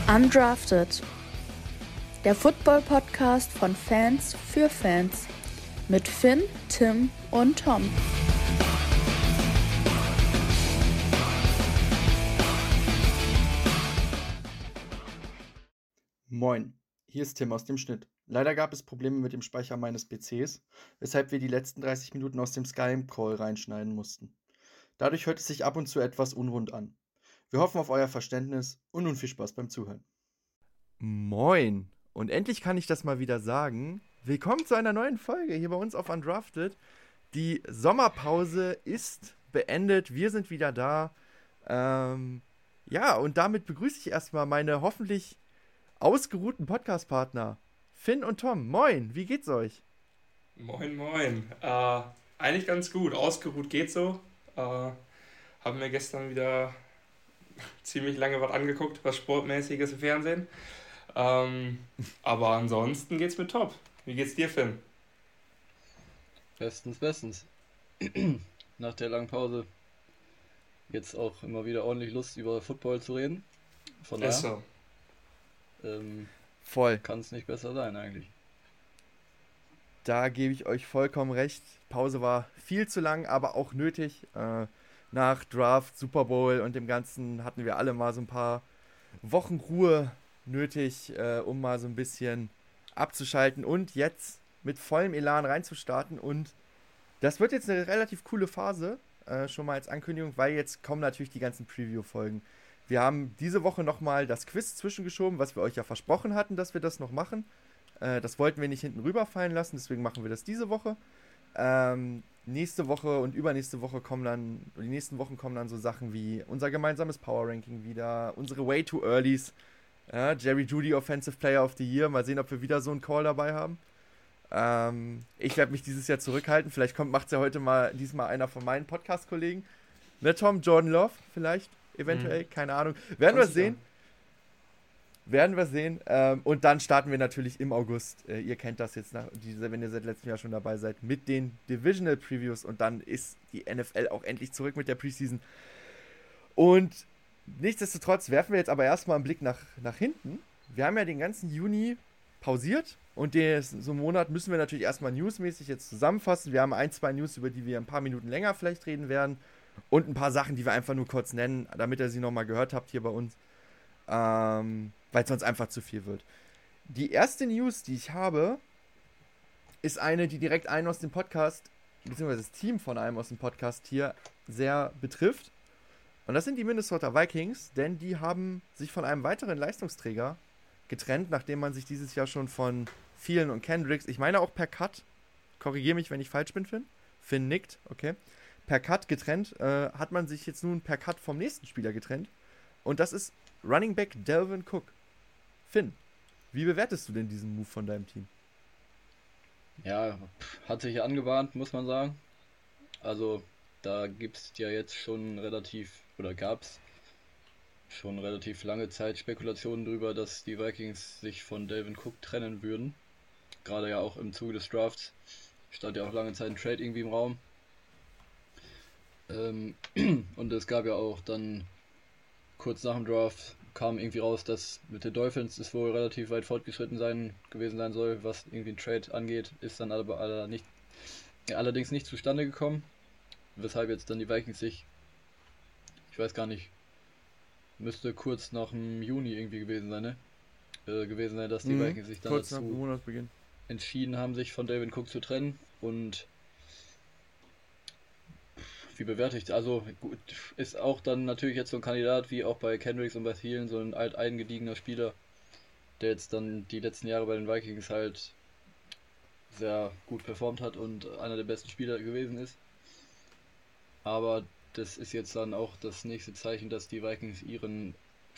Undrafted, der Football-Podcast von Fans für Fans mit Finn, Tim und Tom. Moin, hier ist Tim aus dem Schnitt. Leider gab es Probleme mit dem Speicher meines PCs, weshalb wir die letzten 30 Minuten aus dem Skype-Call reinschneiden mussten. Dadurch hört es sich ab und zu etwas unrund an. Wir hoffen auf euer Verständnis und nun viel Spaß beim Zuhören. Moin! Und endlich kann ich das mal wieder sagen. Willkommen zu einer neuen Folge hier bei uns auf Undrafted. Die Sommerpause ist beendet. Wir sind wieder da. Und damit begrüße ich erstmal meine hoffentlich ausgeruhten Podcast-Partner Finn und Tom. Moin, wie geht's euch? Moin, moin. Eigentlich ganz gut. Ausgeruht geht so. Haben mir gestern wieder ziemlich lange was angeguckt, was Sportmäßiges im Fernsehen. Aber ansonsten geht's mir top. Wie geht's dir, Finn? Bestens. Nach der langen Pause jetzt auch immer wieder ordentlich Lust, über Football zu reden. Von Ist daher so. Voll. kann es nicht besser sein eigentlich. Da gebe ich euch vollkommen recht. Pause war viel zu lang, aber auch nötig. Nach Draft, Super Bowl und dem Ganzen hatten wir alle mal so ein paar Wochen Ruhe nötig, um mal so ein bisschen abzuschalten und jetzt mit vollem Elan reinzustarten. Und das wird jetzt eine relativ coole Phase, schon mal als Ankündigung, weil jetzt kommen natürlich die ganzen Preview-Folgen. Wir haben diese Woche nochmal das Quiz zwischengeschoben, was wir euch ja versprochen hatten, dass wir das noch machen. Das wollten wir nicht hinten rüberfallen lassen, deswegen machen wir das diese Woche. Nächste Woche und übernächste Woche die nächsten Wochen kommen dann so Sachen wie unser gemeinsames Power Ranking wieder, unsere Way Too Earlys, Jerry Jeudy Offensive Player of the Year, mal sehen, ob wir wieder so einen Call dabei haben. Ich werde mich dieses Jahr zurückhalten, vielleicht macht es ja diesmal einer von meinen Podcast-Kollegen. Ne, Tom, Jordan Love vielleicht, eventuell, keine Ahnung. Werden wir sehen. Und dann starten wir natürlich im August. Ihr kennt das jetzt, wenn ihr seit letztem Jahr schon dabei seid, mit den Divisional Previews. Und dann ist die NFL auch endlich zurück mit der Preseason. Und nichtsdestotrotz werfen wir jetzt aber erstmal einen Blick nach hinten. Wir haben ja den ganzen Juni pausiert. Und so einen Monat müssen wir natürlich erstmal newsmäßig jetzt zusammenfassen. Wir haben 1-2 News, über die wir ein paar Minuten länger vielleicht reden werden. Und ein paar Sachen, die wir einfach nur kurz nennen, damit ihr sie nochmal gehört habt hier bei uns. Weil es sonst einfach zu viel wird. Die erste News, die ich habe, ist eine, die direkt einen aus dem Podcast, beziehungsweise das Team von einem aus dem Podcast hier sehr betrifft. Und das sind die Minnesota Vikings, denn die haben sich von einem weiteren Leistungsträger getrennt, nachdem man sich dieses Jahr schon von Thielen und Kendricks, ich meine auch per Cut, korrigiere mich, wenn ich falsch bin, Finn nickt, okay, per Cut getrennt, hat man sich jetzt nun per Cut vom nächsten Spieler getrennt. Und das ist Running Back Dalvin Cook. Finn, wie bewertest du denn diesen Move von deinem Team? Ja, hat sich ja angebahnt, muss man sagen. Also da gibt's ja jetzt schon gab's schon relativ lange Zeit Spekulationen darüber, dass die Vikings sich von Dalvin Cook trennen würden. Gerade ja auch im Zuge des Drafts stand ja auch lange Zeit ein Trade irgendwie im Raum. Und es gab ja auch dann kurz nach dem Draft kam irgendwie raus, dass mit den Dolphins es wohl relativ weit fortgeschritten gewesen sein soll, was irgendwie ein Trade angeht, ist dann aber allerdings nicht zustande gekommen, weshalb jetzt dann die Vikings sich, ich weiß gar nicht, müsste kurz nach dem Juni irgendwie gewesen sein, ne? Dass die Vikings sich dann kurz nach dem Monatsbeginn entschieden haben, sich von Dalvin Cook zu trennen. Und wie bewerte ich das? Also gut, ist auch dann natürlich jetzt so ein Kandidat wie auch bei Kendricks und bei Thielen, so ein alteingesiedener Spieler, der jetzt dann die letzten Jahre bei den Vikings halt sehr gut performt hat und einer der besten Spieler gewesen ist. Aber das ist jetzt dann auch das nächste Zeichen, dass die Vikings ihren,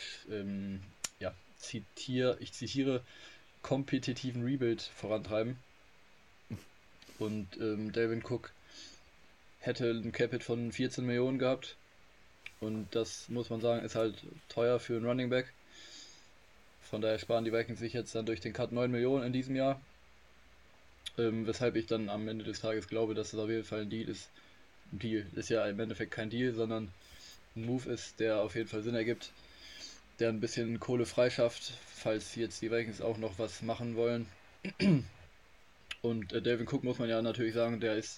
ich zitiere, kompetitiven Rebuild vorantreiben. Und Dalvin Cook hätte ein Capit von 14 Millionen gehabt. Und das, muss man sagen, ist halt teuer für einen Running Back. Von daher sparen die Vikings sich jetzt dann durch den Cut 9 Millionen in diesem Jahr. Weshalb ich dann am Ende des Tages glaube, dass es auf jeden Fall ein Deal ist. Ein Deal ist ja im Endeffekt kein Deal, sondern ein Move ist, der auf jeden Fall Sinn ergibt. der ein bisschen Kohle freischafft, falls jetzt die Vikings auch noch was machen wollen. Und Dalvin Cook muss man ja natürlich sagen, der ist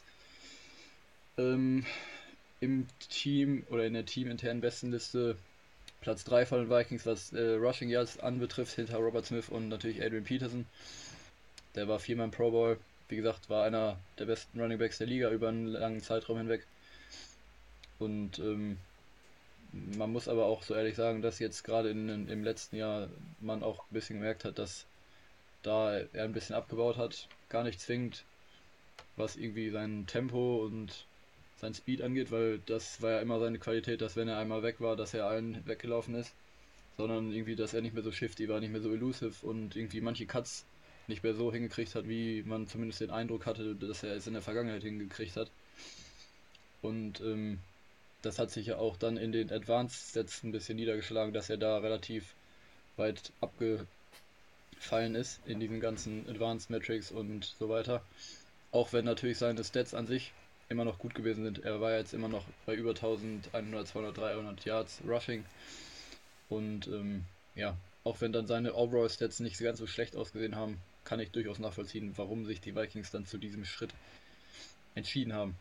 im Team oder in der teaminternen Bestenliste Platz 3 von den Vikings, was Rushing Yards anbetrifft, hinter Robert Smith und natürlich Adrian Peterson. Der war 4-mal im Pro Bowl. Wie gesagt, war einer der besten Running Backs der Liga über einen langen Zeitraum hinweg. Und man muss aber auch so ehrlich sagen, dass jetzt gerade im letzten Jahr man auch ein bisschen gemerkt hat, dass da er ein bisschen abgebaut hat. Gar nicht zwingend, was irgendwie sein Tempo und sein Speed angeht, weil das war ja immer seine Qualität, dass wenn er einmal weg war, dass er allen weggelaufen ist. Sondern irgendwie, dass er nicht mehr so shifty war, nicht mehr so elusive und irgendwie manche Cuts nicht mehr so hingekriegt hat, wie man zumindest den Eindruck hatte, dass er es in der Vergangenheit hingekriegt hat. Und das hat sich ja auch dann in den Advanced Sets ein bisschen niedergeschlagen, dass er da relativ weit abgefallen ist in diesen ganzen Advanced Metrics und so weiter. Auch wenn natürlich seine Stats an sich immer noch gut gewesen sind. Er war jetzt immer noch bei über 1100, 200, 300 Yards Rushing. Und ja, auch wenn dann seine Overall Stats nicht ganz so schlecht ausgesehen haben, kann ich durchaus nachvollziehen, warum sich die Vikings dann zu diesem Schritt entschieden haben.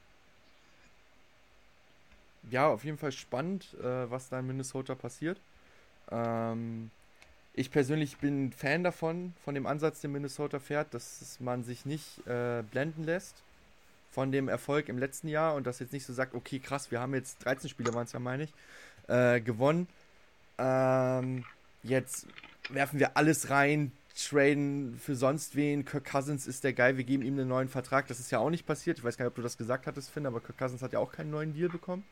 Ja, auf jeden Fall spannend, was da in Minnesota passiert. Ich persönlich bin Fan davon, von dem Ansatz, den Minnesota fährt, dass man sich nicht blenden lässt von dem Erfolg im letzten Jahr und das jetzt nicht so sagt, okay, krass, wir haben jetzt 13 Spiele, waren es ja, meine ich, gewonnen. Jetzt werfen wir alles rein, traden für sonst wen. Kirk Cousins ist der Guy, wir geben ihm einen neuen Vertrag. Das ist ja auch nicht passiert. Ich weiß gar nicht, ob du das gesagt hattest, Finn, aber Kirk Cousins hat ja auch keinen neuen Deal bekommen.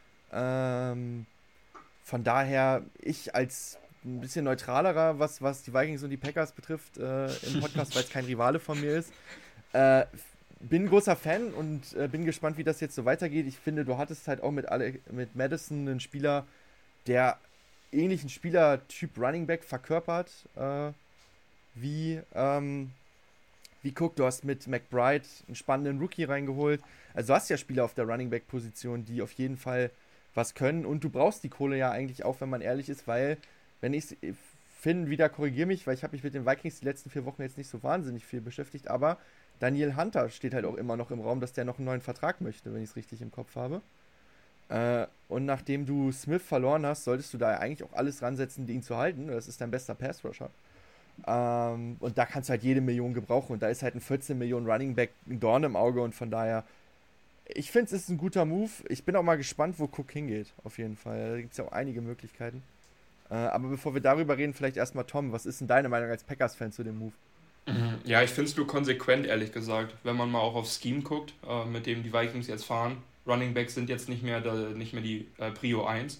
Von daher, ich als ein bisschen neutralerer, was die Vikings und die Packers betrifft, im Podcast, weil es kein Rivale von mir ist, bin ein großer Fan und bin gespannt, wie das jetzt so weitergeht. Ich finde, du hattest halt auch mit Madison einen Spieler, der ähnlichen Spielertyp Running Back verkörpert, wie Cook. Du hast mit McBride einen spannenden Rookie reingeholt. Also du hast ja Spieler auf der Running Back Position, die auf jeden Fall was können und du brauchst die Kohle ja eigentlich auch, wenn man ehrlich ist, weil, wenn ich Finn, wieder korrigier mich, weil ich habe mich mit den Vikings die letzten 4 Wochen jetzt nicht so wahnsinnig viel beschäftigt, aber Daniel Hunter steht halt auch immer noch im Raum, dass der noch einen neuen Vertrag möchte, wenn ich es richtig im Kopf habe. Und nachdem du Smith verloren hast, solltest du da eigentlich auch alles ransetzen, ihn zu halten. Das ist dein bester Pass-Rusher. Und da kannst du halt jede Million gebrauchen. Und da ist halt ein 14 Millionen Running Back ein Dorn im Auge. Und von daher, ich finde, es ist ein guter Move. Ich bin auch mal gespannt, wo Cook hingeht, auf jeden Fall. Da gibt es ja auch einige Möglichkeiten. Aber bevor wir darüber reden, vielleicht erstmal Tom, was ist denn deine Meinung als Packers-Fan zu dem Move? Ja, ich finde es nur konsequent, ehrlich gesagt, wenn man mal auch aufs Scheme guckt, mit dem die Vikings jetzt fahren. Running Backs sind jetzt nicht mehr die Prio 1.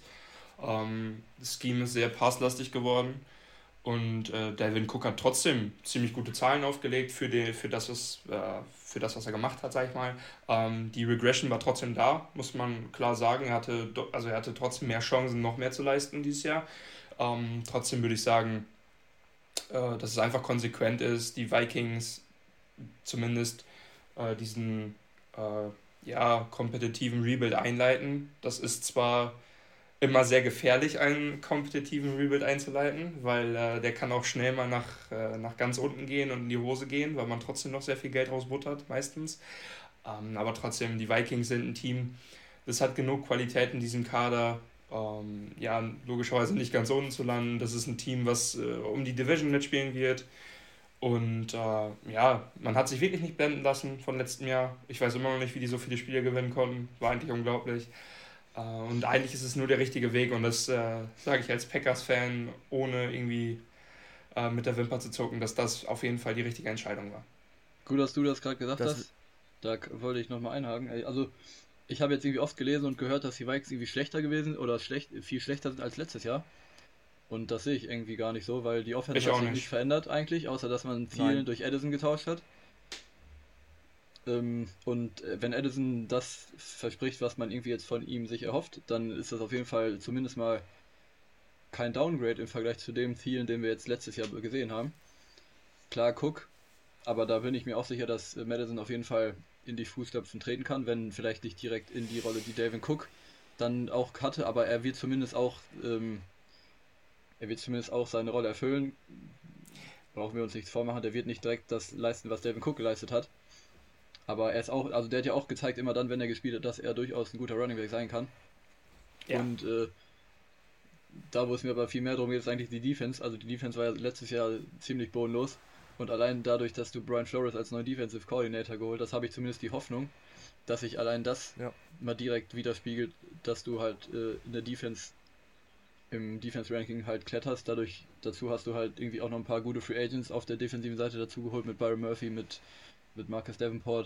Das Scheme ist sehr passlastig geworden und Dalvin Cook hat trotzdem ziemlich gute Zahlen aufgelegt für das, was er gemacht hat, sag ich mal. Die Regression war trotzdem da, muss man klar sagen. Er hatte trotzdem mehr Chancen, noch mehr zu leisten dieses Jahr. Trotzdem würde ich sagen, dass es einfach konsequent ist, die Vikings zumindest diesen kompetitiven Rebuild einleiten. Das ist zwar immer sehr gefährlich, einen kompetitiven Rebuild einzuleiten, weil der kann auch schnell mal nach ganz unten gehen und in die Hose gehen, weil man trotzdem noch sehr viel Geld rausbuttert, meistens. Aber trotzdem, die Vikings sind ein Team, das hat genug Qualität in diesem Kader, logischerweise nicht ganz unten zu landen. Das ist ein Team, was um die Division mitspielen wird. Und man hat sich wirklich nicht blenden lassen von letztem Jahr. Ich weiß immer noch nicht, wie die so viele Spiele gewinnen konnten. War eigentlich unglaublich. Und eigentlich ist es nur der richtige Weg. Und das sage ich als Packers-Fan, ohne irgendwie mit der Wimper zu zucken, dass das auf jeden Fall die richtige Entscheidung war. Gut, dass du das gerade gesagt hast. Da wollte ich nochmal einhaken. Also, ich habe jetzt irgendwie oft gelesen und gehört, dass die Vikings irgendwie schlechter gewesen oder viel schlechter sind als letztes Jahr. Und das sehe ich irgendwie gar nicht so, weil die Offense hat sich nicht verändert eigentlich, außer dass man Thielen durch Addison getauscht hat. Und wenn Addison das verspricht, was man irgendwie jetzt von ihm sich erhofft, dann ist das auf jeden Fall zumindest mal kein Downgrade im Vergleich zu dem Thielen, den wir jetzt letztes Jahr gesehen haben. Klar, Cook, aber da bin ich mir auch sicher, dass Madison auf jeden Fall in die Fußstapfen treten kann, wenn vielleicht nicht direkt in die Rolle, die Dalvin Cook dann auch hatte, aber er wird zumindest auch er wird zumindest auch seine Rolle erfüllen. Brauchen wir uns nichts vormachen, der wird nicht direkt das leisten, was Dalvin Cook geleistet hat. Aber er ist auch, also der hat ja auch gezeigt, immer dann, wenn er gespielt hat, dass er durchaus ein guter Running Back sein kann. Ja. Und da, wo es mir aber viel mehr darum geht, ist eigentlich die Defense. Also die Defense war ja letztes Jahr ziemlich bodenlos. Und allein dadurch, dass du Brian Flores als neuen Defensive Coordinator geholt hast, habe ich zumindest die Hoffnung, dass sich allein das mal direkt widerspiegelt, dass du halt in der Defense, im Defense-Ranking halt kletterst. Dazu hast du halt irgendwie auch noch ein paar gute Free Agents auf der defensiven Seite dazu geholt, mit Byron Murphy, mit Marcus Davenport.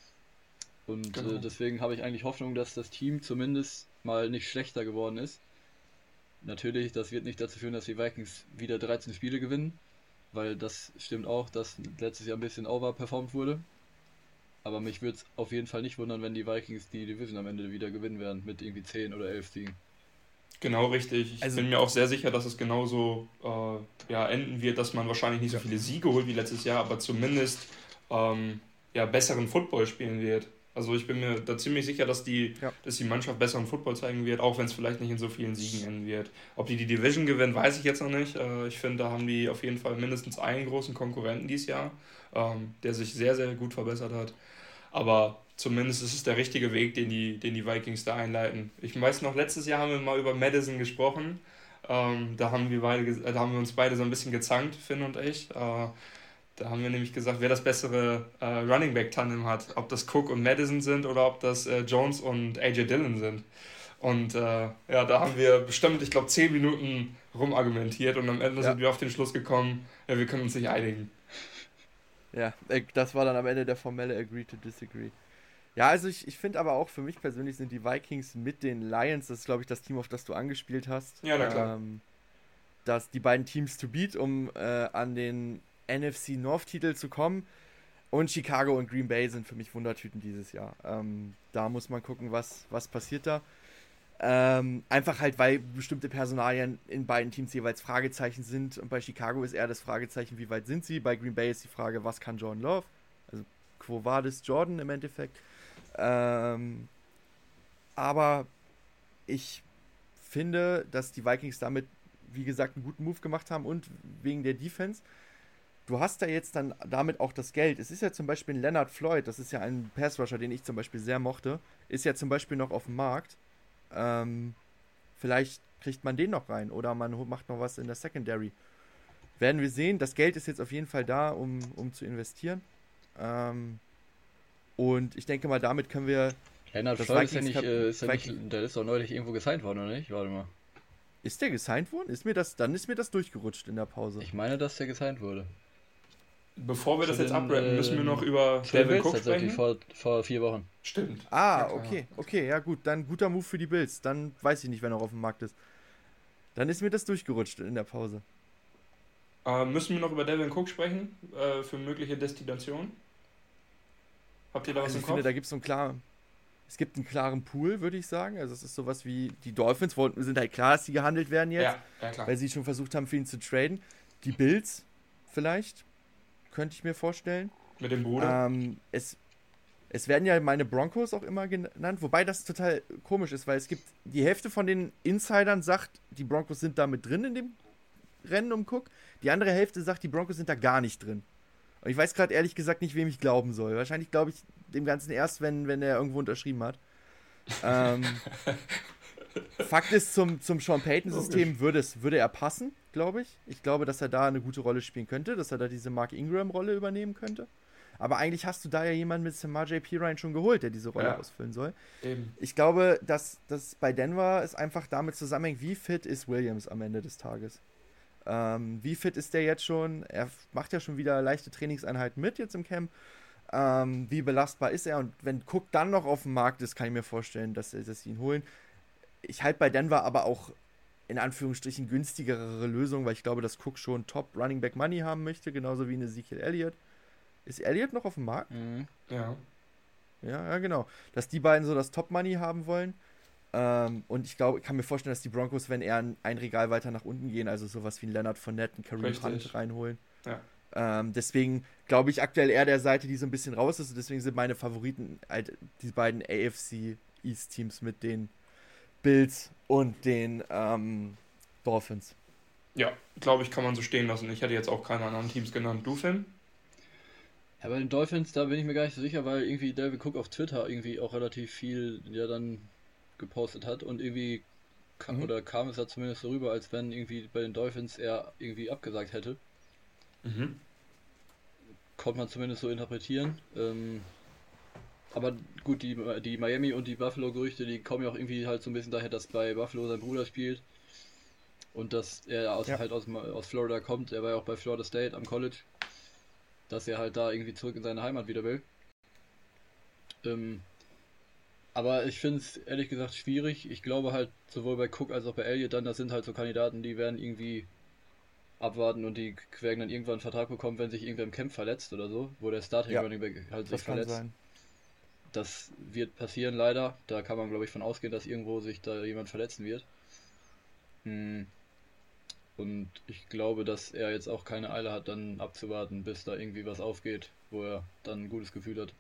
Und deswegen habe ich eigentlich Hoffnung, dass das Team zumindest mal nicht schlechter geworden ist. Natürlich, das wird nicht dazu führen, dass die Vikings wieder 13 Spiele gewinnen, weil das stimmt auch, dass letztes Jahr ein bisschen overperformt wurde. Aber mich würde es auf jeden Fall nicht wundern, wenn die Vikings die Division am Ende wieder gewinnen werden, mit irgendwie 10 oder 11 Siegen. Genau, richtig. Ich bin mir auch sehr sicher, dass es genauso enden wird, dass man wahrscheinlich nicht so viele Siege holt wie letztes Jahr, aber zumindest besseren Football spielen wird. Also ich bin mir da ziemlich sicher, dass die Mannschaft besseren Football zeigen wird, auch wenn es vielleicht nicht in so vielen Siegen enden wird. Ob die Division gewinnen, weiß ich jetzt noch nicht. Ich finde, da haben die auf jeden Fall mindestens einen großen Konkurrenten dieses Jahr, der sich sehr, sehr gut verbessert hat. Aber zumindest ist es der richtige Weg, den die Vikings da einleiten. Ich weiß noch, letztes Jahr haben wir mal über Madison gesprochen. Da haben wir uns beide so ein bisschen gezankt, Finn und ich. Da haben wir nämlich gesagt, wer das bessere Running Back Tandem hat. Ob das Cook und Madison sind oder ob das Jones und AJ Dillon sind. Und da haben wir bestimmt, ich glaube, 10 Minuten rumargumentiert und am Ende sind wir auf den Schluss gekommen, wir können uns nicht einigen. Ja, das war dann am Ende der formelle Agree to Disagree. Ja, also ich finde aber auch, für mich persönlich sind die Vikings mit den Lions, das ist glaube ich das Team, auf das du angespielt hast. Ja, na klar. Dass die beiden Teams to beat, um an den NFC North Titel zu kommen. Und Chicago und Green Bay sind für mich Wundertüten dieses Jahr. Da muss man gucken, was passiert da. Einfach halt, weil bestimmte Personalien in beiden Teams jeweils Fragezeichen sind. Und bei Chicago ist eher das Fragezeichen, wie weit sind sie. Bei Green Bay ist die Frage, was kann Jordan Love? Also, quo vadis Jordan im Endeffekt. Aber ich finde, dass die Vikings damit, wie gesagt, einen guten Move gemacht haben und wegen der Defense. Du hast da jetzt dann damit auch das Geld. Es ist ja zum Beispiel ein Leonard Floyd, das ist ja ein Pass-Rusher, den ich zum Beispiel sehr mochte, ist ja zum Beispiel noch auf dem Markt. Vielleicht kriegt man den noch rein oder man macht noch was in der Secondary. Werden wir sehen. Das Geld ist jetzt auf jeden Fall da, um zu investieren. Und ich denke mal, damit können wir... Leonard Floyd der ist doch neulich irgendwo gesigned worden, oder nicht? Warte mal. Ist der gesigned worden? Dann ist mir das durchgerutscht in der Pause. Ich meine, dass der gesigned wurde. Bevor wir das jetzt abrappen, müssen wir noch über Dalvin Cook sprechen. Vor 4 Wochen. Stimmt. Okay, ja gut, dann guter Move für die Bills. Dann weiß ich nicht, wer noch auf dem Markt ist. Dann ist mir das durchgerutscht in der Pause. Müssen wir noch über Dalvin Cook sprechen? Für mögliche Destinationen? Habt ihr da was im Kopf? Ich finde, da gibt es gibt einen klaren Pool, würde ich sagen. Also es ist sowas wie, die Dolphins sind halt klar, dass die gehandelt werden jetzt. Ja, klar. Weil sie schon versucht haben, für ihn zu traden. Die Bills vielleicht, könnte ich mir vorstellen. Mit dem Bruder? Es werden ja meine Broncos auch immer genannt, wobei das total komisch ist, weil es gibt, die Hälfte von den Insidern sagt, die Broncos sind da mit drin in dem Rennen um Cook. Die andere Hälfte sagt, die Broncos sind da gar nicht drin. Und ich weiß gerade ehrlich gesagt nicht, wem ich glauben soll. Wahrscheinlich glaube ich dem Ganzen erst, wenn er irgendwo unterschrieben hat. Fakt ist, zum Sean Payton-System würde er passen, glaube ich. Ich glaube, dass er da eine gute Rolle spielen könnte, dass er da diese Mark Ingram-Rolle übernehmen könnte. Aber eigentlich hast du da ja jemanden mit Samaje Perine schon geholt, der diese Rolle ausfüllen soll. Eben. Ich glaube, dass bei Denver es einfach damit zusammenhängt, wie fit ist Williams am Ende des Tages. Wie fit ist der jetzt schon? Er macht ja schon wieder leichte Trainingseinheiten mit jetzt im Camp. Wie belastbar ist er? Und wenn Cook dann noch auf dem Markt ist, kann ich mir vorstellen, dass sie ihn holen. Ich halte bei Denver aber auch in Anführungsstrichen günstigere Lösung, weil ich glaube, dass Cook schon Top Running Back Money haben möchte, genauso wie eine Ezekiel Elliott. Ist Elliott noch auf dem Markt? Mhm. Ja. Ja, genau. Dass die beiden so das Top Money haben wollen. Und ich glaube, ich kann mir vorstellen, dass die Broncos, wenn er ein Regal weiter nach unten gehen, also sowas wie ein Leonard Fournette, einen Kareem Hunt reinholen. Ja. Deswegen glaube ich aktuell eher der Seite, die so ein bisschen raus ist. Und deswegen sind meine Favoriten halt die beiden AFC East Teams mit den Bills und den Dolphins. Ja, glaube ich, kann man so stehen lassen. Ich hätte jetzt auch keine anderen Teams genannt. Du, Finn? Ja, bei den Dolphins, da bin ich mir gar nicht so sicher, weil irgendwie Dalvin Cook auf Twitter irgendwie auch relativ viel ja dann gepostet hat und irgendwie Mhm. oder kam es da zumindest so rüber, als wenn irgendwie bei den Dolphins er irgendwie abgesagt hätte. Mhm. Konnte man zumindest so interpretieren. Aber gut, die Miami und die Buffalo-Gerüchte, die kommen ja auch irgendwie halt so ein bisschen daher, dass bei Buffalo sein Bruder spielt und dass er Ja. halt aus Florida kommt. Er war ja auch bei Florida State am College, dass er halt da irgendwie zurück in seine Heimat wieder will. Ähm, aber ich finde es ehrlich gesagt schwierig. Ich glaube halt sowohl bei Cook als auch bei Elliott dann, das sind halt so Kandidaten, die werden irgendwie abwarten und die werden dann irgendwann einen Vertrag bekommen, wenn sich irgendwer im Camp verletzt oder so, wo der Starting Ja, Running Back halt sich das kann verletzt. sein. Das wird passieren leider. Da kann man glaube ich von ausgehen, dass irgendwo sich da jemand verletzen wird. Hm. Und ich glaube, dass er jetzt auch keine Eile hat, dann abzuwarten, bis da irgendwie was aufgeht, wo er dann ein gutes Gefühl hat.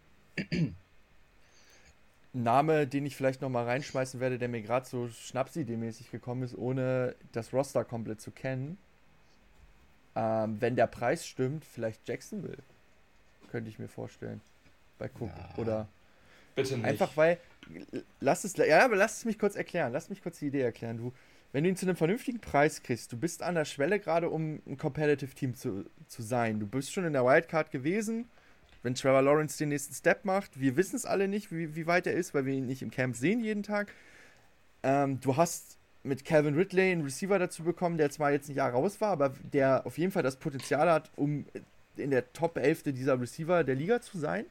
Ein Name, den ich vielleicht nochmal reinschmeißen werde, der mir gerade so schnapsidee-mäßig gekommen ist, ohne das Roster komplett zu kennen. Wenn der Preis stimmt, vielleicht Jacksonville. Könnte ich mir vorstellen. Bei Cook. Ja. Oder Bitte nicht. einfach weil. Aber lass es mich kurz erklären. Lass mich kurz die Idee erklären. Wenn du ihn zu einem vernünftigen Preis kriegst, du bist an der Schwelle gerade, um ein Competitive Team zu sein. Du bist schon in der Wildcard gewesen. Wenn Trevor Lawrence den nächsten Step macht, wir wissen es alle nicht, wie weit er ist, weil wir ihn nicht im Camp sehen jeden Tag. Du hast mit Calvin Ridley einen Receiver dazu bekommen, der zwar jetzt ein Jahr raus war, aber der auf jeden Fall das Potenzial hat, um in der Top-11 dieser Receiver der Liga zu sein.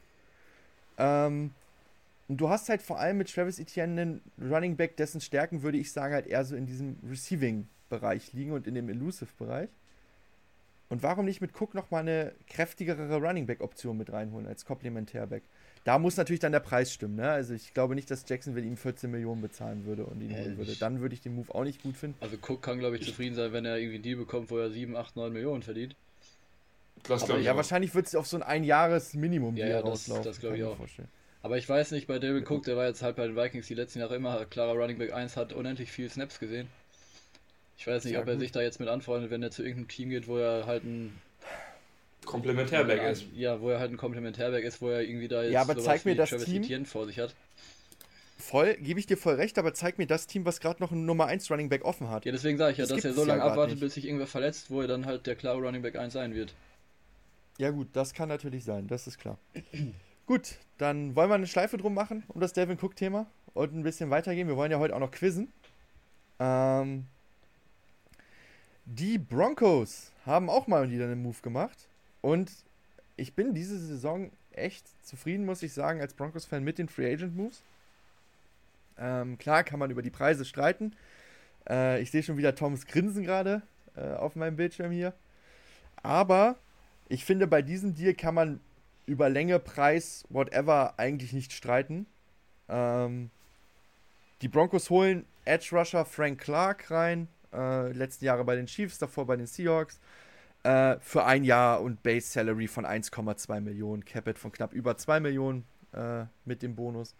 Und du hast halt vor allem mit Travis Etienne einen Running Back, dessen Stärken, würde ich sagen, halt eher so in diesem Receiving-Bereich liegen und in dem Elusive-Bereich. Und warum nicht mit Cook nochmal eine kräftigere Running Back-Option mit reinholen als Komplementärback? Da muss natürlich dann der Preis stimmen, ne? Also ich glaube nicht, dass Jacksonville ihm 14 Millionen bezahlen würde und ihn holen würde. Dann würde ich den Move auch nicht gut finden. Also Cook kann glaube ich zufrieden sein, wenn er irgendwie einen Deal bekommt, wo er 7, 8, 9 Millionen verdient. Das Aber glaube ich Ja, auch. wahrscheinlich wird es auf so ein Einjahres-Minimum Ja, rauslaufen. das glaube kann ich mir auch. vorstellen. Aber ich weiß nicht, bei Dalvin Cook, der war jetzt halt bei den Vikings die letzten Jahre immer klarer Running Back 1, hat unendlich viel Snaps gesehen. Ich weiß nicht, Sehr ob er gut. sich da jetzt mit anfreundet, wenn er zu irgendeinem Team geht, wo er halt ein Komplementärback ist. Ja, wo er halt ein Komplementärback ist, wo er irgendwie da jetzt Ja, aber sowas zeig mir wie das Travis Team. Etienne vor sich hat. Gebe ich dir voll recht, aber zeig mir das Team, was gerade noch einen Nummer 1 Running Back offen hat. Ja, deswegen sage ich ja, Das dass gibt er es so ja lange grad abwartet, nicht. bis sich irgendwer verletzt, wo er dann halt der klare Running Back 1 sein wird. Ja gut, das kann natürlich sein, das ist klar. Gut, dann wollen wir eine Schleife drum machen, um das Dalvin Cook-Thema und ein bisschen weitergehen. Wir wollen ja heute auch noch quizzen. Die Broncos haben auch mal wieder einen Move gemacht und ich bin diese Saison echt zufrieden, muss ich sagen, als Broncos-Fan mit den Free Agent Moves. Klar kann man über die Preise streiten. Ich sehe schon wieder Toms Grinsen gerade auf meinem Bildschirm hier. Aber ich finde, bei diesem Deal kann man über Länge, Preis, whatever eigentlich nicht streiten. Die Broncos holen Edge Rusher Frank Clark rein. Letzten Jahre bei den Chiefs, davor bei den Seahawks. Für ein Jahr und Base Salary von 1,2 Millionen. Capit von knapp über 2 Millionen mit dem Bonus.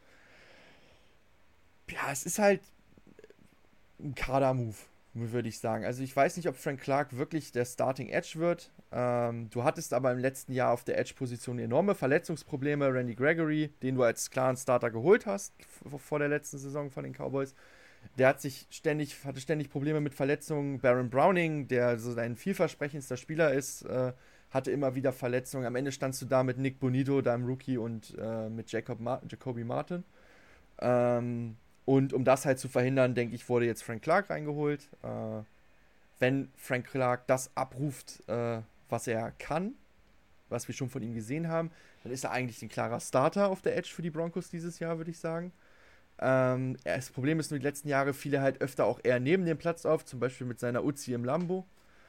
Ja, es ist halt ein Kader-Move, würde ich sagen. Also ich weiß nicht, ob Frank Clark wirklich der Starting Edge wird. Du hattest aber im letzten Jahr auf der Edge-Position enorme Verletzungsprobleme. Randy Gregory, den du als klaren Starter geholt hast vor der letzten Saison von den Cowboys. Der hatte ständig Probleme mit Verletzungen. Baron Browning, der so ein vielversprechendster Spieler ist, hatte immer wieder Verletzungen. Am Ende standst du da mit Nick Bonito, deinem Rookie, und mit Jacoby Martin. Und um das halt zu verhindern, denke ich, wurde jetzt Frank Clark reingeholt. Wenn Frank Clark das abruft, was er kann, was wir schon von ihm gesehen haben, dann ist er eigentlich ein klarer Starter auf der Edge für die Broncos dieses Jahr, würde ich sagen. Das Problem ist nur, die letzten Jahre fiel er halt öfter auch eher neben dem Platz auf, zum Beispiel mit seiner Uzi im Lambo,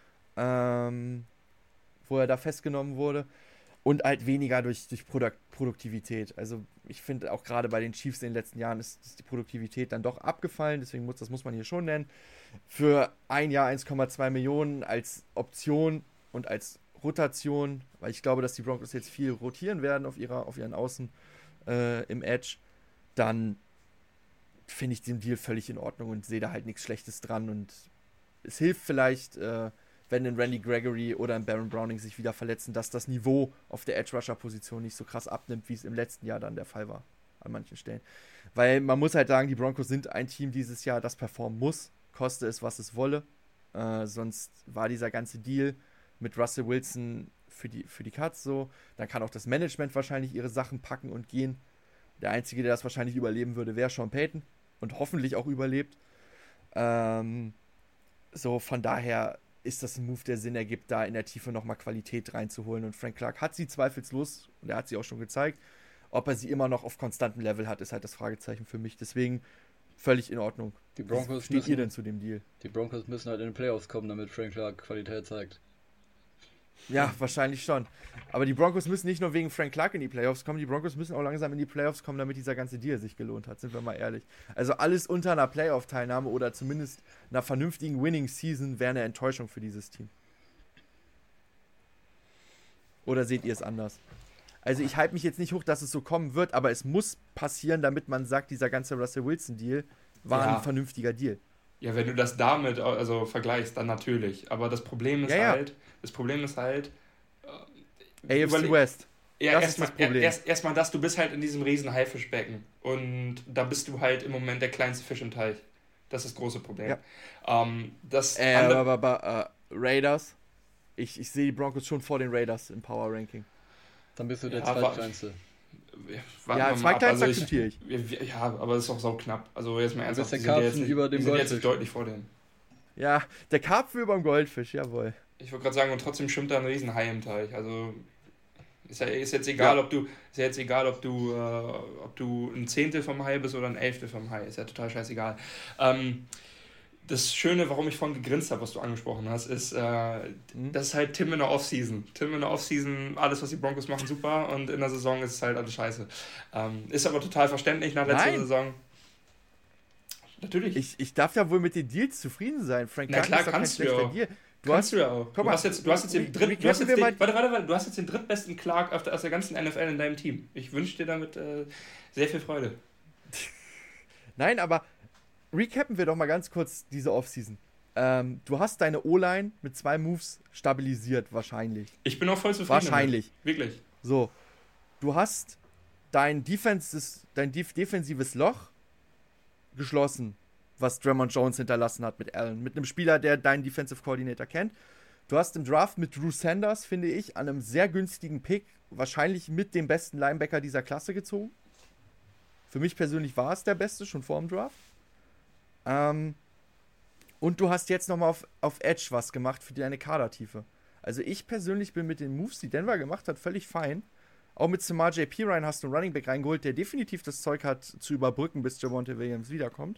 wo er da festgenommen wurde. Und halt weniger durch Produktivität. Also ich finde auch gerade bei den Chiefs in den letzten Jahren ist die Produktivität dann doch abgefallen. Deswegen das muss man hier schon nennen. Für ein Jahr 1,2 Millionen als Option und als Rotation, weil ich glaube, dass die Broncos jetzt viel rotieren werden auf ihren Außen im Edge, dann finde ich den Deal völlig in Ordnung und sehe da halt nichts Schlechtes dran. Und es hilft vielleicht wenn ein Randy Gregory oder ein Baron Browning sich wieder verletzen, dass das Niveau auf der Edge-Rusher-Position nicht so krass abnimmt, wie es im letzten Jahr dann der Fall war, an manchen Stellen. Weil man muss halt sagen, die Broncos sind ein Team dieses Jahr, das performen muss, koste es, was es wolle. Sonst war dieser ganze Deal mit Russell Wilson für die Cuts so. Dann kann auch das Management wahrscheinlich ihre Sachen packen und gehen. Der Einzige, der das wahrscheinlich überleben würde, wäre Sean Payton und hoffentlich auch überlebt. So, von daher ist das ein Move, der Sinn ergibt, da in der Tiefe nochmal Qualität reinzuholen. Und Frank Clark hat sie zweifellos, und er hat sie auch schon gezeigt. Ob er sie immer noch auf konstantem Level hat, ist halt das Fragezeichen für mich. Deswegen völlig in Ordnung. Wie steht ihr denn zu dem Deal? Die Broncos müssen halt in den Playoffs kommen, damit Frank Clark Qualität zeigt. Ja, wahrscheinlich schon. Aber die Broncos müssen nicht nur wegen Frank Clark in die Playoffs kommen, die Broncos müssen auch langsam in die Playoffs kommen, damit dieser ganze Deal sich gelohnt hat, sind wir mal ehrlich. Also alles unter einer Playoff-Teilnahme oder zumindest einer vernünftigen Winning-Season wäre eine Enttäuschung für dieses Team. Oder seht ihr es anders? Also ich halte mich jetzt nicht hoch, dass es so kommen wird, aber es muss passieren, damit man sagt, dieser ganze Russell Wilson-Deal war ein vernünftiger Deal. Ja, wenn du das damit vergleichst, dann natürlich. Aber das Problem ist halt, AFC West. Ja, das ist das Problem. Erstmal das, du bist halt in diesem riesen Haifischbecken und da bist du halt im Moment der kleinste Fisch im Teich. Das ist das große Problem. Ja. Raiders, ich sehe die Broncos schon vor den Raiders im Power Ranking. Dann bist du der zweitkleinste. Zweitkleinste akzeptiere ich. Ja, aber das ist auch sau knapp. Also jetzt mal ernsthaft, der Karpfen über dem Goldfisch. Jetzt deutlich vor denen. Ja, der Karpfen über dem Goldfisch, jawohl. Ich wollte gerade sagen, und trotzdem schwimmt da ein riesen Hai im Teich. Also ist jetzt egal, ob du ein Zehntel vom Hai bist oder ein Elftel vom Hai. Ist ja total scheißegal. Das Schöne, warum ich vorhin gegrinst habe, was du angesprochen hast, ist, das ist halt Tim in der Offseason. Tim in der Offseason, alles, was die Broncos machen, super. Und in der Saison ist es halt alles scheiße. Ist aber total verständlich nach letzter Saison. Natürlich. Ich darf ja wohl mit den Deals zufrieden sein. Frank Clark ist doch kein schlechter Deal. Du hast jetzt den drittbesten Clark aus der ganzen NFL in deinem Team. Ich wünsche dir damit sehr viel Freude. Nein, aber recappen wir doch mal ganz kurz diese Offseason. Du hast deine O-Line mit 2 Moves stabilisiert, wahrscheinlich. Ich bin auch voll zufrieden. Wahrscheinlich. Damit. Wirklich. So. Du hast dein defensives Loch geschlossen, was Draymond Jones hinterlassen hat mit Allen. Mit einem Spieler, der deinen Defensive Coordinator kennt. Du hast im Draft mit Drew Sanders, finde ich, an einem sehr günstigen Pick, wahrscheinlich mit dem besten Linebacker dieser Klasse gezogen. Für mich persönlich war es der beste, schon vor dem Draft. Und du hast jetzt nochmal auf Edge was gemacht für deine Kadertiefe. Also ich persönlich bin mit den Moves, die Denver gemacht hat, völlig fein. Auch mit Samar J. Pirine hast du einen Running Back reingeholt, der definitiv das Zeug hat, zu überbrücken, bis Javonte Williams wiederkommt.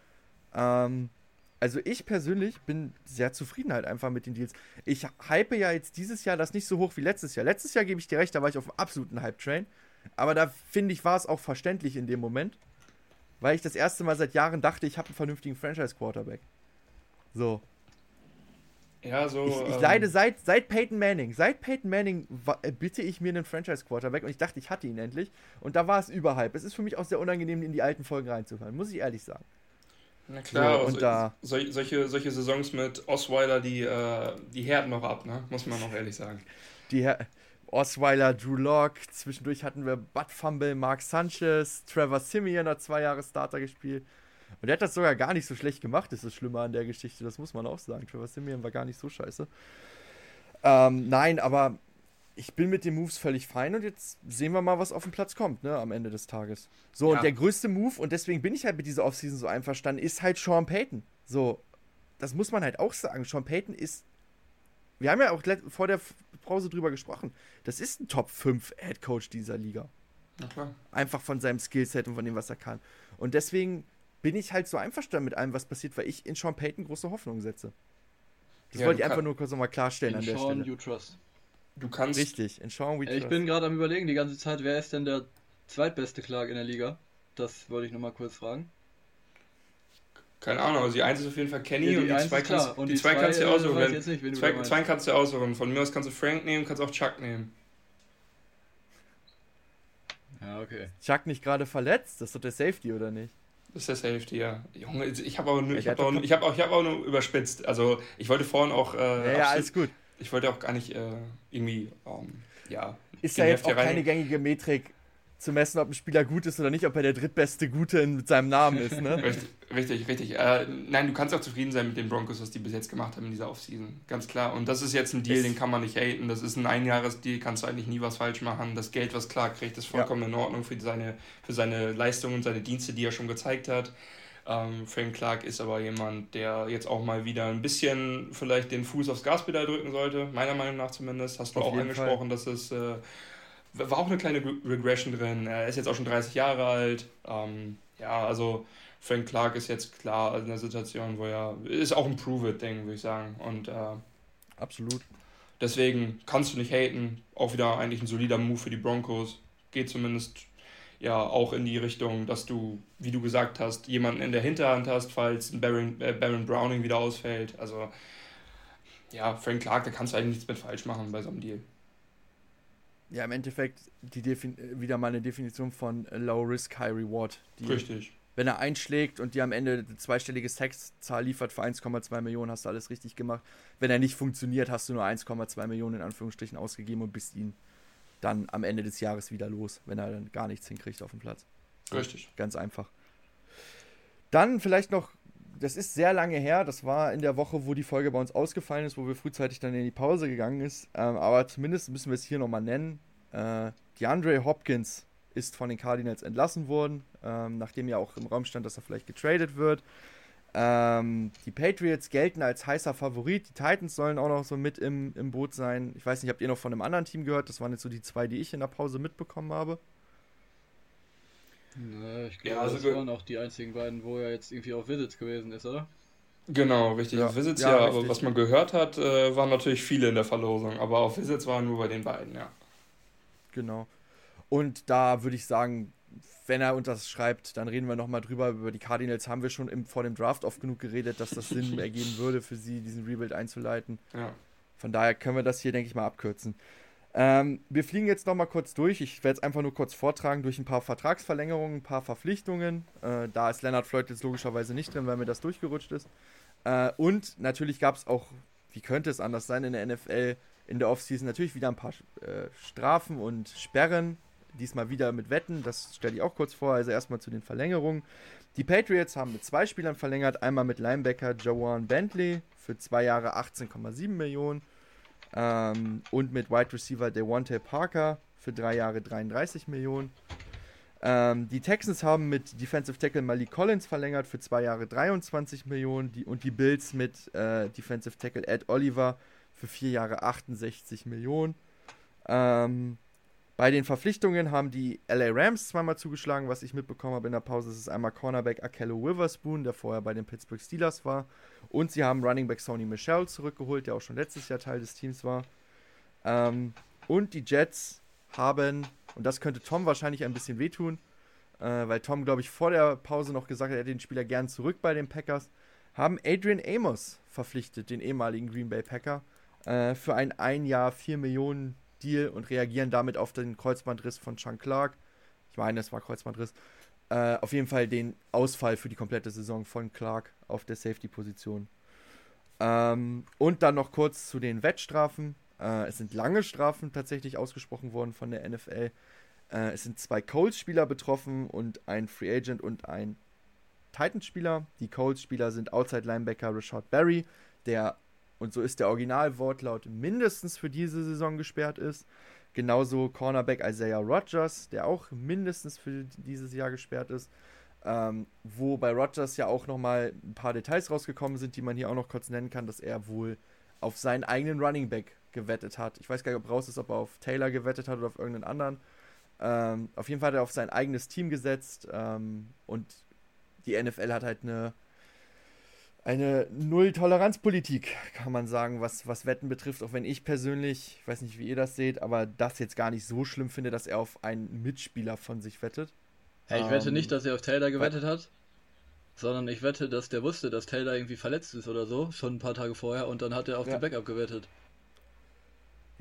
Also ich persönlich bin sehr zufrieden halt einfach mit den Deals. Ich hype ja jetzt dieses Jahr das nicht so hoch wie letztes Jahr. Letztes Jahr gebe ich dir recht, da war ich auf einem absoluten Hype-Train. Aber da finde ich, war es auch verständlich in dem Moment. Weil ich das erste Mal seit Jahren dachte, ich habe einen vernünftigen Franchise-Quarterback. So. Ja, so. Ich leide seit Peyton Manning. Seit Peyton Manning bitte ich mir einen Franchise-Quarterback und ich dachte, ich hatte ihn endlich. Und da war es überhype. Es ist für mich auch sehr unangenehm, in die alten Folgen reinzuhören, muss ich ehrlich sagen. Na klar, so, und solche Saisons mit Osweiler, die härten noch ab, ne? Muss man noch ehrlich sagen. Osweiler, Drew Lock, zwischendurch hatten wir Bud Fumble, Mark Sanchez, Trevor Siemian hat 2 Jahre Starter gespielt. Und der hat das sogar gar nicht so schlecht gemacht, ist das Schlimme an der Geschichte, das muss man auch sagen. Trevor Siemian war gar nicht so scheiße. Nein, aber ich bin mit den Moves völlig fein und jetzt sehen wir mal, was auf den Platz kommt, ne, am Ende des Tages. So, ja. Und der größte Move, und deswegen bin ich halt mit dieser Offseason so einverstanden, ist halt Sean Payton. So, das muss man halt auch sagen. Sean Payton ist, wir haben ja auch vor der Pause drüber gesprochen, das ist ein Top 5 Headcoach dieser Liga. Na klar. Einfach von seinem Skillset und von dem, was er kann. Und deswegen bin ich halt so einverstanden mit allem, was passiert, weil ich in Sean Payton große Hoffnung setze. Das wollte ich einfach nur kurz nochmal klarstellen an der Stelle. In Sean you trust. Du kannst... Richtig, in Sean we trust. Ich bin gerade am Überlegen die ganze Zeit, wer ist denn der zweitbeste Clark in der Liga? Das wollte ich nochmal kurz fragen. Keine Ahnung, also die 1 ist auf jeden Fall Kenny ja, und die 2 kannst du aussuchen. Zwei kannst du aussuchen. Von mir aus kannst du Frank nehmen, kannst auch Chuck nehmen. Ja, okay. Chuck nicht gerade verletzt? Das ist doch der Safety, oder nicht? Das ist der Safety, ja. Junge, ich habe auch, Ja, hab auch nur überspitzt. Also ich wollte vorhin auch ja, alles gut. ich wollte auch gar nicht irgendwie ja, Ist ja jetzt auch keine gängige Metrik zu messen, ob ein Spieler gut ist oder nicht, ob er der drittbeste Gute mit seinem Namen ist, ne? Richtig. Nein, du kannst auch zufrieden sein mit den Broncos, was die bis jetzt gemacht haben in dieser Offseason. Ganz klar. Und das ist jetzt ein Deal, den kann man nicht haten. Das ist ein Einjahresdeal, kannst du eigentlich nie was falsch machen. Das Geld, was Clark kriegt, ist vollkommen in Ordnung für seine Leistungen und seine Dienste, die er schon gezeigt hat. Frank Clark ist aber jemand, der jetzt auch mal wieder ein bisschen vielleicht den Fuß aufs Gaspedal drücken sollte, meiner Meinung nach zumindest. Hast du auch angesprochen, dass es war auch eine kleine Regression drin. Er ist jetzt auch schon 30 Jahre alt. Also Frank Clark ist jetzt klar in der Situation, wo er ist auch ein Prove-It-Ding, würde ich sagen. Und absolut. Deswegen kannst du nicht haten. Auch wieder eigentlich ein solider Move für die Broncos. Geht zumindest ja auch in die Richtung, dass du, wie du gesagt hast, jemanden in der Hinterhand hast, falls ein Baron Browning wieder ausfällt. Also ja, Frank Clark, da kannst du eigentlich nichts mit falsch machen bei so einem Deal. Ja, im Endeffekt wieder mal eine Definition von Low Risk, High Reward. Richtig. Wenn er einschlägt und dir am Ende eine zweistellige Sacks-Zahl liefert für 1,2 Millionen, hast du alles richtig gemacht. Wenn er nicht funktioniert, hast du nur 1,2 Millionen in Anführungsstrichen ausgegeben und bist ihn dann am Ende des Jahres wieder los, wenn er dann gar nichts hinkriegt auf dem Platz. Richtig. Ganz einfach. Dann vielleicht noch, das ist sehr lange her, das war in der Woche, wo die Folge bei uns ausgefallen ist, wo wir frühzeitig dann in die Pause gegangen ist, aber zumindest müssen wir es hier nochmal nennen. DeAndre Hopkins ist von den Cardinals entlassen worden, nachdem ja auch im Raum stand, dass er vielleicht getradet wird. Die Patriots gelten als heißer Favorit, die Titans sollen auch noch so mit im Boot sein. Ich weiß nicht, habt ihr noch von einem anderen Team gehört? Das waren jetzt so die zwei, die ich in der Pause mitbekommen habe. Na, ich glaube, das waren auch die einzigen beiden, wo er jetzt irgendwie auf Visits gewesen ist, oder? Genau, richtig. Ja. Auf Visits Ja, aber richtig. was man gehört hat, waren natürlich viele in der Verlosung, aber auf Visits waren nur bei den beiden, ja. Genau. Und da würde ich sagen, wenn er uns das schreibt, dann reden wir nochmal drüber. Über die Cardinals haben wir schon vor dem Draft oft genug geredet, dass das Sinn ergeben würde, für sie diesen Rebuild einzuleiten. Ja. Von daher können wir das hier, denke ich mal, abkürzen. Wir fliegen jetzt nochmal kurz durch. Ich werde es einfach nur kurz vortragen durch ein paar Vertragsverlängerungen, ein paar Verpflichtungen. Da ist Leonard Floyd jetzt logischerweise nicht drin, weil mir das durchgerutscht ist. Und natürlich gab es auch, wie könnte es anders sein, in der NFL in der Offseason natürlich wieder ein paar Strafen und Sperren. Diesmal wieder mit Wetten, das stelle ich auch kurz vor. Also erstmal zu den Verlängerungen. Die Patriots haben mit 2 Spielern verlängert. Einmal mit Linebacker Jawan Bentley für 2 Jahre 18,7 Millionen. Und mit Wide Receiver Devontae Parker für 3 Jahre 33 Millionen. Die Texans haben mit Defensive Tackle Malik Collins verlängert für 2 Jahre 23 Millionen. Und die Bills mit Defensive Tackle Ed Oliver für 4 Jahre 68 Millionen. Bei den Verpflichtungen haben die LA Rams zweimal zugeschlagen, was ich mitbekommen habe in der Pause. Das ist einmal Cornerback Akello Witherspoon, der vorher bei den Pittsburgh Steelers war. Und sie haben Running Back Sony Michel zurückgeholt, der auch schon letztes Jahr Teil des Teams war. Und die Jets haben, und das könnte Tom wahrscheinlich ein bisschen wehtun, weil Tom, glaube ich, vor der Pause noch gesagt hat, er hätte den Spieler gern zurück bei den Packers, haben Adrian Amos verpflichtet, den ehemaligen Green Bay Packer, für ein Jahr 4 Millionen Deal und reagieren damit auf den Kreuzbandriss von Sean Clark. Ich meine, es war Kreuzbandriss. Auf jeden Fall den Ausfall für die komplette Saison von Clark auf der Safety-Position. Und dann noch kurz zu den Wettstrafen. Es sind lange Strafen tatsächlich ausgesprochen worden von der NFL. Es sind 2 Colts-Spieler betroffen und ein Free Agent und ein Titans-Spieler. Die Colts-Spieler sind Outside-Linebacker Rashad Berry, der, und so ist der Originalwortlaut, mindestens für diese Saison gesperrt ist. Genauso Cornerback Isaiah Rodgers, der auch mindestens für dieses Jahr gesperrt ist. Wo bei Rodgers ja auch nochmal ein paar Details rausgekommen sind, die man hier auch noch kurz nennen kann, dass er wohl auf seinen eigenen Running Back gewettet hat. Ich weiß gar nicht, ob raus ist, ob er auf Taylor gewettet hat oder auf irgendeinen anderen. Auf jeden Fall hat er auf sein eigenes Team gesetzt. Und die NFL hat halt eine Null-Toleranz-Politik, kann man sagen, was Wetten betrifft, auch wenn ich persönlich, ich weiß nicht, wie ihr das seht, aber das jetzt gar nicht so schlimm finde, dass er auf einen Mitspieler von sich wettet. Hey, ich wette nicht, dass er auf Taylor gewettet hat, sondern ich wette, dass der wusste, dass Taylor irgendwie verletzt ist oder so, schon ein paar Tage vorher, und dann hat er auf den Backup gewettet.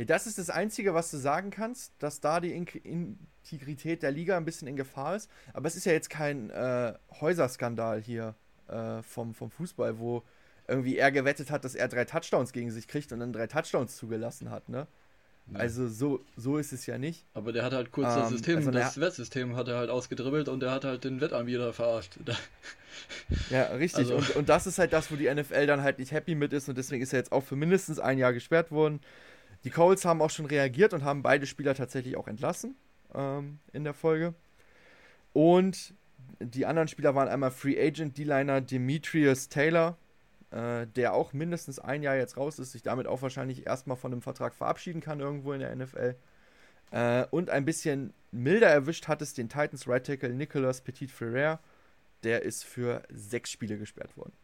Ja, das ist das Einzige, was du sagen kannst, dass da die Integrität der Liga ein bisschen in Gefahr ist. Aber es ist ja jetzt kein Häuserskandal hier vom Fußball, wo irgendwie er gewettet hat, dass er 3 Touchdowns gegen sich kriegt und dann 3 Touchdowns zugelassen hat, ne? Ja. Also so ist es ja nicht. Aber der hat halt kurz das also Wettsystem hat er halt ausgedribbelt und der hat halt den Wettanbieter verarscht. Ja, richtig. Also- Und das ist halt das, wo die NFL dann halt nicht happy mit ist und deswegen ist er jetzt auch für mindestens ein Jahr gesperrt worden. Die Colts haben auch schon reagiert und haben beide Spieler tatsächlich auch entlassen in der Folge. Und die anderen Spieler waren einmal Free Agent D-Liner Demetrius Taylor, der auch mindestens ein Jahr jetzt raus ist, sich damit auch wahrscheinlich erstmal von dem Vertrag verabschieden kann irgendwo in der NFL. Und ein bisschen milder erwischt hat es den Titans Right Tackle Nicolas Petit-Frere. Der ist für 6 Spiele gesperrt worden.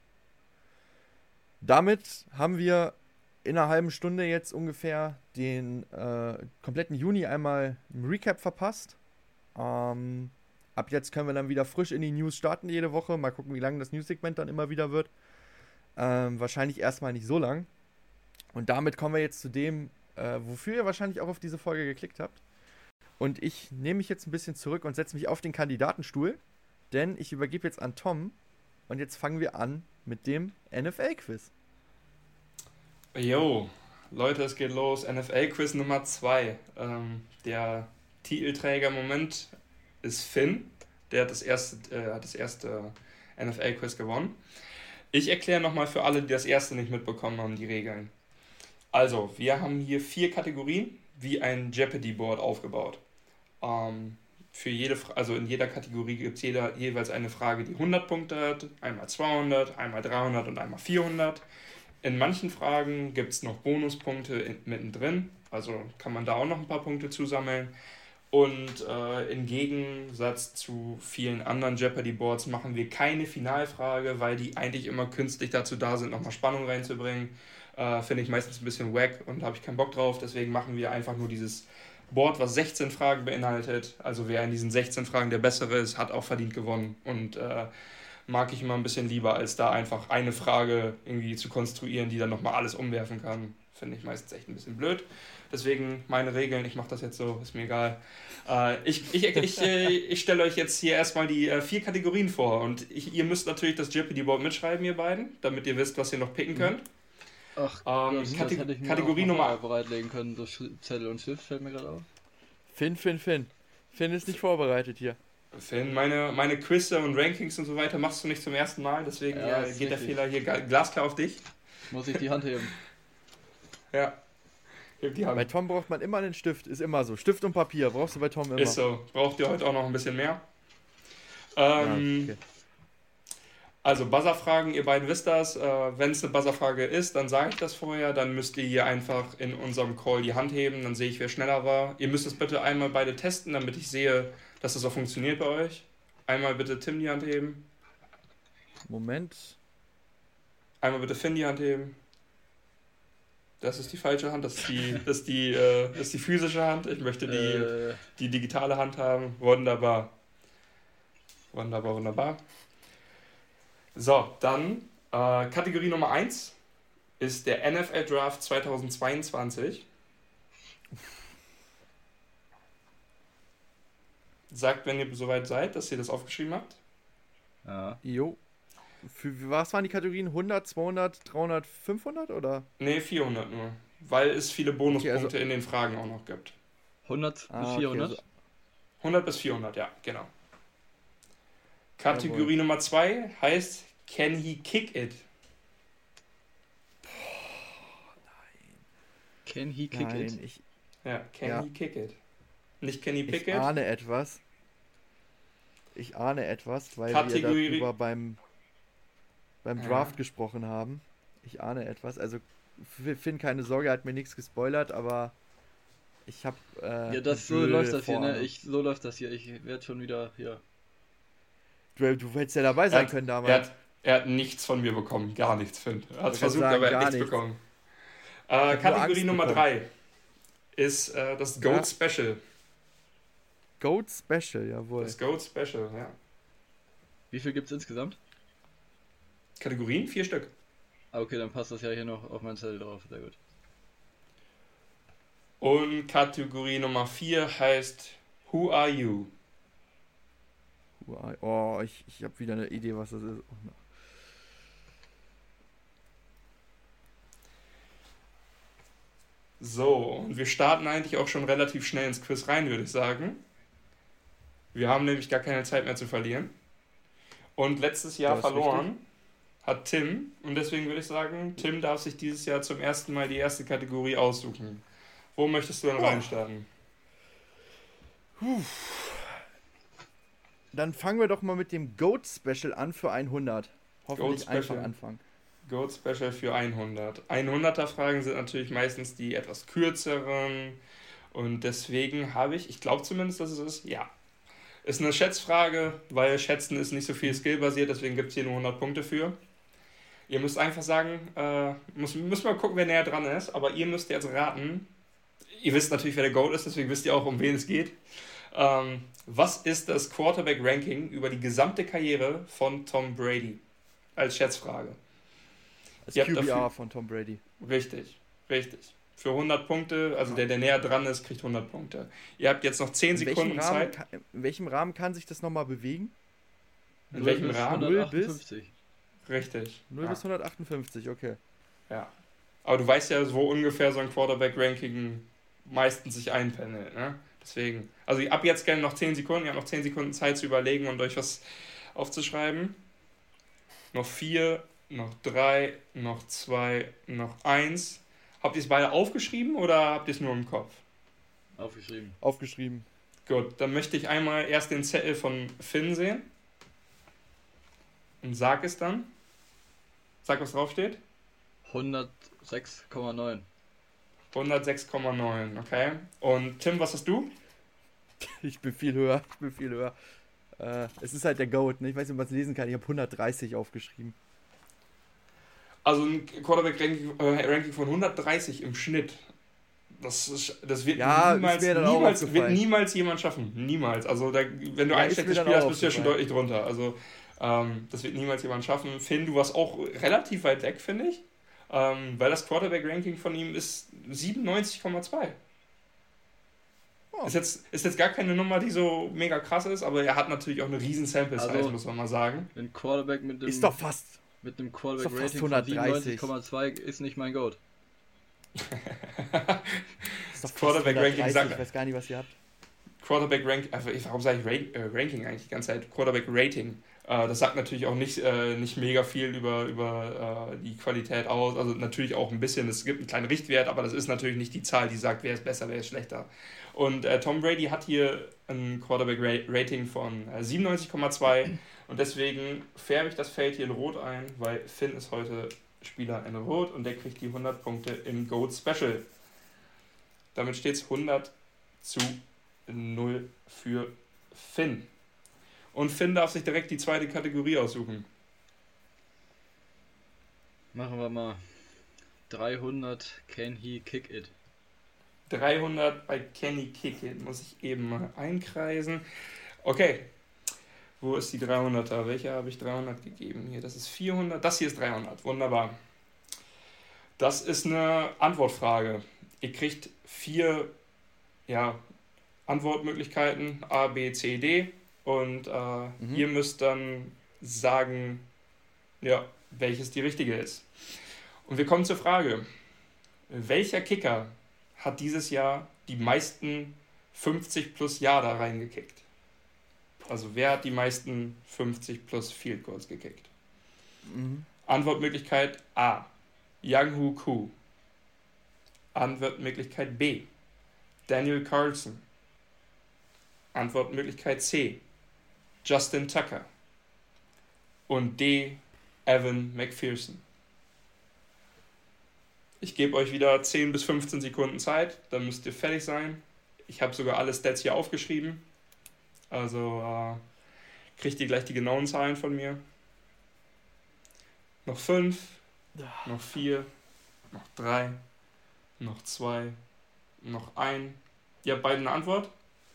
Damit haben wir in einer halben Stunde jetzt ungefähr den kompletten Juni einmal im Recap verpasst. Ab jetzt können wir dann wieder frisch in die News starten jede Woche. Mal gucken, wie lange das News-Segment dann immer wieder wird. Wahrscheinlich erstmal nicht so lang. Und damit kommen wir jetzt zu dem, wofür ihr wahrscheinlich auch auf diese Folge geklickt habt. Und ich nehme mich jetzt ein bisschen zurück und setze mich auf den Kandidatenstuhl, denn ich übergebe jetzt an Tom. Und jetzt fangen wir an mit dem NFL-Quiz. Jo, Leute, es geht los. NFL-Quiz Nummer 2. Der Titelträger im Moment ist Finn. Der hat das erste NFL-Quiz gewonnen. Ich erkläre nochmal für alle, die das erste nicht mitbekommen haben, die Regeln. Also, wir haben hier 4 Kategorien, wie ein Jeopardy-Board aufgebaut. Also in jeder Kategorie gibt es jeweils eine Frage, die 100 Punkte hat, einmal 200, einmal 300 und einmal 400. In manchen Fragen gibt es noch Bonuspunkte mittendrin, also kann man da auch noch ein paar Punkte zusammeln. Und im Gegensatz zu vielen anderen Jeopardy-Boards machen wir keine Finalfrage, weil die eigentlich immer künstlich dazu da sind, nochmal Spannung reinzubringen. Finde ich meistens ein bisschen wack und habe ich keinen Bock drauf. Deswegen machen wir einfach nur dieses Board, was 16 Fragen beinhaltet. Also wer in diesen 16 Fragen der Bessere ist, hat auch verdient gewonnen. Und mag ich immer ein bisschen lieber, als da einfach eine Frage irgendwie zu konstruieren, die dann nochmal alles umwerfen kann. Finde ich meistens echt ein bisschen blöd. Deswegen meine Regeln, ich mache das jetzt so, ist mir egal. Ich stelle euch jetzt hier erstmal die 4 Kategorien vor und ihr müsst natürlich das Jeopardy-Board mitschreiben, ihr beiden, damit ihr wisst, was ihr noch picken könnt. Ach, das hätte ich mir Kategorie auch Nummer noch bereitlegen können, so Zettel und Stift fällt mir gerade auf. Finn. Finn ist nicht vorbereitet hier. Finn, meine Quizze und Rankings und so weiter machst du nicht zum ersten Mal, deswegen Ja, geht der richtig. Fehler hier glasklar auf dich. Muss ich die Hand heben. Ja, heb die Bei Hand. Tom braucht man immer einen Stift, ist immer so. Stift und Papier brauchst du bei Tom immer. Ist so. Braucht ihr heute auch noch ein bisschen mehr? Ja, okay. Also Buzzerfragen, ihr beiden wisst das. Wenn es eine Buzzerfrage ist, dann sage ich das vorher. Dann müsst ihr hier einfach in unserem Call die Hand heben. Dann sehe ich, wer schneller war. Ihr müsst es bitte einmal beide testen, damit ich sehe, dass das auch funktioniert bei euch. Einmal bitte Tim die Hand heben. Moment. Einmal bitte Finn die Hand heben. Das ist die falsche Hand. Das ist die physische Hand. Ich möchte die digitale Hand haben. Wunderbar. Wunderbar. So, dann Kategorie Nummer 1 ist der NFL Draft 2022. Sagt, wenn ihr soweit seid, dass ihr das aufgeschrieben habt. Ja. Jo. Für was waren die Kategorien? 100, 200, 300, 500 oder? Ne, 400 nur. Weil es viele Bonuspunkte Okay, in den Fragen auch noch gibt. 100 bis okay, 400? also- 100 bis 400, ja, genau. Kategorie Nummer 2 heißt Can he kick it? Can he kick Nein, it? Ja, can Ja. he kick it? Nicht can he pick ich it? ahne etwas. Weil Kategorie- wir darüber beim Ja. Draft gesprochen haben. Ich ahne etwas. Also Finn, keine Sorge, er hat mir nichts gespoilert, aber ich habe Ja, so läuft das hier, ne? So läuft das hier. Ich werde schon wieder hier. Du hättest ja dabei sein können damals. Er hat nichts von mir bekommen, gar nichts, Finn. Er hat es Ich versucht, wollte sagen, aber er hat gar nichts nichts. bekommen. hab nur Kategorie Angst Nummer bekommen. 3 ist das Goat Ja. Special. Goat Special, jawohl. Das Goat Special, ja. Wie viel gibt's insgesamt? Kategorien? 4 Stück. Ah, okay, dann passt das ja hier noch auf meinen Zettel drauf. Sehr gut. Und Kategorie Nummer 4 heißt Who Are You? Oh, ich habe wieder eine Idee, was das ist. Oh, no. So, und wir starten eigentlich auch schon relativ schnell ins Quiz rein, würde ich sagen. Wir haben nämlich gar keine Zeit mehr zu verlieren. Und letztes Jahr Das ist verloren richtig. hat Tim. Und deswegen würde ich sagen, Tim darf sich dieses Jahr zum ersten Mal die erste Kategorie aussuchen. Wo möchtest du denn reinstarten? Dann fangen wir doch mal mit dem Goat Special an für 100. Hoffentlich Goat einfach Special. anfangen. Goat Special für 100. 100er Fragen sind natürlich meistens die etwas kürzeren. Und deswegen habe ich glaube zumindest, dass es ist, ja. Ist eine Schätzfrage, weil Schätzen ist nicht so viel skillbasiert, deswegen gibt es hier nur 100 Punkte für. Ihr müsst einfach sagen, müssen wir gucken, wer näher dran ist, aber ihr müsst jetzt raten. Ihr wisst natürlich, wer der GOAT ist, deswegen wisst ihr auch, um wen es geht. Was ist das Quarterback-Ranking über die gesamte Karriere von Tom Brady? Als Schätzfrage. Das Ihr habt QBR dafür- von Tom Brady. Richtig. Für 100 Punkte, also der näher dran ist, kriegt 100 Punkte. Ihr habt jetzt noch 10 Sekunden Zeit. In welchem Rahmen kann sich das nochmal bewegen? In welchem Rahmen? 0 bis 158. Richtig. 0 bis 158, okay. Ja. Aber du weißt ja, wo ungefähr so ein Quarterback-Ranking meistens sich einpendelt, ne? Deswegen. Also ab jetzt gerne noch 10 Sekunden. Ihr habt noch 10 Sekunden Zeit zu überlegen und euch was aufzuschreiben. Noch 4, noch 3, noch 2, noch 1. Habt ihr es beide aufgeschrieben oder habt ihr es nur im Kopf? Aufgeschrieben. Aufgeschrieben. Gut, dann möchte ich einmal erst den Zettel von Finn sehen. Und sag es dann. Sag, was draufsteht. 106,9. 106,9, okay. Und Tim, was hast du? Ich bin viel höher. Es ist halt der Goat, ne? Ich weiß nicht, ob man es lesen kann. Ich habe 130 aufgeschrieben. Also ein Quarterback-Ranking von 130 im Schnitt. Das wird, Ja, ist mir dann auch aufgefallen. niemals jemand schaffen. Niemals. Also wenn du Ja, ein ist schlechtes mir dann Spiel hast, auch bist du ja schon aufgefallen. deutlich drunter. Also das wird niemals jemand schaffen. Finn, du warst auch relativ weit weg, finde ich. Weil das Quarterback-Ranking von ihm ist 97,2. Oh. Ist jetzt gar keine Nummer, die so mega krass ist, aber er hat natürlich auch eine riesen Sample-Size, Also- muss man mal sagen. Ein Quarterback mit dem Ist doch fast. Mit einem Ist doch fast Quarterback-Rating von 130. 97,2 ist nicht mein Goat. Ist doch fast Quarterback-Ranking 130. sagt- Ich weiß gar nicht, was ihr habt. Quarterback-Ranking, warum sage ich Ranking eigentlich die ganze Zeit? Quarterback-Rating. Das sagt natürlich auch nicht mega viel über die Qualität aus. Also natürlich auch ein bisschen, es gibt einen kleinen Richtwert, aber das ist natürlich nicht die Zahl, die sagt, wer ist besser, wer ist schlechter. Und Tom Brady hat hier ein Quarterback-Rating von 97,2 und deswegen färbe ich das Feld hier in Rot ein, weil Finn ist heute Spieler in Rot und der kriegt die 100 Punkte im Goat Special. Damit steht es 100:0 für Finn. Und Finn darf sich direkt die zweite Kategorie aussuchen. Machen wir mal 300 Can He Kick It. 300 bei Kenny Kickett. Muss ich eben mal einkreisen. Okay. Wo ist die 300er? Welche habe ich 300 gegeben? Hier, das ist 400. Das hier ist 300. Wunderbar. Das ist eine Antwortfrage. Ihr kriegt 4 Antwortmöglichkeiten. A, B, C, D. Und ihr müsst dann sagen, welches die richtige ist. Und wir kommen zur Frage. Welcher Kicker hat dieses Jahr die meisten 50 plus Yarder reingekickt? Also wer hat die meisten 50 plus Field Goals gekickt? Antwortmöglichkeit A. Young-Hoo Koo. Antwortmöglichkeit B. Daniel Carlson. Antwortmöglichkeit C. Justin Tucker. Und D. Evan McPherson. Ich gebe euch wieder 10 bis 15 Sekunden Zeit, dann müsst ihr fertig sein. Ich habe sogar alle Stats hier aufgeschrieben. Also kriegt ihr gleich die genauen Zahlen von mir. Noch 5, noch 4, noch 3, noch 2, noch 1. Ihr habt beide eine Antwort?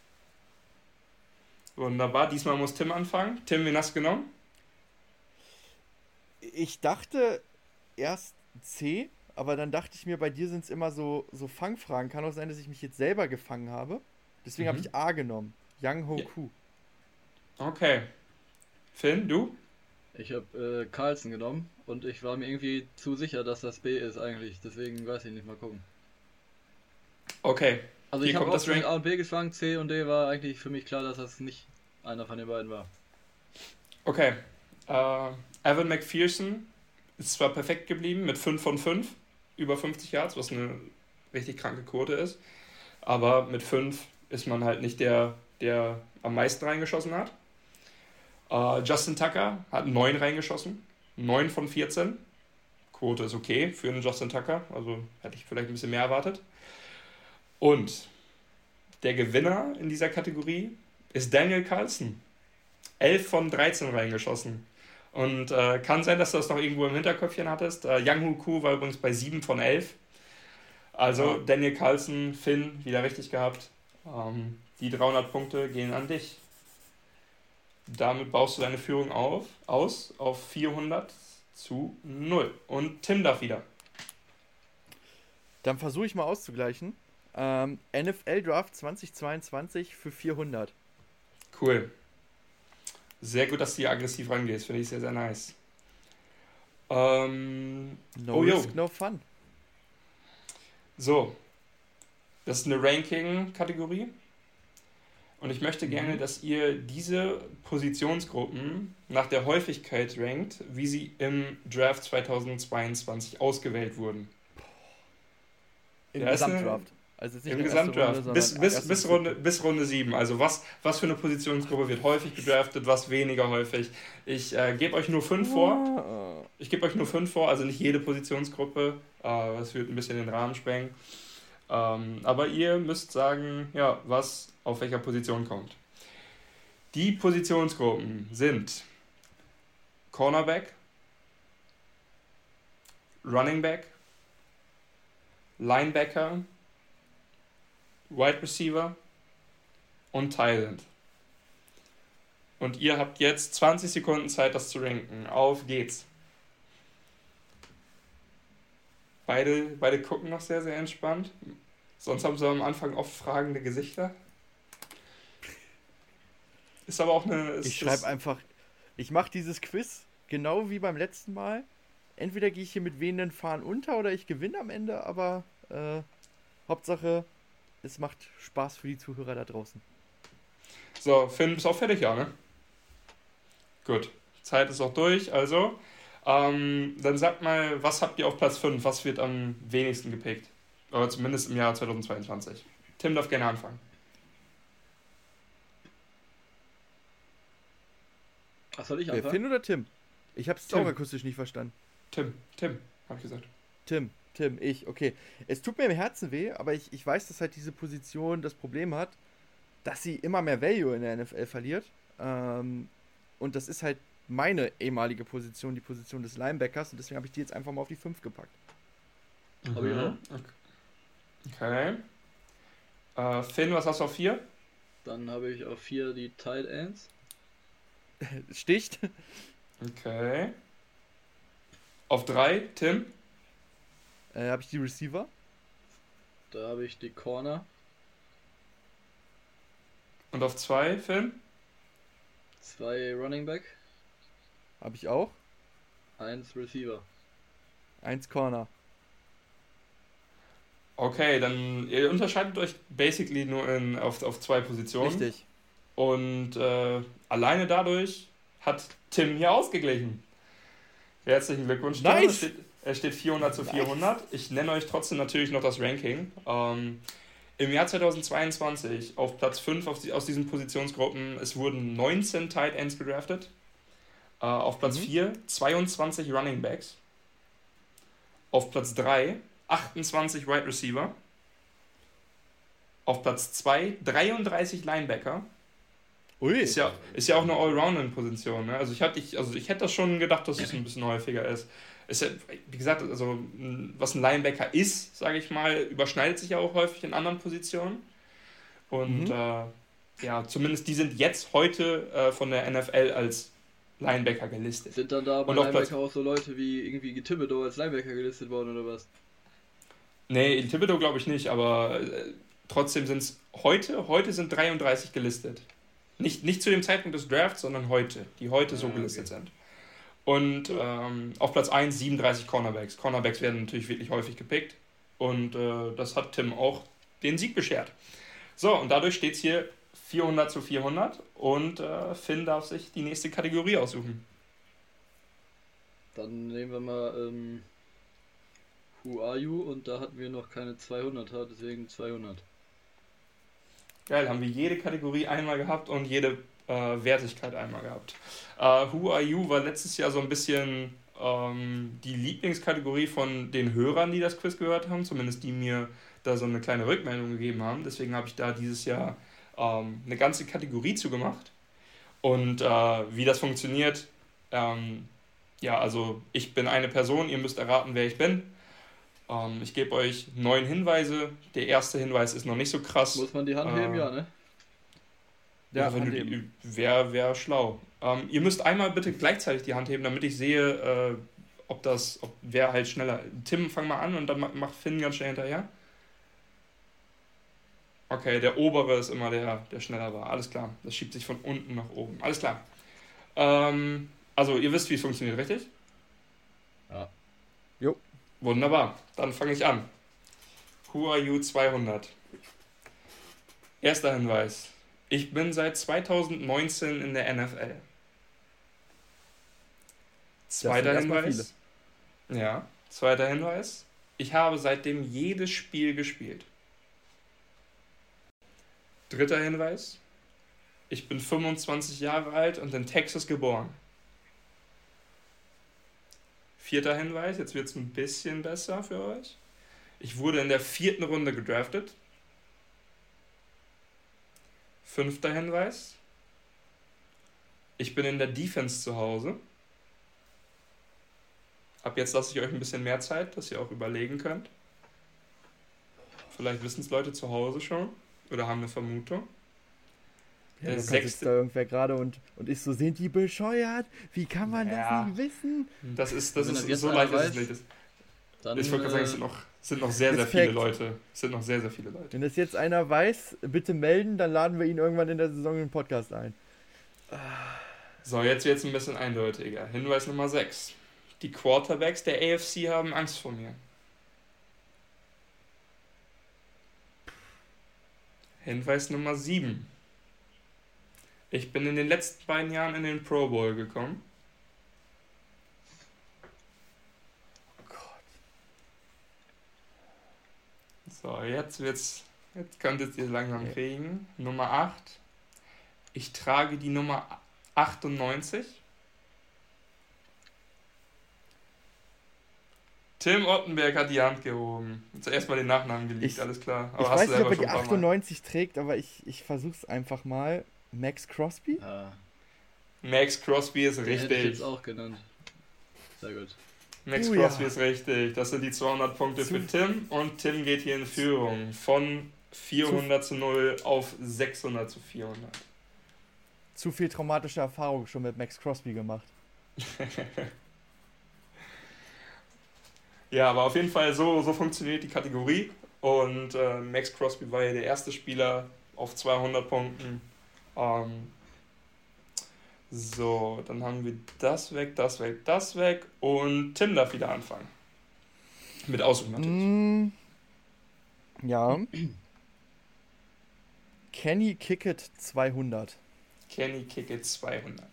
Wunderbar, diesmal muss Tim anfangen. Tim, wen hast du genommen? Ich dachte erst C, aber dann dachte ich mir, bei dir sind es immer so Fangfragen. Kann auch sein, dass ich mich jetzt selber gefangen habe. Deswegen habe ich A genommen. Young Ja. Hoku. Okay. Finn, du? Ich habe Carlsen genommen und ich war mir irgendwie zu sicher, dass das B ist eigentlich. Deswegen weiß ich nicht, mal gucken. Okay. Also Hier ich habe kommt auch das zwischen Rank. A und B geschlagen, C und D war eigentlich für mich klar, dass das nicht einer von den beiden war. Okay. Evan McPherson ist zwar perfekt geblieben mit 5 von 5, über 50 Yards, was eine richtig kranke Quote ist. Aber mit 5 ist man halt nicht der am meisten reingeschossen hat. Justin Tucker hat 9 reingeschossen. 9 von 14. Quote ist okay für einen Justin Tucker. Also hätte ich vielleicht ein bisschen mehr erwartet. Und der Gewinner in dieser Kategorie ist Daniel Carlson. 11 von 13 reingeschossen. Und kann sein, dass du das noch irgendwo im Hinterköpfchen hattest. Young Hoku war übrigens bei 7 von 11. Also Daniel Carlson, Finn, wieder richtig gehabt. Die 300 Punkte gehen an dich. Damit baust du deine Führung aus auf 400-0. Und Tim darf wieder. Dann versuche ich mal auszugleichen. NFL Draft 2022 für 400. Cool. Sehr gut, dass du hier aggressiv rangehst. Finde ich sehr, sehr nice. No Oh, yo. risk, no fun. So. Das ist eine Ranking-Kategorie. Und ich möchte gerne, dass ihr diese Positionsgruppen nach der Häufigkeit rankt, wie sie im Draft 2022 ausgewählt wurden. Im Ja, ist eine- Gesamtdraft. Also jetzt nicht Im nur erste Gesamtdraft. Runde, Bis, sondern bis, erste bis Runde 7. Also was für eine Positionsgruppe wird häufig gedraftet, was weniger häufig. Ich gebe euch nur 5 vor. Ich gebe euch nur 5 vor, also nicht jede Positionsgruppe. Das wird ein bisschen den Rahmen sprengen. Aber ihr müsst sagen, ja, was auf welcher Position kommt. Die Positionsgruppen sind Cornerback, Running Back, Linebacker, Wide Receiver und Tight End. Und ihr habt jetzt 20 Sekunden Zeit, das zu ranken. Auf geht's. Beide gucken noch sehr, sehr entspannt. Sonst haben sie am Anfang oft fragende Gesichter. Ist aber auch eine... Ich schreibe einfach, ich mache dieses Quiz genau wie beim letzten Mal. Entweder gehe ich hier mit wehenden Fahnen unter oder ich gewinne am Ende, aber Hauptsache, es macht Spaß für die Zuhörer da draußen. So, Finn, bist auch fertig, ja, ne? Gut. Zeit ist auch durch, also. Dann sagt mal, was habt ihr auf Platz 5? Was wird am wenigsten gepickt? Oder zumindest im Jahr 2022. Tim darf gerne anfangen. Ach, soll ich Wer, anfangen? Finn oder Tim? Ich habe es Tim. auch akustisch nicht verstanden. Tim, hab ich gesagt. Tim, ich, okay. Es tut mir im Herzen weh, aber ich weiß, dass halt diese Position das Problem hat, dass sie immer mehr Value in der NFL verliert. Und das ist halt meine ehemalige Position, die Position des Linebackers. Und deswegen habe ich die jetzt einfach mal auf die 5 gepackt. Hab ich auch. Okay. Finn, was hast du auf 4? Dann habe ich auf 4 die Tight Ends. Sticht. Okay. Auf 3, Tim. Habe ich die Receiver. Da habe ich die Corner. Und auf 2, Finn. 2 Running Back. Habe ich auch. 1 Receiver. 1 Corner. Okay, dann ihr unterscheidet euch basically nur auf 2 Positionen. Richtig. Und alleine dadurch hat Tim hier ausgeglichen. Herzlichen Glückwunsch, Tim. Nice. Er steht 400-400. Ich nenne euch trotzdem natürlich noch das Ranking. Im Jahr 2022 auf Platz 5 aus diesen Positionsgruppen, es wurden 19 Tight Ends gedraftet. Auf Platz 4 22 Running Backs. Auf Platz 3 28 Wide Receiver. Auf Platz 2 33 Linebacker. Ui. Ist ja auch eine Allround-Position. Ne? Also ich hätte das schon gedacht, dass es ein bisschen häufiger ist. Ist ja, wie gesagt, also was ein Linebacker ist, sage ich mal, überschneidet sich ja auch häufig in anderen Positionen. Und ja, zumindest die sind jetzt heute von der NFL als Linebacker gelistet. Sind dann da bei Und auf Platz- Linebacker auch so Leute wie irgendwie Thibodeau als Linebacker gelistet worden oder was? Nee, in Thibodeau glaube ich nicht, aber trotzdem sind es heute sind 33 gelistet. Nicht zu dem Zeitpunkt des Drafts, sondern heute, die heute so gelistet sind. Und auf Platz 1 37 Cornerbacks. Cornerbacks werden natürlich wirklich häufig gepickt. Und das hat Tim auch den Sieg beschert. So, und dadurch steht es hier 400-400 und Finn darf sich die nächste Kategorie aussuchen. Dann nehmen wir mal Who Are You und da hatten wir noch keine 200er, deswegen 200. Geil, haben wir jede Kategorie einmal gehabt und jede Wertigkeit einmal gehabt. Who Are You war letztes Jahr so ein bisschen die Lieblingskategorie von den Hörern, die das Quiz gehört haben, zumindest die mir da so eine kleine Rückmeldung gegeben haben. Deswegen habe ich da dieses Jahr eine ganze Kategorie zugemacht. Und wie das funktioniert, ja, also ich bin eine Person, ihr müsst erraten, wer ich bin. Ich gebe euch 9 Hinweise. Der erste Hinweis ist noch nicht so krass. Muss man die Hand heben, ja, ne? Ja, Ja, wäre schlau. Ihr müsst einmal bitte gleichzeitig die Hand heben, damit ich sehe, wer halt schneller. Tim, fang mal an und dann macht Finn ganz schnell hinterher. Okay, der obere ist immer der schneller war. Alles klar. Das schiebt sich von unten nach oben. Alles klar. Also, ihr wisst, wie es funktioniert, richtig? Ja. Jo. Wunderbar. Dann fange ich an. Who Are You 200. Erster Hinweis. Ich bin seit 2019 in der NFL. Zweiter erstmal Hinweis. Ja, zweiter Hinweis. Ich habe seitdem jedes Spiel gespielt. Dritter Hinweis. Ich bin 25 Jahre alt und in Texas geboren. Vierter Hinweis, jetzt wird es ein bisschen besser für euch. Ich wurde in der 4. Runde gedraftet. Fünfter Hinweis. Ich bin in der Defense zu Hause. Ab jetzt lasse ich euch ein bisschen mehr Zeit, dass ihr auch überlegen könnt. Vielleicht wissen es Leute zu Hause schon oder haben eine Vermutung. Ja, Der da sitzt da irgendwer gerade und ist so, sind die bescheuert? Wie kann man Ja. das nicht wissen? Das ist Wenn das jetzt so einer leicht ist es weiß, nicht. Dann, Ich wollte gerade sagen, es sind noch sehr, sehr viele Leute. Es sind noch sehr, sehr viele Leute. Wenn das jetzt einer weiß, bitte melden, dann laden wir ihn irgendwann in der Saison in den Podcast ein. So, jetzt wird es ein bisschen eindeutiger. Hinweis Nummer 6. Die Quarterbacks der AFC haben Angst vor mir. Hinweis Nummer 7. Ich bin in den letzten beiden Jahren in den Pro Bowl gekommen. So, jetzt könntet ihr langsam kriegen. Nummer 8. Ich trage die Nummer 98. Tim Ottenberg hat die Hand gehoben. Zuerst mal den Nachnamen geleakt, alles klar. Ich hast weiß du nicht, ob er selber die schon ein paar Mal. 98 trägt, aber ich versuch's einfach mal. Max Crosby? ja, Max Crosby ist den hätte ich richtig. jetzt auch genannt. Sehr gut. Max Oh Crosby ja. ist richtig. Das sind die 200 Punkte für Tim. Und Tim geht hier in Führung. Von 400-0 auf 600-400. Zu viel traumatische Erfahrung schon mit Max Crosby gemacht. Ja, aber auf jeden Fall so funktioniert die Kategorie. Und Max Crosby war ja der erste Spieler auf 200 Punkten. So, dann haben wir das weg, das weg, das weg. Und Tim darf wieder anfangen. Mit Aussuchen natürlich. Ja. Kenny Kickett 200. Kenny Kickett 200.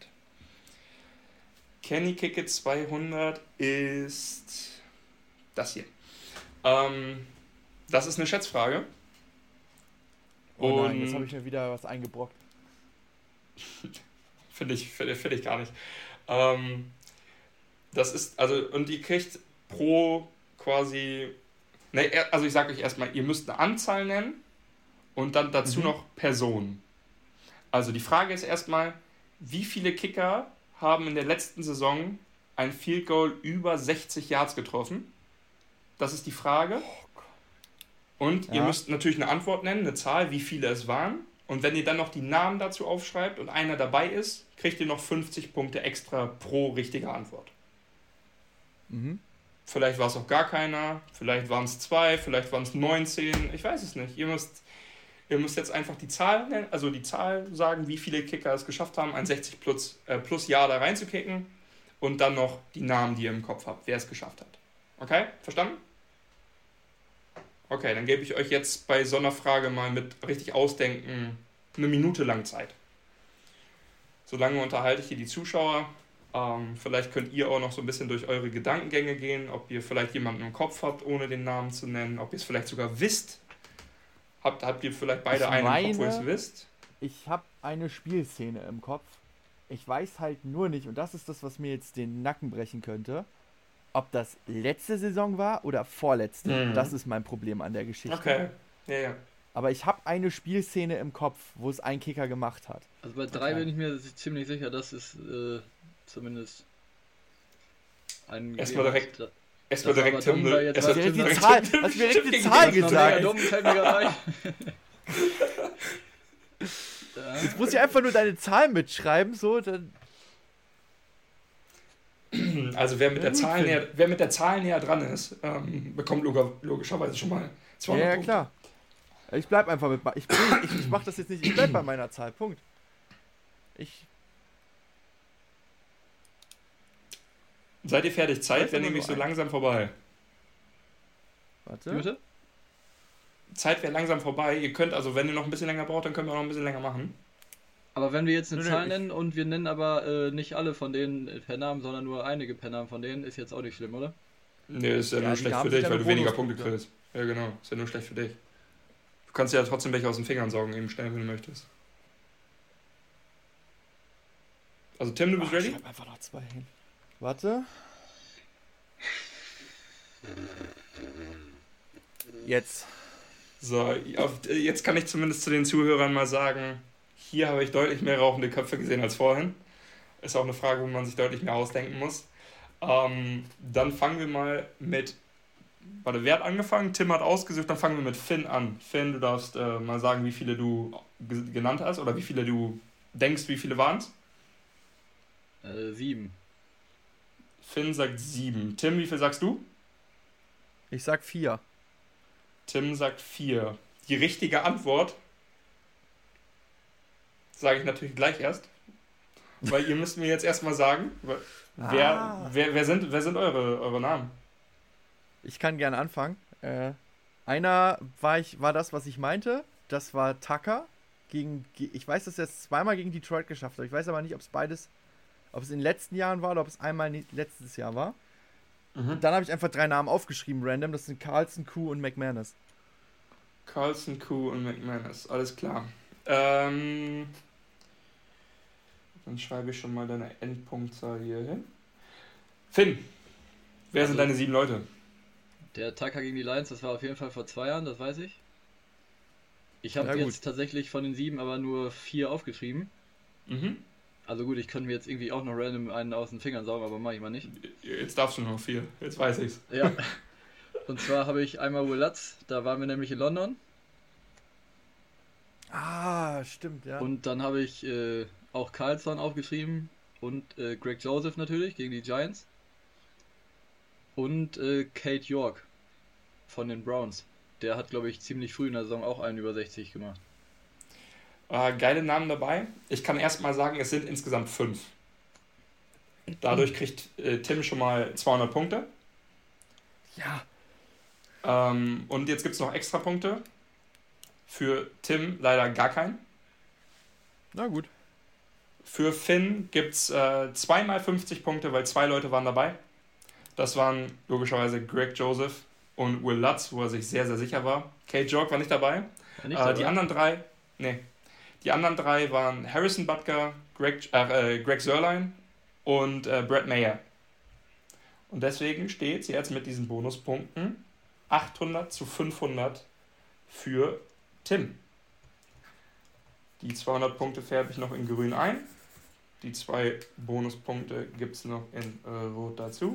Kenny Kickett 200 ist das hier. Das ist eine Schätzfrage. Oh nein, Und- jetzt habe ich mir wieder was eingebrockt. Finde ich gar nicht. Das ist, also, und ihr kriegt pro quasi, also ich sage euch erstmal, ihr müsst eine Anzahl nennen und dann dazu noch Personen. Also die Frage ist erstmal, wie viele Kicker haben in der letzten Saison ein Field Goal über 60 Yards getroffen? Das ist die Frage. Und ihr Ja. müsst natürlich eine Antwort nennen, eine Zahl, wie viele es waren. Und wenn ihr dann noch die Namen dazu aufschreibt und einer dabei ist, kriegt ihr noch 50 Punkte extra pro richtige Antwort. Mhm. Vielleicht war es auch gar keiner, vielleicht waren es 2, vielleicht waren es 19, ich weiß es nicht. Ihr müsst jetzt einfach die Zahl nennen, also die Zahl sagen, wie viele Kicker es geschafft haben, ein 60 plus Jahr da reinzukicken und dann noch die Namen, die ihr im Kopf habt, wer es geschafft hat. Okay? Verstanden? Okay, dann gebe ich euch jetzt bei so einer Frage mal mit richtig ausdenken 1 Minute lang Zeit. Solange unterhalte ich hier die Zuschauer. Vielleicht könnt ihr auch noch so ein bisschen durch eure Gedankengänge gehen, ob ihr vielleicht jemanden im Kopf habt, ohne den Namen zu nennen, ob ihr es vielleicht sogar wisst. Habt ihr vielleicht beide einen im Kopf, wo ihr es wisst? Ich habe eine Spielszene im Kopf. Ich weiß halt nur nicht, und das ist das, was mir jetzt den Nacken brechen könnte, ob das letzte Saison war oder vorletzte. Mhm. Das ist mein Problem an der Geschichte. Okay, ja. Aber ich habe eine Spielszene im Kopf, wo es ein Kicker gemacht hat. Also bei 3 bin ich mir ziemlich sicher, dass es zumindest einen Erstmal gegeben direkt- hat. Erstmal Das war direkt aber dumm, Tim. weil jetzt erstmal war Direkt die direkt Zahl, Tim- hast du direkt die Tim Zahl gegen- Das war mega gesagt. dumm, fällt mir gerade ein. Ja. Jetzt muss ich einfach nur deine Zahl mitschreiben, so, dann. Also wer mit der Ja, Zahl gut, näher dran ist, bekommt logischerweise schon mal 200 Ja, Punkte. klar. Ich bleib einfach mit. Ich mach das jetzt nicht, ich bleib bei meiner Zahl, Punkt. Seid ihr fertig? Zeit Weiß wäre aber nämlich so nur langsam vorbei. Wie Warte. bitte? Zeit wäre langsam vorbei. Ihr könnt, also wenn ihr noch ein bisschen länger braucht, dann können wir noch ein bisschen länger machen. Aber wenn wir jetzt eine Nö, Zahl ich- nennen und wir nennen aber nicht alle von denen per Namen, sondern nur einige per Namen von denen, ist jetzt auch nicht schlimm, oder? Nee, ist ja, Ja, nur die schlecht haben für sich dich, dann weil du weniger Bonuspunkte. Punkte kriegst. Ja, genau. Ist ja nur schlecht für dich. Du kannst ja trotzdem welche aus den Fingern saugen, eben schnell, wenn du möchtest. Also Tim, du bist ready? Schreib einfach noch 2 hin. Warte. Jetzt. So, jetzt kann ich zumindest zu den Zuhörern mal sagen, hier habe ich deutlich mehr rauchende Köpfe gesehen als vorhin. Ist auch eine Frage, wo man sich deutlich mehr ausdenken muss. Dann fangen wir mal mit... Warte, wer hat angefangen? Tim hat ausgesucht, dann fangen wir mit Finn an. Finn, du darfst mal sagen, wie viele du genannt hast oder wie viele du denkst, wie viele waren es? 7. Finn sagt 7. Tim, wie viel sagst du? Ich sag 4. Tim sagt 4. Die richtige Antwort sage ich natürlich gleich erst, weil ihr müsst mir jetzt erstmal sagen, wer sind eure Namen? Ich kann gerne anfangen. Einer war das, was ich meinte. Das war Tucker. Ich weiß, dass er es zweimal gegen Detroit geschafft hat. Ich weiß aber nicht, ob es in den letzten Jahren war oder ob es einmal letztes Jahr war. Und dann habe ich einfach 3 Namen aufgeschrieben, random. Das sind Carlson, Koo und McManus. Carlson, Koo und McManus, alles klar. Dann schreibe ich schon mal deine Endpunktzahl hier hin. Finn, wer sind Also- deine 7 Leute? Der Tucker gegen die Lions, das war auf jeden Fall vor 2 Jahren, das weiß ich. Ich habe Ja, gut. jetzt tatsächlich von den 7 aber nur 4 aufgeschrieben. Mhm. Also gut, ich könnte mir jetzt irgendwie auch noch random einen aus den Fingern saugen, aber mache ich mal nicht. Jetzt darfst du noch 4, jetzt weiß ich's. Ja. Und zwar habe ich einmal Will Lutz, da waren wir nämlich in London. Ah, stimmt, ja. Und dann habe ich auch Carlson aufgeschrieben und Greg Joseph natürlich gegen die Giants. Und Kate York von den Browns. Der hat, glaube ich, ziemlich früh in der Saison auch einen über 60 gemacht. Geile Namen dabei. Ich kann erst mal sagen, es sind insgesamt 5. Dadurch kriegt Tim schon mal 200 Punkte. Ja. Und jetzt gibt es noch extra Punkte. Für Tim leider gar keinen. Na gut. Für Finn gibt es 2 mal 50 Punkte, weil 2 Leute waren dabei. Das waren logischerweise Greg Joseph und Will Lutz, wo er sich sehr, sehr sicher war. Kate York war nicht dabei. War nicht dabei? Die anderen 3, Die anderen 3 waren Harrison Butker, Greg Sörlein und Brett Mayer. Und deswegen steht es jetzt mit diesen Bonuspunkten 800 zu 500 für Tim. Die 200 Punkte färbe ich noch in grün ein. Die 2 Bonuspunkte gibt es noch in rot dazu.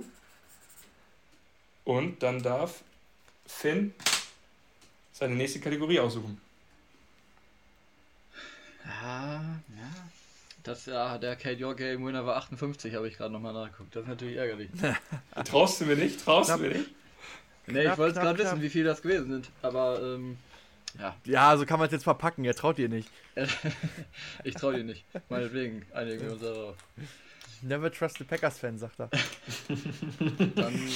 Und dann darf Finn seine nächste Kategorie aussuchen. Ja. Der Kate York Game Winner war 58, habe ich gerade nochmal nachgeguckt. Das ist natürlich ärgerlich. Traust du mir nicht? Nee, ich wollte gerade wissen, wie viel das gewesen sind. Aber, ja. Ja, so kann man es jetzt verpacken. Er traut dir nicht. Ich traue dir nicht. Meinetwegen einigen wir uns darauf. Never trust the Packers-Fan, sagt er. Dann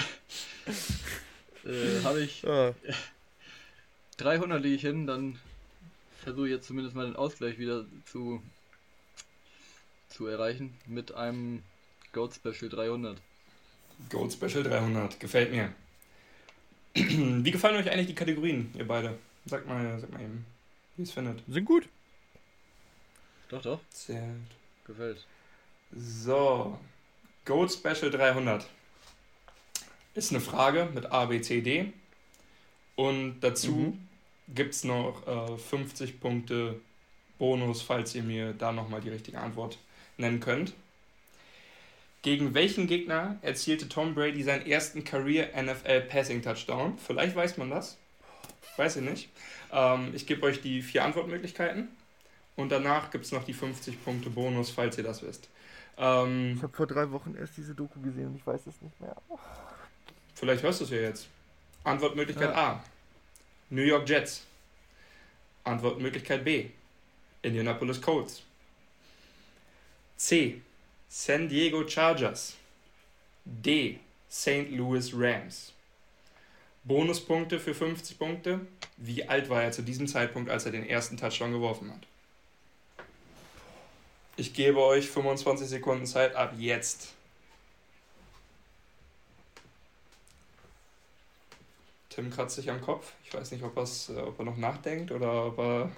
habe ich 300 liege ich hin, dann versuche ich jetzt zumindest mal den Ausgleich wieder zu erreichen mit einem Goat Special 300. Goat Special 300, gefällt mir. Wie gefallen euch eigentlich die Kategorien, ihr beide? Sagt mal eben, wie ihr es findet. Sind gut. Doch. Sehr gut. Gefällt. So, Goat Special 300 ist eine Frage mit A, B, C, D und dazu gibt es noch 50 Punkte Bonus, falls ihr mir da nochmal die richtige Antwort nennen könnt. Gegen welchen Gegner erzielte Tom Brady seinen ersten Career NFL Passing Touchdown? Vielleicht weiß man das. Weiß ich nicht. Ich gebe euch die 4 Antwortmöglichkeiten und danach gibt es noch die 50 Punkte Bonus, falls ihr das wisst. Ich habe vor 3 Wochen erst diese Doku gesehen und ich weiß es nicht mehr. Vielleicht hörst du es ja jetzt. Antwortmöglichkeit A. New York Jets. Antwortmöglichkeit B. Indianapolis Colts. C. San Diego Chargers. D. St. Louis Rams. Bonuspunkte für 50 Punkte. Wie alt war er zu diesem Zeitpunkt, als er den ersten Touchdown geworfen hat? Ich gebe euch 25 Sekunden Zeit ab jetzt. Tim kratzt sich am Kopf. Ich weiß nicht, ob er noch nachdenkt oder ob er...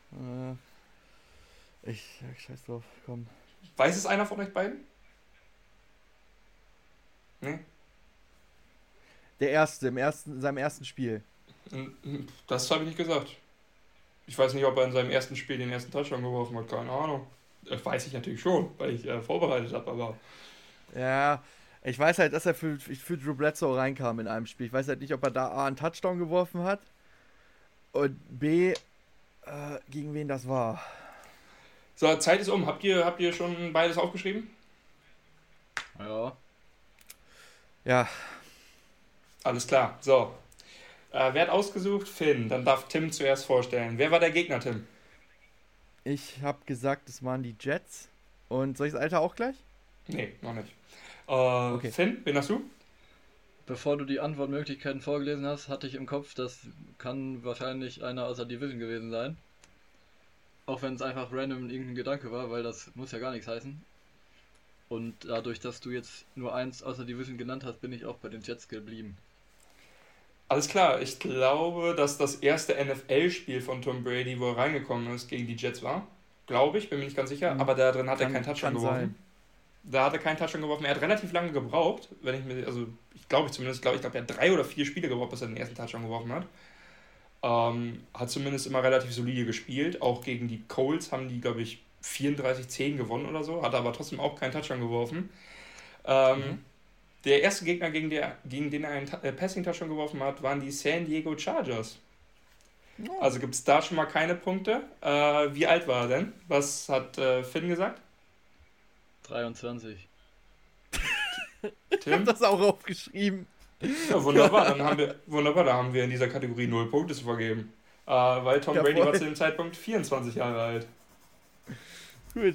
Scheiß drauf, komm. Weiß es einer von euch beiden? Nee? Der Erste, in seinem ersten Spiel. Das habe ich nicht gesagt. Ich weiß nicht, ob er in seinem ersten Spiel den ersten Touchdown geworfen hat. Keine Ahnung. Weiß ich natürlich schon, weil ich vorbereitet habe, aber... Ja, ich weiß halt, dass er für Drew Bledsoe reinkam in einem Spiel. Ich weiß halt nicht, ob er da A einen Touchdown geworfen hat und B, gegen wen das war. So, Zeit ist um. Habt ihr schon beides aufgeschrieben? Ja. Ja. Alles klar. So. Wer hat ausgesucht? Finn. Dann darf Tim zuerst vorstellen. Wer war der Gegner, Tim? Ich habe gesagt, es waren die Jets. Und soll ich das Alter auch gleich? Nee, noch nicht. Okay. Finn, wen hast du? Bevor du die Antwortmöglichkeiten vorgelesen hast, hatte ich im Kopf, das kann wahrscheinlich einer aus der Division gewesen sein. Auch wenn es einfach random irgendein Gedanke war, weil das muss ja gar nichts heißen. Und dadurch, dass du jetzt nur eins aus der Division genannt hast, bin ich auch bei den Jets geblieben. Alles klar. Ich glaube, dass das erste NFL-Spiel von Tom Brady, wo er reingekommen ist, gegen die Jets war. Glaube ich, bin mir nicht ganz sicher. Aber da drin hat er keinen Touchdown geworfen. Da hat er keinen Touchdown geworfen. Er hat relativ lange gebraucht, ich glaube, er hat 3 oder 4 Spiele gebraucht, bis er den ersten Touchdown geworfen hat. Hat zumindest immer relativ solide gespielt. Auch gegen die Colts haben die, glaube ich, 34-10 gewonnen oder so. Hat aber trotzdem auch keinen Touchdown geworfen. Der erste Gegner, gegen den er einen Passing-Touchdown geworfen hat, waren die San Diego Chargers. Oh. Also gibt es da schon mal keine Punkte. Wie alt war er denn? Was hat Finn gesagt? 23. Ich habe das auch aufgeschrieben. Ja, wunderbar. Da haben wir in dieser Kategorie 0 Punkte zu vergeben. Weil Tom Brady war zu dem Zeitpunkt 24 Jahre alt. Gut.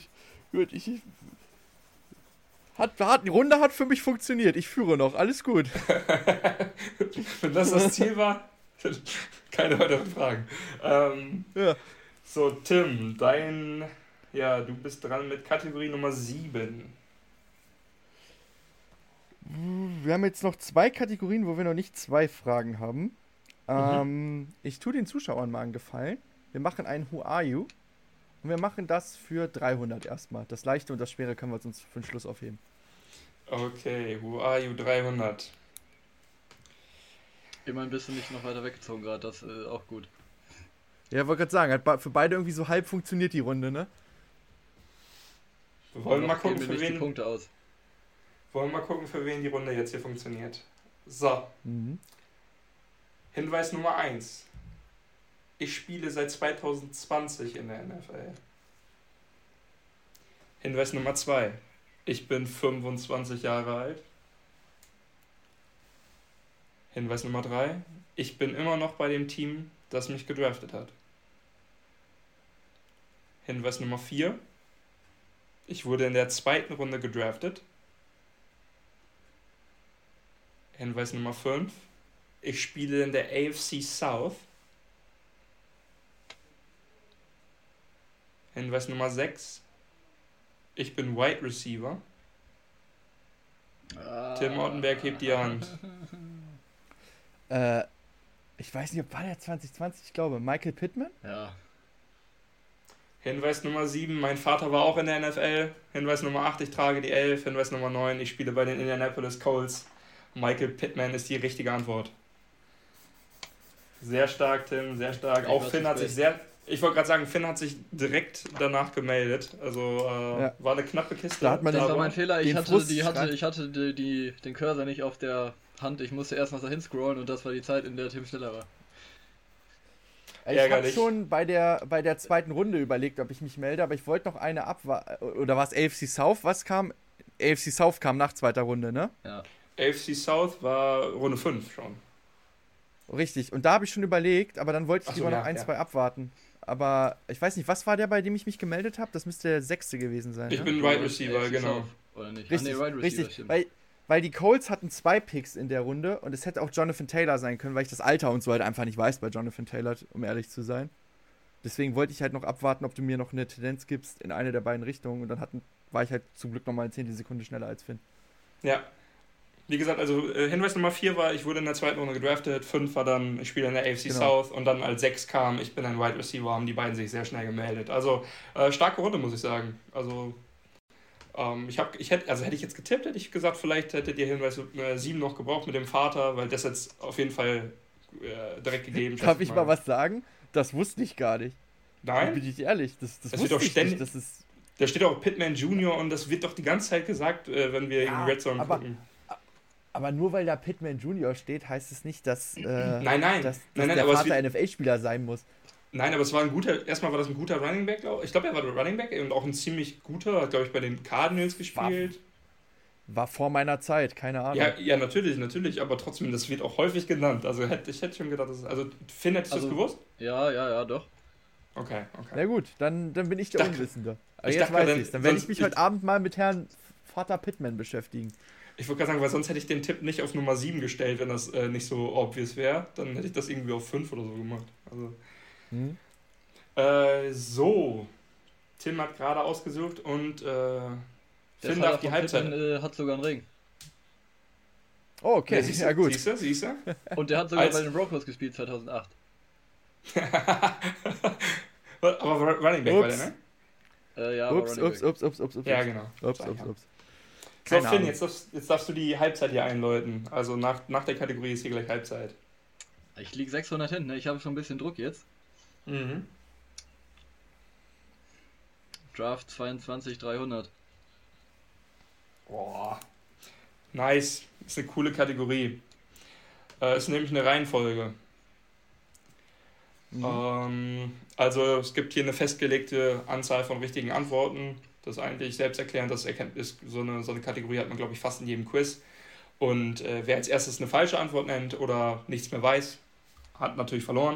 Die Runde hat für mich funktioniert. Ich führe noch. Alles gut. Wenn das Ziel war, keine weiteren Fragen. Ja. So, Tim, du bist dran mit Kategorie Nummer 7. Wir haben jetzt noch 2 Kategorien, wo wir noch nicht 2 Fragen haben. Ich tue den Zuschauern mal einen Gefallen. Wir machen ein Who Are You? Und wir machen das für 300 erstmal. Das Leichte und das Schwere können wir uns für den Schluss aufheben. Okay, Who Are You 300. Immerhin bist du nicht noch weiter weggezogen gerade, das ist auch gut. Ja, wollte gerade sagen, hat für beide irgendwie so halb funktioniert die Runde, ne? Wir wollen mal gucken, für wen die Punkte aus. Wollen wir mal gucken, für wen die Runde jetzt hier funktioniert. So. Hinweis Nummer 1. Ich spiele seit 2020 in der NFL. Hinweis Nummer 2. Ich bin 25 Jahre alt. Hinweis Nummer 3. Ich bin immer noch bei dem Team, das mich gedraftet hat. Hinweis Nummer 4. Ich wurde in der 2. Runde gedraftet. Hinweis Nummer 5. Ich spiele in der AFC South. Hinweis Nummer 6. Ich bin Wide Receiver. Tim Ottenberg hebt die Hand. Ich weiß nicht, ob war der 2020, ich glaube, Michael Pittman? Ja. Hinweis Nummer 7, mein Vater war auch in der NFL. Hinweis Nummer 8, ich trage die 11. Hinweis Nummer 9, ich spiele bei den Indianapolis Colts. Michael Pittman ist die richtige Antwort. Sehr stark, Tim, sehr stark. Auch Finn hat sich ich wollte gerade sagen, Finn hat sich direkt danach gemeldet. Also war eine knappe Kiste. Da hat man Das war mein Fehler. Ich hatte den Cursor nicht auf der Hand. Ich musste erst mal dahin scrollen und das war die Zeit, in der Tim schneller war. Ich habe schon bei der 2. Runde überlegt, ob ich mich melde, aber ich wollte noch eine abwarten. Oder war es AFC South? Was kam? AFC South kam nach 2. Runde, ne? Ja. AFC South war Runde 5 schon. Richtig, und da habe ich schon überlegt, aber dann wollte ich lieber noch 2 abwarten. Aber ich weiß nicht, was war der, bei dem ich mich gemeldet habe? Das müsste der 6. gewesen sein. Ich ne? bin Wide Receiver, genau. Oder nicht? Richtig, Wide Receiver, richtig. Weil die Colts hatten 2 Picks in der Runde und es hätte auch Jonathan Taylor sein können, weil ich das Alter und so halt einfach nicht weiß bei Jonathan Taylor, um ehrlich zu sein. Deswegen wollte ich halt noch abwarten, ob du mir noch eine Tendenz gibst in eine der beiden Richtungen und dann war ich halt zum Glück nochmal eine 10. Sekunde schneller als Finn. Ja. Wie gesagt, also Hinweis Nummer 4 war, ich wurde in der 2. Runde gedraftet, 5 war dann, ich spiele in der AFC South und dann als 6 kam, ich bin ein Wide Receiver, haben die beiden sich sehr schnell gemeldet. Also starke Runde, muss ich sagen. Also hätte ich jetzt getippt, hätte ich gesagt, vielleicht hättet ihr Hinweis 7 noch gebraucht mit dem Vater, weil das jetzt auf jeden Fall direkt gegeben. Darf ich mal was sagen? Das wusste ich gar nicht. Nein? Bin ich ehrlich, das wird wusste doch ich ständig. nicht. Das ist Da steht auch Pittman Jr. und das wird doch die ganze Zeit gesagt, wenn wir in Red Zone gucken. Aber nur weil da Pittman Jr. steht, heißt es nicht, dass, Nein, dass der Vater NFL-Spieler sein muss. Nein, aber es war erstmal war das ein guter Running Back, glaube ich. Ich glaube, er war der Running Back und auch ein ziemlich guter, hat, glaube ich, bei den Cardinals gespielt. War vor meiner Zeit, keine Ahnung. Ja, natürlich, aber trotzdem, das wird auch häufig genannt. Also ich hätte schon gedacht, Finn, hättest du das gewusst? Ja, doch. Okay. Na gut, dann bin ich der Unwissende. Aber ich jetzt dachte, weiß ich es. Dann werde ich mich heute Abend mal mit Herrn Vater Pittman beschäftigen. Ich wollte gerade sagen, weil sonst hätte ich den Tipp nicht auf Nummer 7 gestellt, wenn das nicht so obvious wäre. Dann hätte ich das irgendwie auf 5 oder so gemacht. Also. Tim hat gerade ausgesucht und Finn darf die Halbzeit. Hat sogar einen Ring. Oh, okay, ja gut. Siehst du? Und der hat sogar bei den Broncos gespielt 2008. Aber Running Back war der, ne? Ja, ups. Ja, genau. Ups. So, Finn, jetzt darfst du die Halbzeit hier einläuten. Also nach der Kategorie ist hier gleich Halbzeit. Ich liege 600 hin, ne? Ich habe schon ein bisschen Druck jetzt. Mhm. Draft 22.300. Boah. Nice. Ist eine coole Kategorie. Ist nämlich eine Reihenfolge. Also es gibt hier eine festgelegte Anzahl von richtigen Antworten. Das ist eigentlich selbsterklärend, das ist so eine Kategorie hat man, glaube ich, fast in jedem Quiz. Und wer als erstes eine falsche Antwort nennt oder nichts mehr weiß, hat natürlich verloren.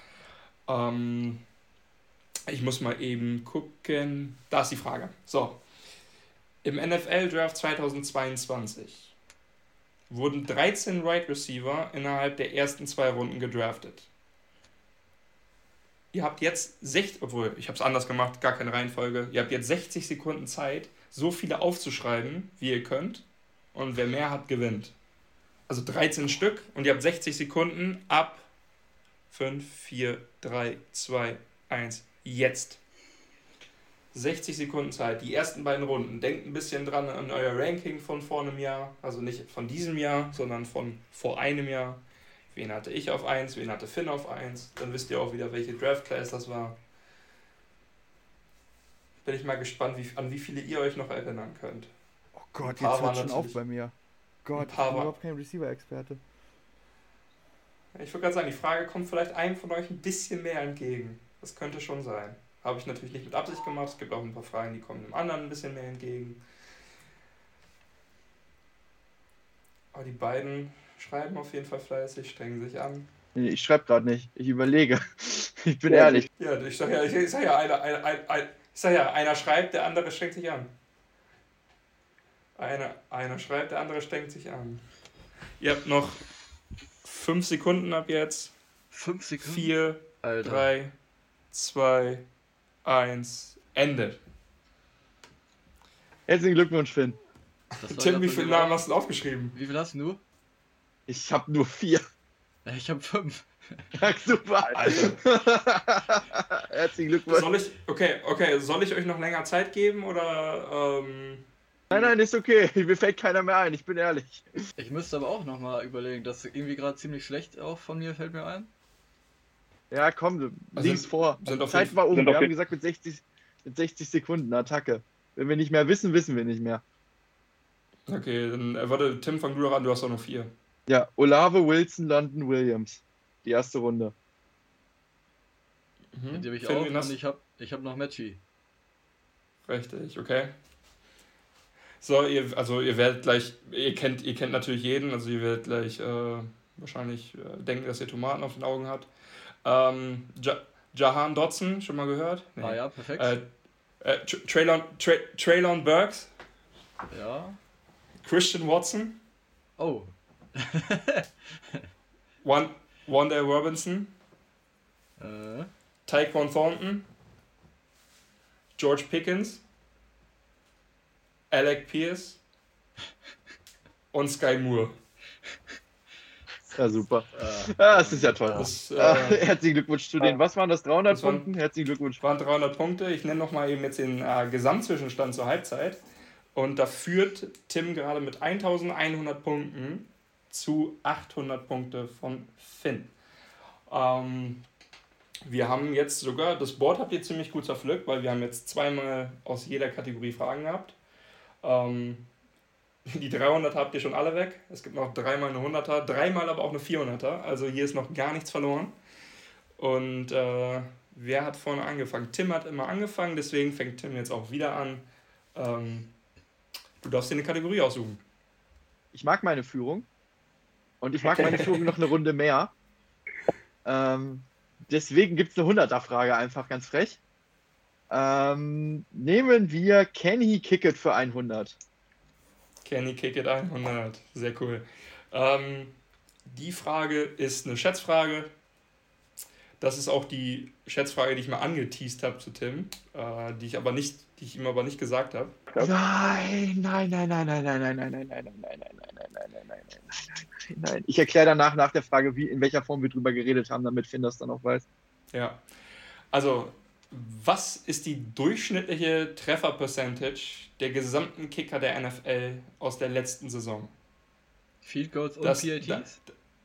Ich muss mal eben gucken. Da ist die Frage. So. Im NFL-Draft 2022 wurden 13 Wide Receiver innerhalb der ersten 2 Runden gedraftet. Ihr habt jetzt ich habe es anders gemacht, gar keine Reihenfolge. Ihr habt jetzt 60 Sekunden Zeit, so viele aufzuschreiben, wie ihr könnt. Und wer mehr hat, gewinnt. Also 13 Stück und ihr habt 60 Sekunden ab 5, 4, 3, 2, 1, jetzt. 60 Sekunden Zeit, die ersten beiden Runden. Denkt ein bisschen dran an euer Ranking von vor einem Jahr. Also nicht von diesem Jahr, sondern von vor einem Jahr. Wen hatte ich auf 1, wen hatte Finn auf 1. Dann wisst ihr auch wieder, welche Draft-Class das war. Bin ich mal gespannt, an wie viele ihr euch noch erinnern könnt. Oh Gott, jetzt hört schon auf bei mir. Gott, ich bin überhaupt kein Receiver-Experte. Ich würde gerade sagen, die Frage kommt vielleicht einem von euch ein bisschen mehr entgegen. Das könnte schon sein. Habe ich natürlich nicht mit Absicht gemacht. Es gibt auch ein paar Fragen, die kommen dem anderen ein bisschen mehr entgegen. Aber die beiden schreiben auf jeden Fall fleißig, strengen sich an. Nee, ich schreibe gerade nicht. Ich überlege. Ich bin ehrlich. Ja, ich sag ja, einer schreibt, der andere strengt sich an. Einer schreibt, der andere strengt sich an. Ihr habt noch 5 Sekunden ab jetzt. 5 Sekunden? 4, Alter. 3, 2, 1, Ende. Herzlichen Glückwunsch, Finn. Das war Tim, grad wie bei viele dir Namen auch. hast du aufgeschrieben? Wie viel hast du? Ich habe nur 4. Ich habe 5. Ja, super. Alter. Herzlichen Glückwunsch. Soll ich euch noch länger Zeit geben oder Nein, ist okay. Mir fällt keiner mehr ein. Ich bin ehrlich. Ich müsste aber auch nochmal überlegen, das ist irgendwie gerade ziemlich schlecht auch von mir, fällt mir ein. Ja, komm, du Also liegst vor. sind Die auf Zeit jeden- war um. sind Wir auf haben jeden- gesagt mit 60 Sekunden Attacke. Wenn wir nicht mehr wissen, wissen wir nicht mehr. Okay, dann warte, Tim, fang du doch an, du hast auch noch 4. Ja, Olave, Wilson, London, Williams. Die erste Runde. Die habe ich Finn, auch wen hast- und ich hab noch Matchy. Richtig, okay. So, ihr werdet gleich, ihr kennt natürlich jeden, also ihr werdet gleich wahrscheinlich denken, dass ihr Tomaten auf den Augen habt. Jahan Dotson, schon mal gehört? Nee. Ah ja, perfekt. Traylon Burks, Ja. Christian Watson, Oh. Wanda Robinson, Tyquan Thornton, George Pickens, Alec Pierce und Sky Moore. Ja, super. Das ist ja toll. Das, Herzlichen Glückwunsch zu den, was waren das, 300 das waren- Punkten? Herzlichen Glückwunsch. waren 300 Punkte. Ich nenne nochmal eben jetzt den Gesamtzwischenstand zur Halbzeit. Und da führt Tim gerade mit 1100 Punkten zu 800 Punkte von Finn. Wir haben jetzt sogar, das Board habt ihr ziemlich gut zerpflückt, weil wir haben jetzt zweimal aus jeder Kategorie Fragen gehabt. Die 300 habt ihr schon alle weg. Es gibt noch dreimal eine 100er, dreimal aber auch eine 400er. Also hier ist noch gar nichts verloren. Und wer hat vorne angefangen? Tim hat immer angefangen, deswegen fängt Tim jetzt auch wieder an. Du darfst dir eine Kategorie aussuchen. Ich mag meine Führung. Und ich mag meine Führung noch eine Runde mehr. Deswegen gibt es eine 100er-Frage, einfach ganz frech. Nehmen wir Can He Kick It für 100? Kenny Kick It 100. Sehr cool. Die Frage ist eine Schätzfrage. Das ist auch die Schätzfrage, die ich mal angeteased habe zu Tim, die ich ihm aber nicht gesagt habe. Nein. Ich erkläre danach nach der Frage, in welcher Form wir drüber geredet haben, damit Finn das dann auch weiß. Ja. Also, was ist die durchschnittliche Treffer-Percentage der gesamten Kicker der NFL aus der letzten Saison? Field Goals und Das- PATs?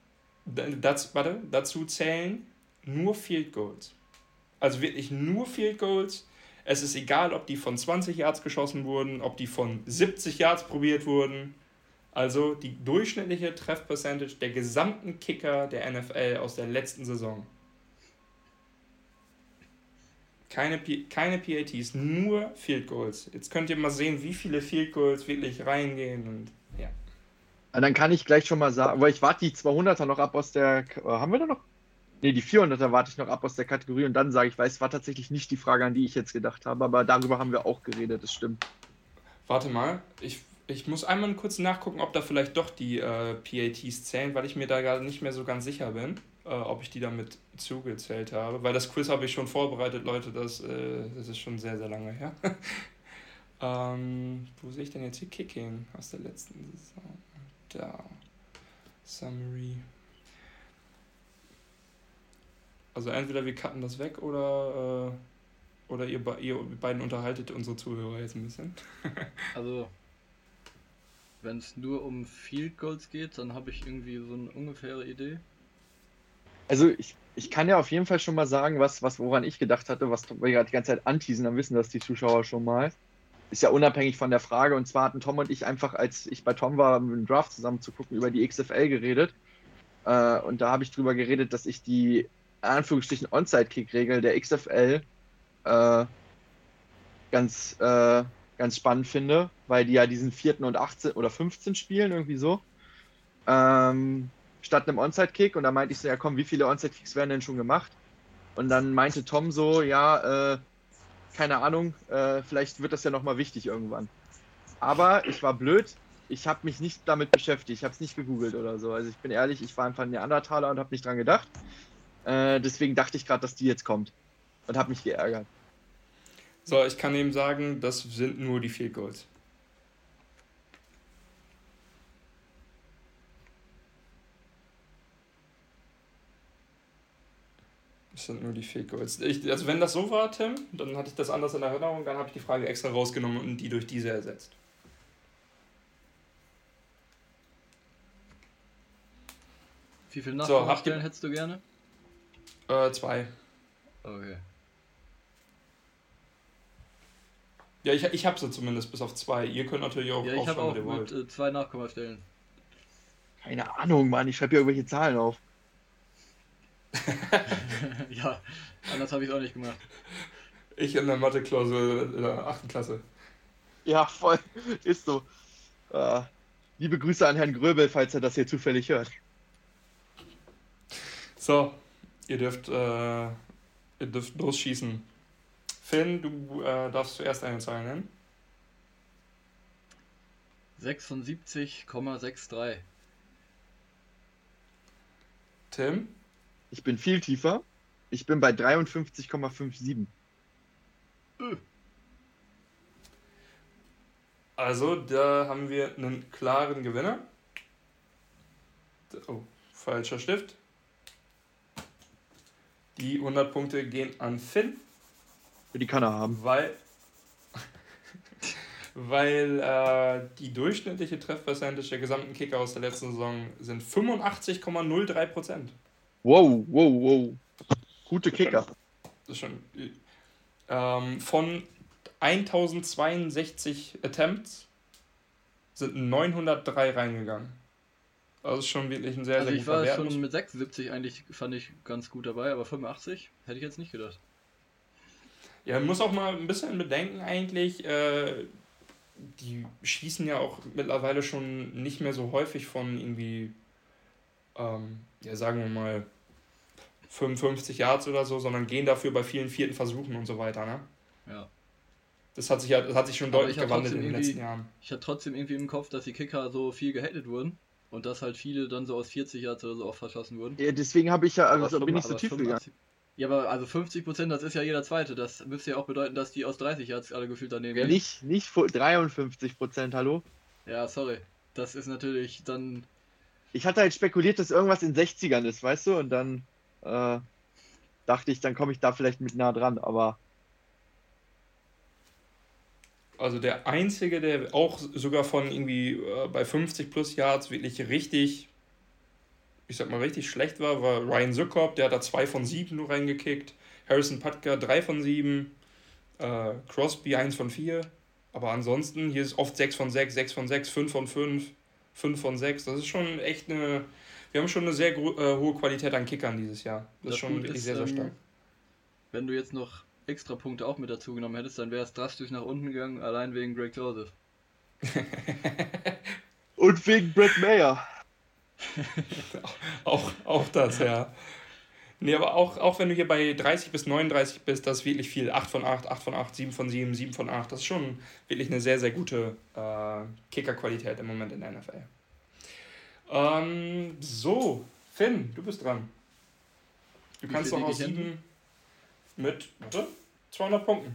Dazu zählen nur Field Goals. Also wirklich nur Field Goals. Es ist egal, ob die von 20 Yards geschossen wurden, ob die von 70 Yards probiert wurden. Also die durchschnittliche Treff-Percentage der gesamten Kicker der NFL aus der letzten Saison. Keine PATs, nur Field Goals. Jetzt könnt ihr mal sehen, wie viele Field Goals wirklich reingehen. Und ja. Dann kann ich gleich schon mal sagen, aber ich warte die 200er noch ab aus der, haben wir da noch? Ne, die 400er warte ich noch ab aus der Kategorie und dann sage ich, weil es war tatsächlich nicht die Frage, an die ich jetzt gedacht habe, aber darüber haben wir auch geredet, das stimmt. Warte mal, ich muss einmal kurz nachgucken, ob da vielleicht doch die PATs zählen, weil ich mir da gerade nicht mehr so ganz sicher bin, ob ich die damit zugezählt habe. Weil das Quiz habe ich schon vorbereitet, Leute, das ist schon sehr, sehr lange her. Wo sehe ich denn jetzt hier Kicking aus der letzten Saison? Da. Summary. Also entweder wir cutten das weg oder ihr beiden unterhaltet unsere Zuhörer jetzt ein bisschen. Also, wenn es nur um Field Goals geht, dann habe ich irgendwie so eine ungefähre Idee. Also ich kann ja auf jeden Fall schon mal sagen, woran ich gedacht hatte, was wir gerade die ganze Zeit anteasen, dann wissen das die Zuschauer schon mal. Ist ja unabhängig von der Frage, und zwar hatten Tom und ich einfach, als ich bei Tom war, im Draft zusammen zu gucken, über die XFL geredet. Und da habe ich drüber geredet, dass ich die in Anführungsstrichen Onside-Kick-Regel der XFL ganz spannend finde, weil die ja diesen 4. und 18 oder 15 spielen, irgendwie so. Statt einem Onside-Kick. Und da meinte ich so, ja komm, wie viele Onside-Kicks werden denn schon gemacht? Und dann meinte Tom so, ja, keine Ahnung, vielleicht wird das ja nochmal wichtig irgendwann. Aber ich war blöd, ich habe mich nicht damit beschäftigt, ich habe es nicht gegoogelt oder so. Also ich bin ehrlich, ich war einfach ein Neandertaler und habe nicht dran gedacht. Deswegen dachte ich gerade, dass die jetzt kommt und habe mich geärgert. So, ich kann eben sagen, das sind nur die Field Goals. Das sind nur die Field Goals. Also wenn das so war, Tim, dann hatte ich das anders in Erinnerung, dann habe ich die Frage extra rausgenommen und die durch diese ersetzt. Wie viele Nachkommastellen hättest du gerne? 2. Okay. Ja, ich habe sie zumindest bis auf 2. Ihr könnt natürlich auch Ja, ich habe aufschreiben, auch was ihr wollt. mit 2 Nachkommastellen. Keine Ahnung, Mann, ich schreibe hier irgendwelche Zahlen auf. Ja, anders habe ich es auch nicht gemacht. Ich in der Mathe-Klausur in der 8. Klasse. Ja, voll, ist so. Liebe Grüße an Herrn Gröbel, falls er das hier zufällig hört. So, ihr dürft losschießen. Finn, du darfst zuerst eine Zahl nennen. 76,63. Tim? Ich bin viel tiefer. Ich bin bei 53,57. Also, da haben wir einen klaren Gewinner. Oh, falscher Stift. Die 100 Punkte gehen an Finn. Für die kann er haben. Weil die durchschnittliche Treffpercentage der gesamten Kicker aus der letzten Saison sind 85,03%. Wow. Gute Kicker. Das ist schon. Von 1062 Attempts sind 903 reingegangen. Das ist schon wirklich ein sehr, Also sehr ich guter war Wert. schon mit 76 eigentlich, fand ich ganz gut dabei, aber 85 hätte ich jetzt nicht gedacht. Ja, man muss auch mal ein bisschen bedenken eigentlich, die schießen ja auch mittlerweile schon nicht mehr so häufig von irgendwie, ja sagen wir mal, 55 Yards oder so, sondern gehen dafür bei vielen 4. Versuchen und so weiter, ne? Ja. Das hat sich schon Aber deutlich gewandelt in den letzten Jahren. Ich hatte trotzdem irgendwie im Kopf, dass die Kicker so viel gehatet wurden und dass halt viele dann so aus 40 Yards oder so auch verschossen wurden. Ja, deswegen habe ich ja, also Aber bin ich so tief 85 gegangen. Ja, aber also 50%, das ist ja jeder Zweite. Das müsste ja auch bedeuten, dass die aus 30 Yards alle gefühlt daneben Ja, gehen. nicht 53%, hallo? Ja, sorry. Das ist natürlich dann... Ich hatte halt spekuliert, dass irgendwas in 60ern ist, weißt du? Und dann dachte ich, dann komme ich da vielleicht mit nah dran, aber... Also der Einzige, der auch sogar von irgendwie bei 50 plus Yards wirklich richtig, ich sag mal richtig schlecht war Ryan Succop, der hat da 2 von 7 nur reingekickt. Harrison Putker 3 von 7. Crosby 1 von 4. Aber ansonsten, hier ist oft 6 von 6, 6 von 6, 5 von 5, 5 von 6. Das ist schon echt wir haben schon eine sehr hohe Qualität an Kickern dieses Jahr. Das ist schon wirklich sehr, sehr stark. Wenn du jetzt noch extra Punkte auch mit dazu genommen hättest, dann wäre es drastisch nach unten gegangen, allein wegen Greg Joseph. Und wegen Brett Mayer. auch das, ja. Nee, aber auch wenn du hier bei 30 bis 39 bist, das ist wirklich viel. 8 von 8, 8 von 8, 7 von 7, 7 von 8. Das ist schon wirklich eine sehr, sehr gute Kickerqualität im Moment in der NFL. So, Finn, du bist dran. Du kannst doch aus 7 mit 200 Punkten.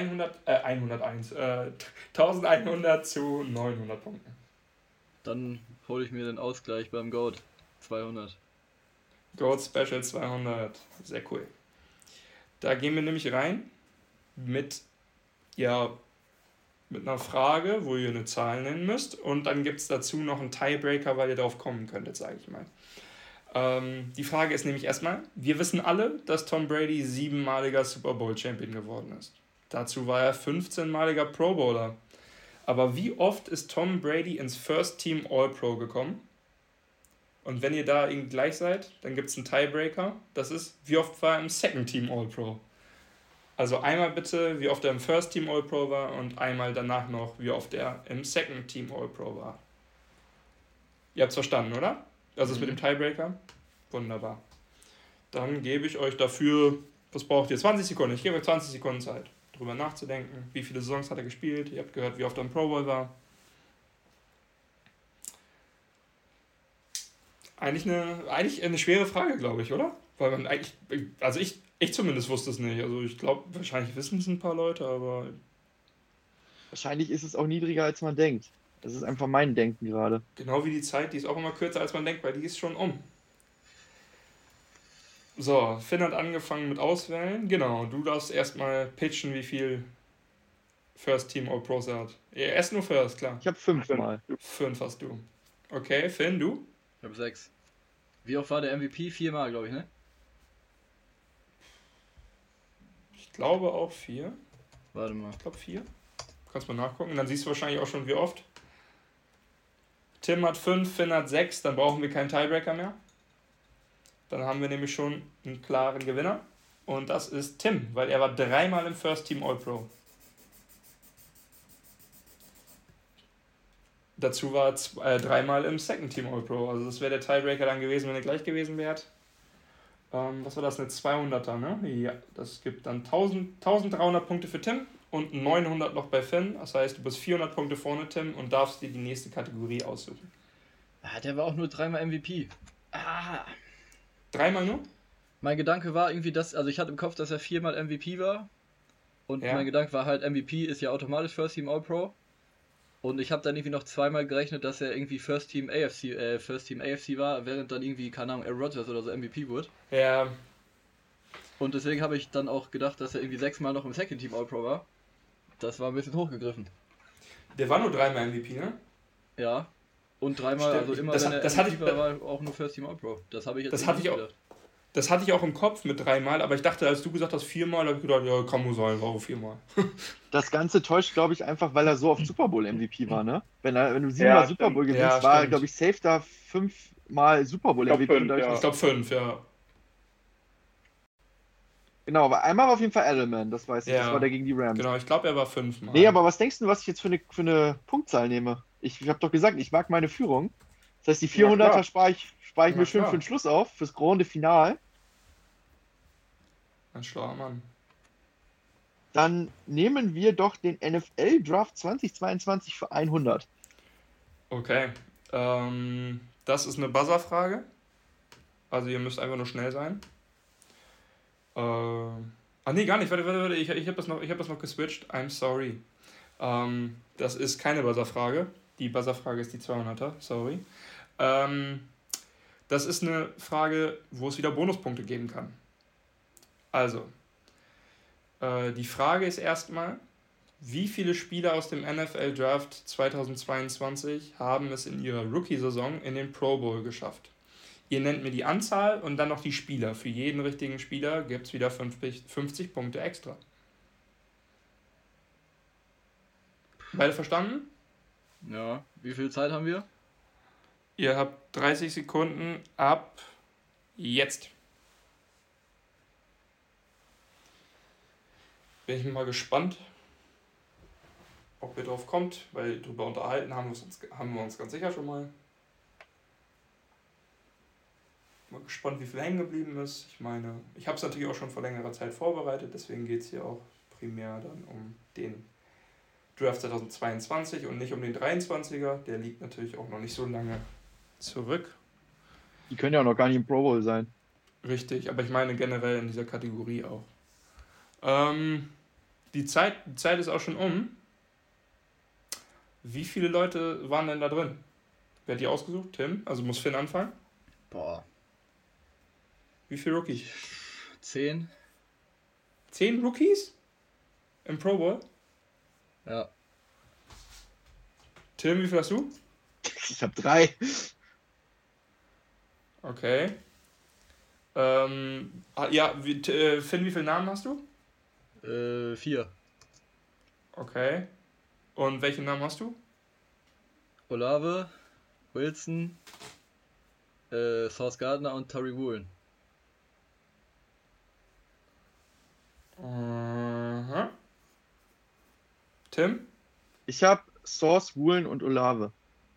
1100 zu 900 Punkten. Dann hole ich mir den Ausgleich beim Goat. 200. Goat Special 200. Sehr cool. Da gehen wir nämlich rein mit einer Frage, wo ihr eine Zahl nennen müsst. Und dann gibt es dazu noch einen Tiebreaker, weil ihr darauf kommen könntet, sage ich mal. Die Frage ist nämlich erstmal, wir wissen alle, dass Tom Brady 7-maliger Super Bowl Champion geworden ist. Dazu war er 15-maliger Pro Bowler. Aber wie oft ist Tom Brady ins First Team All-Pro gekommen? Und wenn ihr da gleich seid, dann gibt es einen Tiebreaker. Das ist, wie oft war er im Second Team All-Pro? Also einmal bitte, wie oft er im First Team All-Pro war und einmal danach noch, wie oft er im Second Team All-Pro war. Ihr habt es verstanden, oder? Also das mit dem Tiebreaker? Wunderbar. Dann gebe ich euch dafür, was braucht ihr? 20 Sekunden. Ich gebe euch 20 Sekunden Zeit, drüber nachzudenken. Wie viele Saisons hat er gespielt? Ihr habt gehört, wie oft er im Pro Bowl war. Eigentlich eine schwere Frage, glaube ich, oder? Weil man eigentlich, also ich zumindest wusste es nicht. Also ich glaube, wahrscheinlich wissen es ein paar Leute, aber Wahrscheinlich ist es auch niedriger, als man denkt. Das ist einfach mein Denken gerade. genau wie die Zeit, die ist auch immer kürzer, als man denkt, weil die ist schon um. So, Finn hat angefangen mit Auswählen. Genau, du darfst erstmal pitchen, wie viel First Team All-Pros er hat. Er ist nur First, klar. Ich habe 5 Mal. 5 hast du. Okay, Finn, du? Ich habe 6. Wie oft war der MVP? 4 Mal, glaube ich, ne? Ich glaube auch 4. Warte mal. Ich glaube 4. Kannst mal nachgucken, dann siehst du wahrscheinlich auch schon, wie oft. Tim hat 5, Finn hat 6, dann brauchen wir keinen Tiebreaker mehr. Dann haben wir nämlich schon einen klaren Gewinner. Und das ist Tim, weil er war 3-mal im First Team All-Pro. Dazu war er 3-mal im Second Team All-Pro. Also das wäre der Tiebreaker dann gewesen, wenn er gleich gewesen wäre. Was war das? Eine 200er, ne? Ja, das gibt dann 1300 Punkte für Tim und 900 noch bei Finn. Das heißt, du bist 400 Punkte vorne, Tim, und darfst dir die nächste Kategorie aussuchen. Ah, der war auch nur 3-mal MVP. Ah. 3-mal nur? Mein Gedanke war irgendwie, also ich hatte im Kopf, dass er 4-mal MVP war. Und Ja. mein Gedanke war halt, MVP ist ja automatisch First Team All-Pro. Und ich habe dann irgendwie noch 2-mal gerechnet, dass er irgendwie First Team AFC war, während dann irgendwie, keine Ahnung, Aaron Rodgers oder so MVP wurde. Ja, Und deswegen habe ich dann auch gedacht, dass er irgendwie 6-mal noch im Second Team All-Pro war. Das war ein bisschen hochgegriffen. der war nur 3-mal MVP, ne? Ja. Und 3-mal, Stimmt. also immer Das wenn hat- er das hatte MVP ich- war auch nur First Team All-Pro. Das habe ich jetzt Das irgendwie hatte ich nicht auch- gedacht. Das hatte ich auch im Kopf mit 3-mal, aber ich dachte, als du gesagt hast 4-mal, habe ich gedacht, ja, kann wohl sein, war auch 4-mal. Das Ganze täuscht, glaube ich, einfach, weil er so oft Super Bowl MVP war, ne? Wenn du 7-mal Ja, Super Bowl stimmt. gewinnst, Ja, war er, stimmt. glaube ich, safe da 5-mal Super Bowl Ich glaub, MVP. und 5, dadurch ja. Ich glaube 5, ja. Genau, aber einmal war auf jeden Fall Edelman, das weiß ich. Ja. Das war der gegen die Rams. Genau, ich glaube, er war 5-mal. Nee, aber was denkst du, was ich jetzt für eine Punktzahl nehme? Ich habe doch gesagt, ich mag meine Führung. Das heißt, die 400er klar. spare ich Na mir schön klar. für den Schluss auf, fürs Grande Final. Ein schlauer Mann. Dann nehmen wir doch den NFL Draft 2022 für 100. Okay. Das ist eine Buzzer-Frage. Also ihr müsst einfach nur schnell sein. Nee, gar nicht. Warte. Ich hab das noch geswitcht. I'm sorry. Das ist keine Buzzer-Frage. Die Buzzer-Frage ist die 200er. Sorry. Das ist eine Frage, wo es wieder Bonuspunkte geben kann. Also, die Frage ist erstmal, wie viele Spieler aus dem NFL Draft 2022 haben es in ihrer Rookie-Saison in den Pro Bowl geschafft? Ihr nennt mir die Anzahl und dann noch die Spieler. Für jeden richtigen Spieler gibt es wieder 50 Punkte extra. Beide verstanden? Ja. Wie viel Zeit haben wir? Ihr habt 30 Sekunden ab jetzt. Bin ich mal gespannt, ob ihr drauf kommt, weil drüber unterhalten haben wir uns ganz sicher schon mal. Mal gespannt, wie viel hängen geblieben ist. Ich meine, ich habe es natürlich auch schon vor längerer Zeit vorbereitet, deswegen geht es hier auch primär dann um den Draft 2022 und nicht um den 23er. Der liegt natürlich auch noch nicht so lange zurück. Die können ja auch noch gar nicht im Pro Bowl sein. Richtig, aber ich meine generell in dieser Kategorie auch. Die Zeit ist auch schon um. Wie viele Leute waren denn da drin? Wer hat die ausgesucht? Tim? Also muss Finn anfangen. Boah. Wie viele Rookies? 10? 10 Rookies? Im Pro Bowl? Ja. Tim, wie viel hast du? Ich habe 3. Okay. Finn, wie viele Namen hast du? 4. Okay. Und welchen Namen hast du? Olave, Wilson, Sauce Gardner und Terry Woolen. Tim? Ich habe Sauce, Woolen und Olave.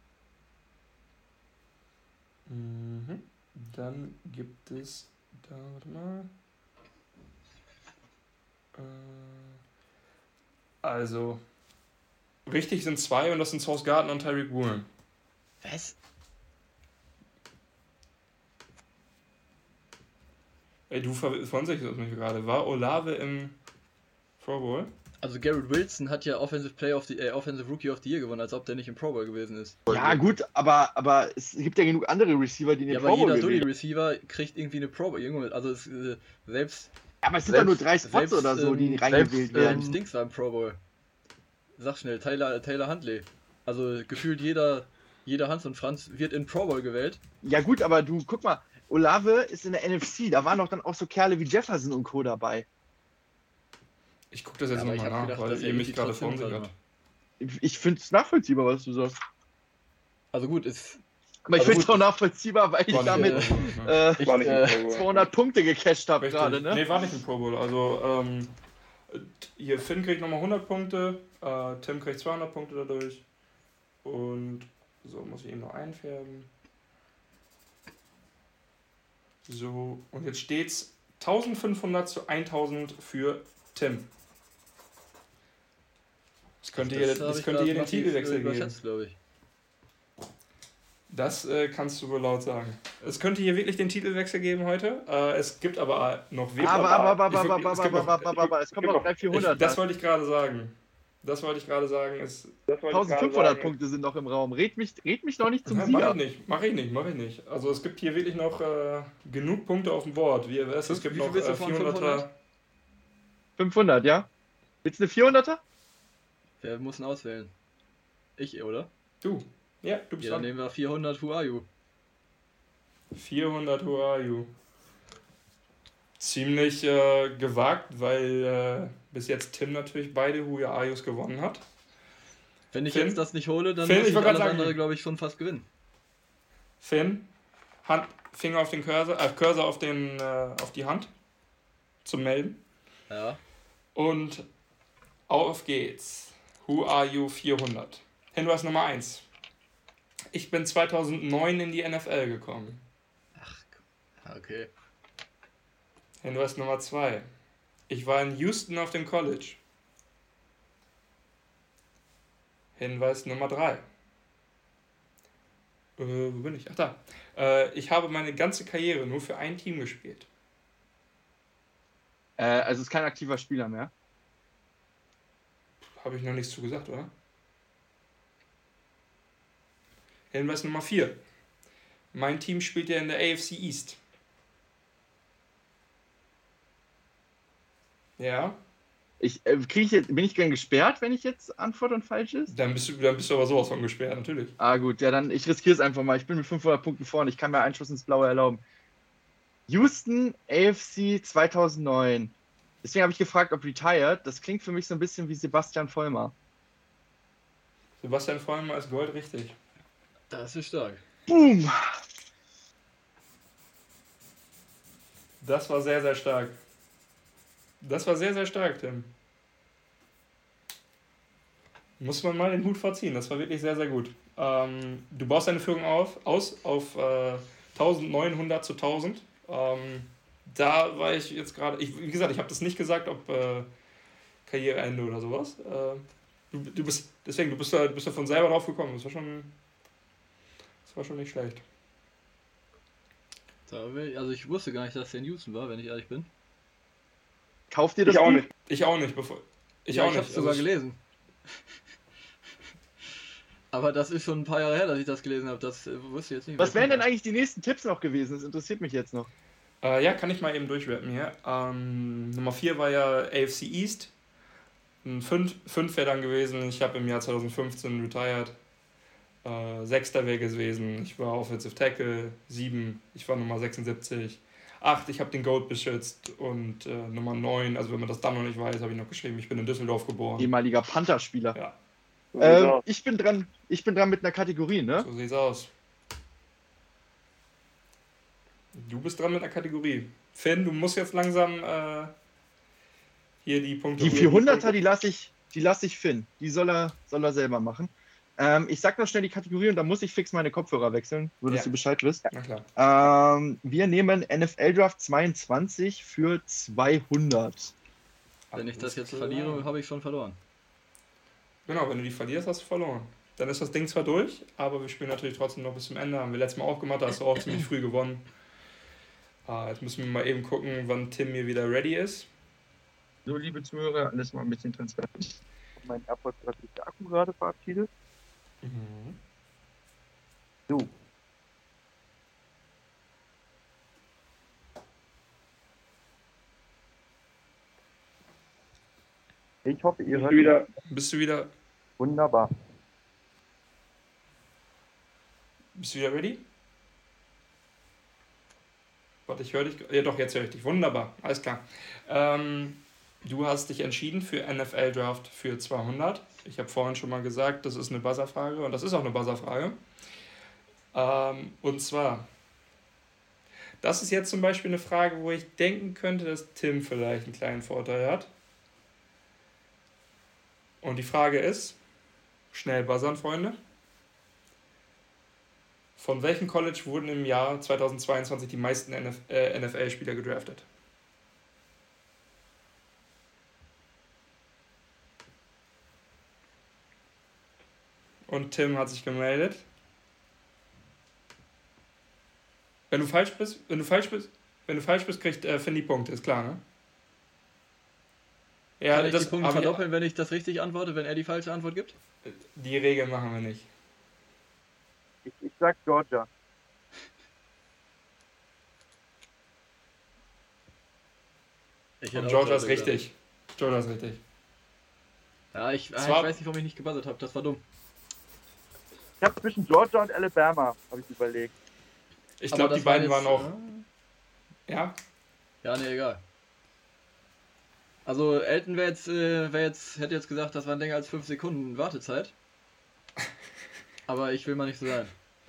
Mhm. Dann gibt es da, warte mal. Also, richtig sind 2 und das sind Sauce Gardner und Tyreek Woolen. Was? Ey, du verunsicherst mich gerade. War Olave im Pro Bowl? Also Garrett Wilson hat ja Offensive Rookie of the Year gewonnen, als ob der nicht im Pro Bowl gewesen ist. Ja, gut, aber es gibt ja genug andere Receiver, die in den Ja, aber Pro Bowl jeder gewählt. Dully-Receiver kriegt irgendwie eine Pro Bowl. Irgendwo, also selbst Aber es sind doch nur 3 Spots oder so, die reingewählt werden. Stinks war im Pro Bowl. Sag schnell, Taylor Huntley. Also gefühlt jeder Hans und Franz wird in Pro Bowl gewählt. Ja gut, aber du, guck mal, Olave ist in der NFC, da waren doch dann auch so Kerle wie Jefferson und Co. dabei. Ich gucke das jetzt Aber ich nochmal hab nach, gedacht, weil dass er ihr mich irgendwie gerade trotzdem verunsichert. Ich finde es nachvollziehbar, was du sagst. Also gut, ist. Aber ich Also finde es gut. auch nachvollziehbar, weil ich War nicht damit im Pro Bowl, ne? Ich, War nicht im Pro Bowl. 200 Punkte gecasht habe Richtig. gerade, ne? Nee, war nicht im Pro Bowl. Also, hier Finn kriegt nochmal 100 Punkte, Tim kriegt 200 Punkte dadurch. Und so muss ich eben noch einfärben. So, und jetzt steht's 1500 zu 1000 für Tim. Das könnte hier den Titelwechsel geben. glaube ich. Das kannst du wohl laut sagen. Es könnte hier wirklich den Titelwechsel geben heute. Es gibt aber noch Aber es kommt noch 300, 400. Das wollte ich gerade sagen. 1500 Punkte sind noch im Raum. Red mich noch nicht zum Sieger. Mach ich nicht. Also es gibt hier wirklich noch genug Punkte auf dem Board. Es gibt Wie noch viel bist du von 400er. 500, ja? Willst du eine 400er? Wer muss ihn auswählen? Ich, oder? Du. Ja, du bist Ja, dann dran. nehmen wir 400 Who Are You. 400 Who Are You. Ziemlich gewagt, weil bis jetzt Tim natürlich beide Who Are Yous gewonnen hat. Wenn ich Finn? jetzt das nicht hole, dann Finn, muss ich ich wollte alles gerade sagen- andere, glaube ich, schon fast gewinnen. Finn, Finger auf den Cursor, Cursor auf die Hand zum Melden. Ja. Und auf geht's. Who Are You 400. Hinweis Nummer 1. Ich bin 2009 in die NFL gekommen. Okay. Hinweis Nummer 2. Ich war in Houston auf dem College. Hinweis Nummer 3. Wo bin ich? Ach da. Ich habe meine ganze Karriere nur für ein Team gespielt. Also ist kein aktiver Spieler mehr. Habe ich noch nichts zu gesagt, oder? Hinweis Nummer 4. Mein Team spielt ja in der AFC East. Ja, Bin ich gern gesperrt, wenn ich jetzt antworte und falsch ist? dann bist du aber sowas von gesperrt, natürlich. Ah gut, ja dann, ich riskiere es einfach mal. Ich bin mit 500 Punkten vorne, ich kann mir einen Schuss ins Blaue erlauben. Houston, AFC 2009. Deswegen habe ich gefragt, ob retired. Das klingt für mich so ein bisschen wie Sebastian Vollmer. Sebastian Vollmer ist Gold richtig. Das ist stark. Boom! Das war sehr, sehr stark. Tim. Muss man mal den Hut vorziehen. Das war wirklich sehr, sehr gut. Du baust deine Führung aus auf 1900 zu 1000. Da war ich jetzt gerade... Wie gesagt, ich habe das nicht gesagt, ob Karriereende oder sowas. Du bist da von selber drauf gekommen. Das war schon nicht schlecht. Also ich wusste gar nicht, dass der in Houston war, wenn ich ehrlich bin. Kauft ihr das Ich auch Buch? nicht. Ich auch nicht. Ich habe es sogar gelesen. Aber das ist schon ein paar Jahre her, dass ich das gelesen habe. Das wusste ich jetzt nicht. Was wären denn eigentlich die nächsten Tipps noch gewesen? Das interessiert mich jetzt noch. Ja, kann ich mal eben durchrappen hier. Nummer 4 war ja AFC East. 5 wäre dann gewesen. Ich habe im Jahr 2015 retired. 6. wäre gewesen. Ich war Offensive Tackle. 7. Ich war Nummer 76. 8. Ich habe den Goat beschützt. Und Nummer 9, also wenn man das dann noch nicht weiß, habe ich noch geschrieben, ich bin in Düsseldorf geboren. Ehemaliger Panther-Spieler. Ja, So sieht's aus. Ich bin dran mit einer Kategorie, ne? so sieht's aus. Du bist dran mit einer Kategorie. Finn, du musst jetzt langsam hier die Punkte... Die 400er, die lasse ich die lasse ich Finn. Die soll er selber machen. Ich sag noch schnell die Kategorie und dann muss ich fix meine Kopfhörer wechseln, nur dass du Bescheid wisst. Na klar. Wir nehmen NFL Draft 22 für 200. Wenn ich das Alles jetzt klar. verliere, habe ich schon verloren. Genau, wenn du die verlierst, hast du verloren. Dann ist das Ding zwar durch, aber wir spielen natürlich trotzdem noch bis zum Ende. Haben wir letztes Mal auch gemacht, da hast du auch ziemlich früh gewonnen. Jetzt müssen wir mal eben gucken, wann Tim hier wieder ready ist. So, liebe Zuhörer, alles mal ein bisschen transparent. Mein AirPods hat sich der Akku gerade verabschiedet. So. Ich hoffe, ihr hört wieder Bist du wieder wunderbar. ready? Warte, ich höre dich. Ja doch, jetzt höre ich dich. Wunderbar, alles klar. Du hast dich entschieden für NFL Draft für 200. Ich habe vorhin schon mal gesagt, das ist eine Buzzerfrage und das ist auch eine Buzzerfrage. Und zwar, das ist jetzt zum Beispiel eine Frage, wo ich denken könnte, dass Tim vielleicht einen kleinen Vorteil hat. Und die Frage ist, schnell buzzern, Freunde. Von welchem College wurden im Jahr 2022 die meisten NFL-Spieler gedraftet? Und Tim hat sich gemeldet. Wenn du falsch bist, kriegt Finn die Punkte, ist klar, ne? Ja, Kann ich die Punkte aber verdoppeln, wenn ich das richtig antworte, wenn er die falsche Antwort gibt? die Regel machen wir nicht. Ich sag Georgia. Ich hätte Und auch Georgia ist gesagt. richtig. Georgia ist richtig. Ja, ich Zwar- weiß nicht, warum ich nicht gebuzzert habe. Das war dumm. Ich habe zwischen Georgia und Alabama, habe ich überlegt. Ich Aber glaube, die das war beiden jetzt, waren auch. Ja, Ja, nee, egal. Also Elton hätte jetzt gesagt, das waren länger als 5 Sekunden Wartezeit. Aber ich will mal nicht so sein.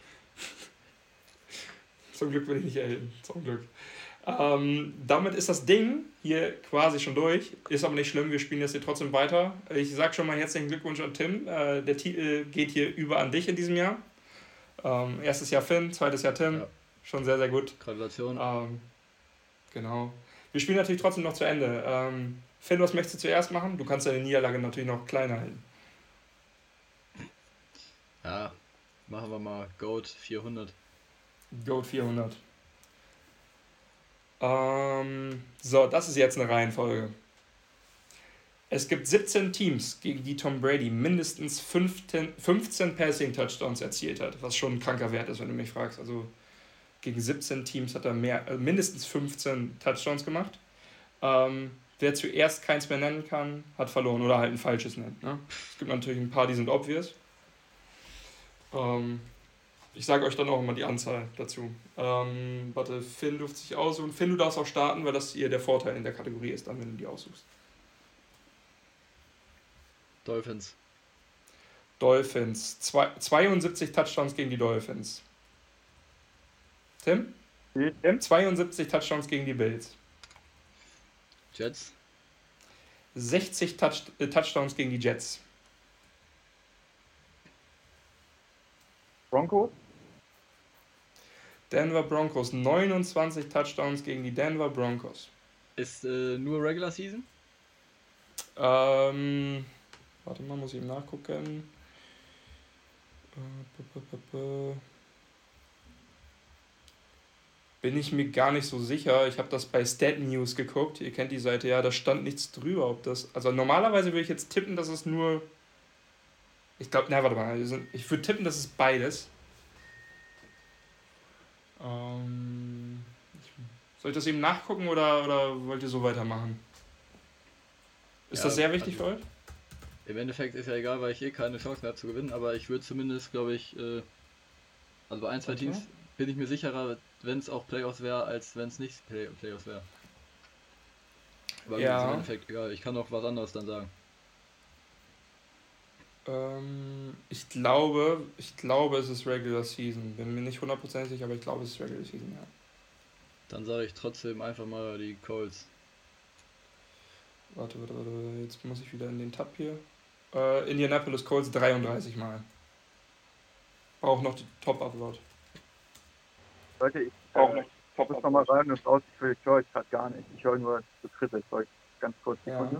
zum Glück bin ich nicht erhalten. Zum Glück. Damit ist das Ding hier quasi schon durch. Ist aber nicht schlimm, wir spielen jetzt hier trotzdem weiter. Ich sage schon mal herzlichen Glückwunsch an Tim. Der Titel geht hier über an dich in diesem Jahr. Erstes Jahr Finn, zweites Jahr Tim. Ja. Schon sehr, sehr gut. Gratulation. Genau. Wir spielen natürlich trotzdem noch zu Ende. Finn, was möchtest du zuerst machen? Du kannst deine Niederlage natürlich noch kleiner halten. Ja, machen wir mal Goat 400. Goat 400. So, das ist jetzt eine Reihenfolge. Es gibt 17 Teams, gegen die Tom Brady mindestens 15 Passing-Touchdowns erzielt hat, was schon ein kranker Wert ist, wenn du mich fragst. Also gegen 17 Teams hat er mindestens 15 Touchdowns gemacht. Wer zuerst keins mehr nennen kann, hat verloren oder halt ein falsches nennt. Ne? Es gibt natürlich ein paar, die sind obvious. Ich sage euch dann auch immer die Anzahl dazu. Warte, Finn durfte sich aussuchen. Finn, du darfst auch starten, weil das hier der Vorteil in der Kategorie ist, dann, wenn du die aussuchst. Dolphins. 72 Touchdowns gegen die Dolphins. Tim? 72 Touchdowns gegen die Bills. Jets. 60 Touchdowns gegen die Jets. Broncos. Denver Broncos. 29 Touchdowns gegen die Denver Broncos. Ist nur Regular Season? Warte mal, muss ich eben nachgucken. Bin ich mir gar nicht so sicher. Ich habe das bei Stat News geguckt. Ihr kennt die Seite, ja, da stand nichts drüber. Ob das, also normalerweise würde ich jetzt tippen, dass es nur. Ich glaube, na, warte mal. Ich würde tippen, dass es beides. Soll ich das eben nachgucken oder wollt ihr so weitermachen? Ist das sehr wichtig für euch? Im Endeffekt ist ja egal, weil ich eh keine Chance mehr habe zu gewinnen, aber ich würde zumindest, glaube ich, also bei ein, zwei Teams bin ich mir sicherer, wenn es auch Playoffs wäre, als wenn es nicht Playoffs wäre. Aber Ja. ist im Endeffekt egal, ich kann auch was anderes dann sagen. Ich glaube, es ist Regular Season. Bin mir nicht 100% sicher, aber ich glaube, es ist Regular Season, ja. Dann sage ich trotzdem einfach mal die Colts. Warte, jetzt muss ich wieder in den Tab hier. Indianapolis Colts 33 Mal. Braucht noch die Top-Upload. Leute, ich Auch noch muss nochmal sagen, das aus, ich höre euch gerade gar nicht. Ich höre nur das Kribbelzeug. Ganz kurz, Ja. Sekunde.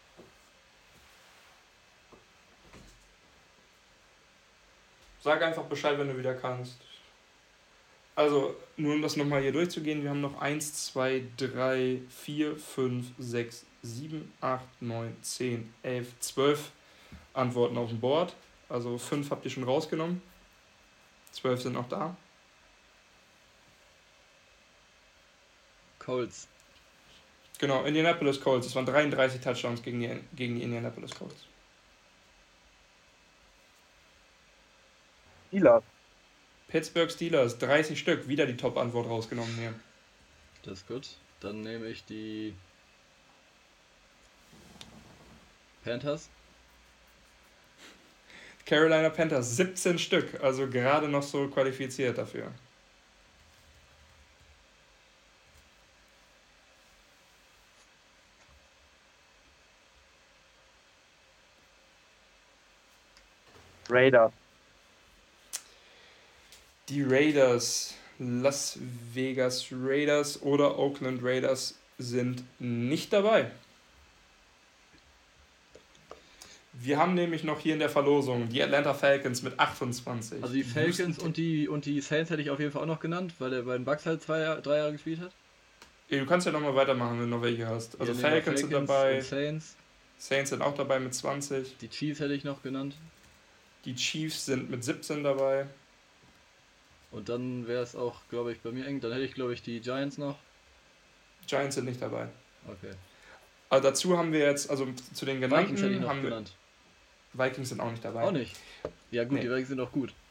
Sag einfach Bescheid, wenn du wieder kannst. Also, nur um das nochmal hier durchzugehen, wir haben noch 1, 2, 3, 4, 5, 6, 7, 8, 9, 10, 11, 12 Antworten auf dem Board. Also 5 habt ihr schon rausgenommen. 12 sind noch da. Colts. Genau, Indianapolis Colts. Es waren 33 Touchdowns gegen die Indianapolis Colts. Steelers. Pittsburgh Steelers, 30 Stück. Wieder die Top-Antwort rausgenommen hier. Das ist gut. Dann nehme ich die Panthers. Carolina Panthers, 17 Stück. Also gerade noch so qualifiziert dafür. Raiders. Die Raiders, Las Vegas Raiders oder Oakland Raiders sind nicht dabei. Wir haben nämlich noch hier in der Verlosung die Atlanta Falcons mit 28. Also die Falcons und die Saints hätte ich auf jeden Fall auch noch genannt, weil der bei den Bucks halt 3 Jahre gespielt hat. Du kannst ja nochmal weitermachen, wenn du noch welche hast. Also Ja, Falcons sind dabei, und Saints. Saints sind auch dabei mit 20. Die Chiefs hätte ich noch genannt. Die Chiefs sind mit 17 dabei. Und dann wäre es auch, glaube ich, bei mir eng. Dann hätte ich, glaube ich, die Giants noch. Giants sind nicht dabei. Okay. Also dazu haben wir jetzt, also zu den genannten, Vikings hätte ich noch haben wir, genannt. Vikings sind auch nicht dabei. Auch nicht. Ja gut, Nee. die Vikings sind auch gut.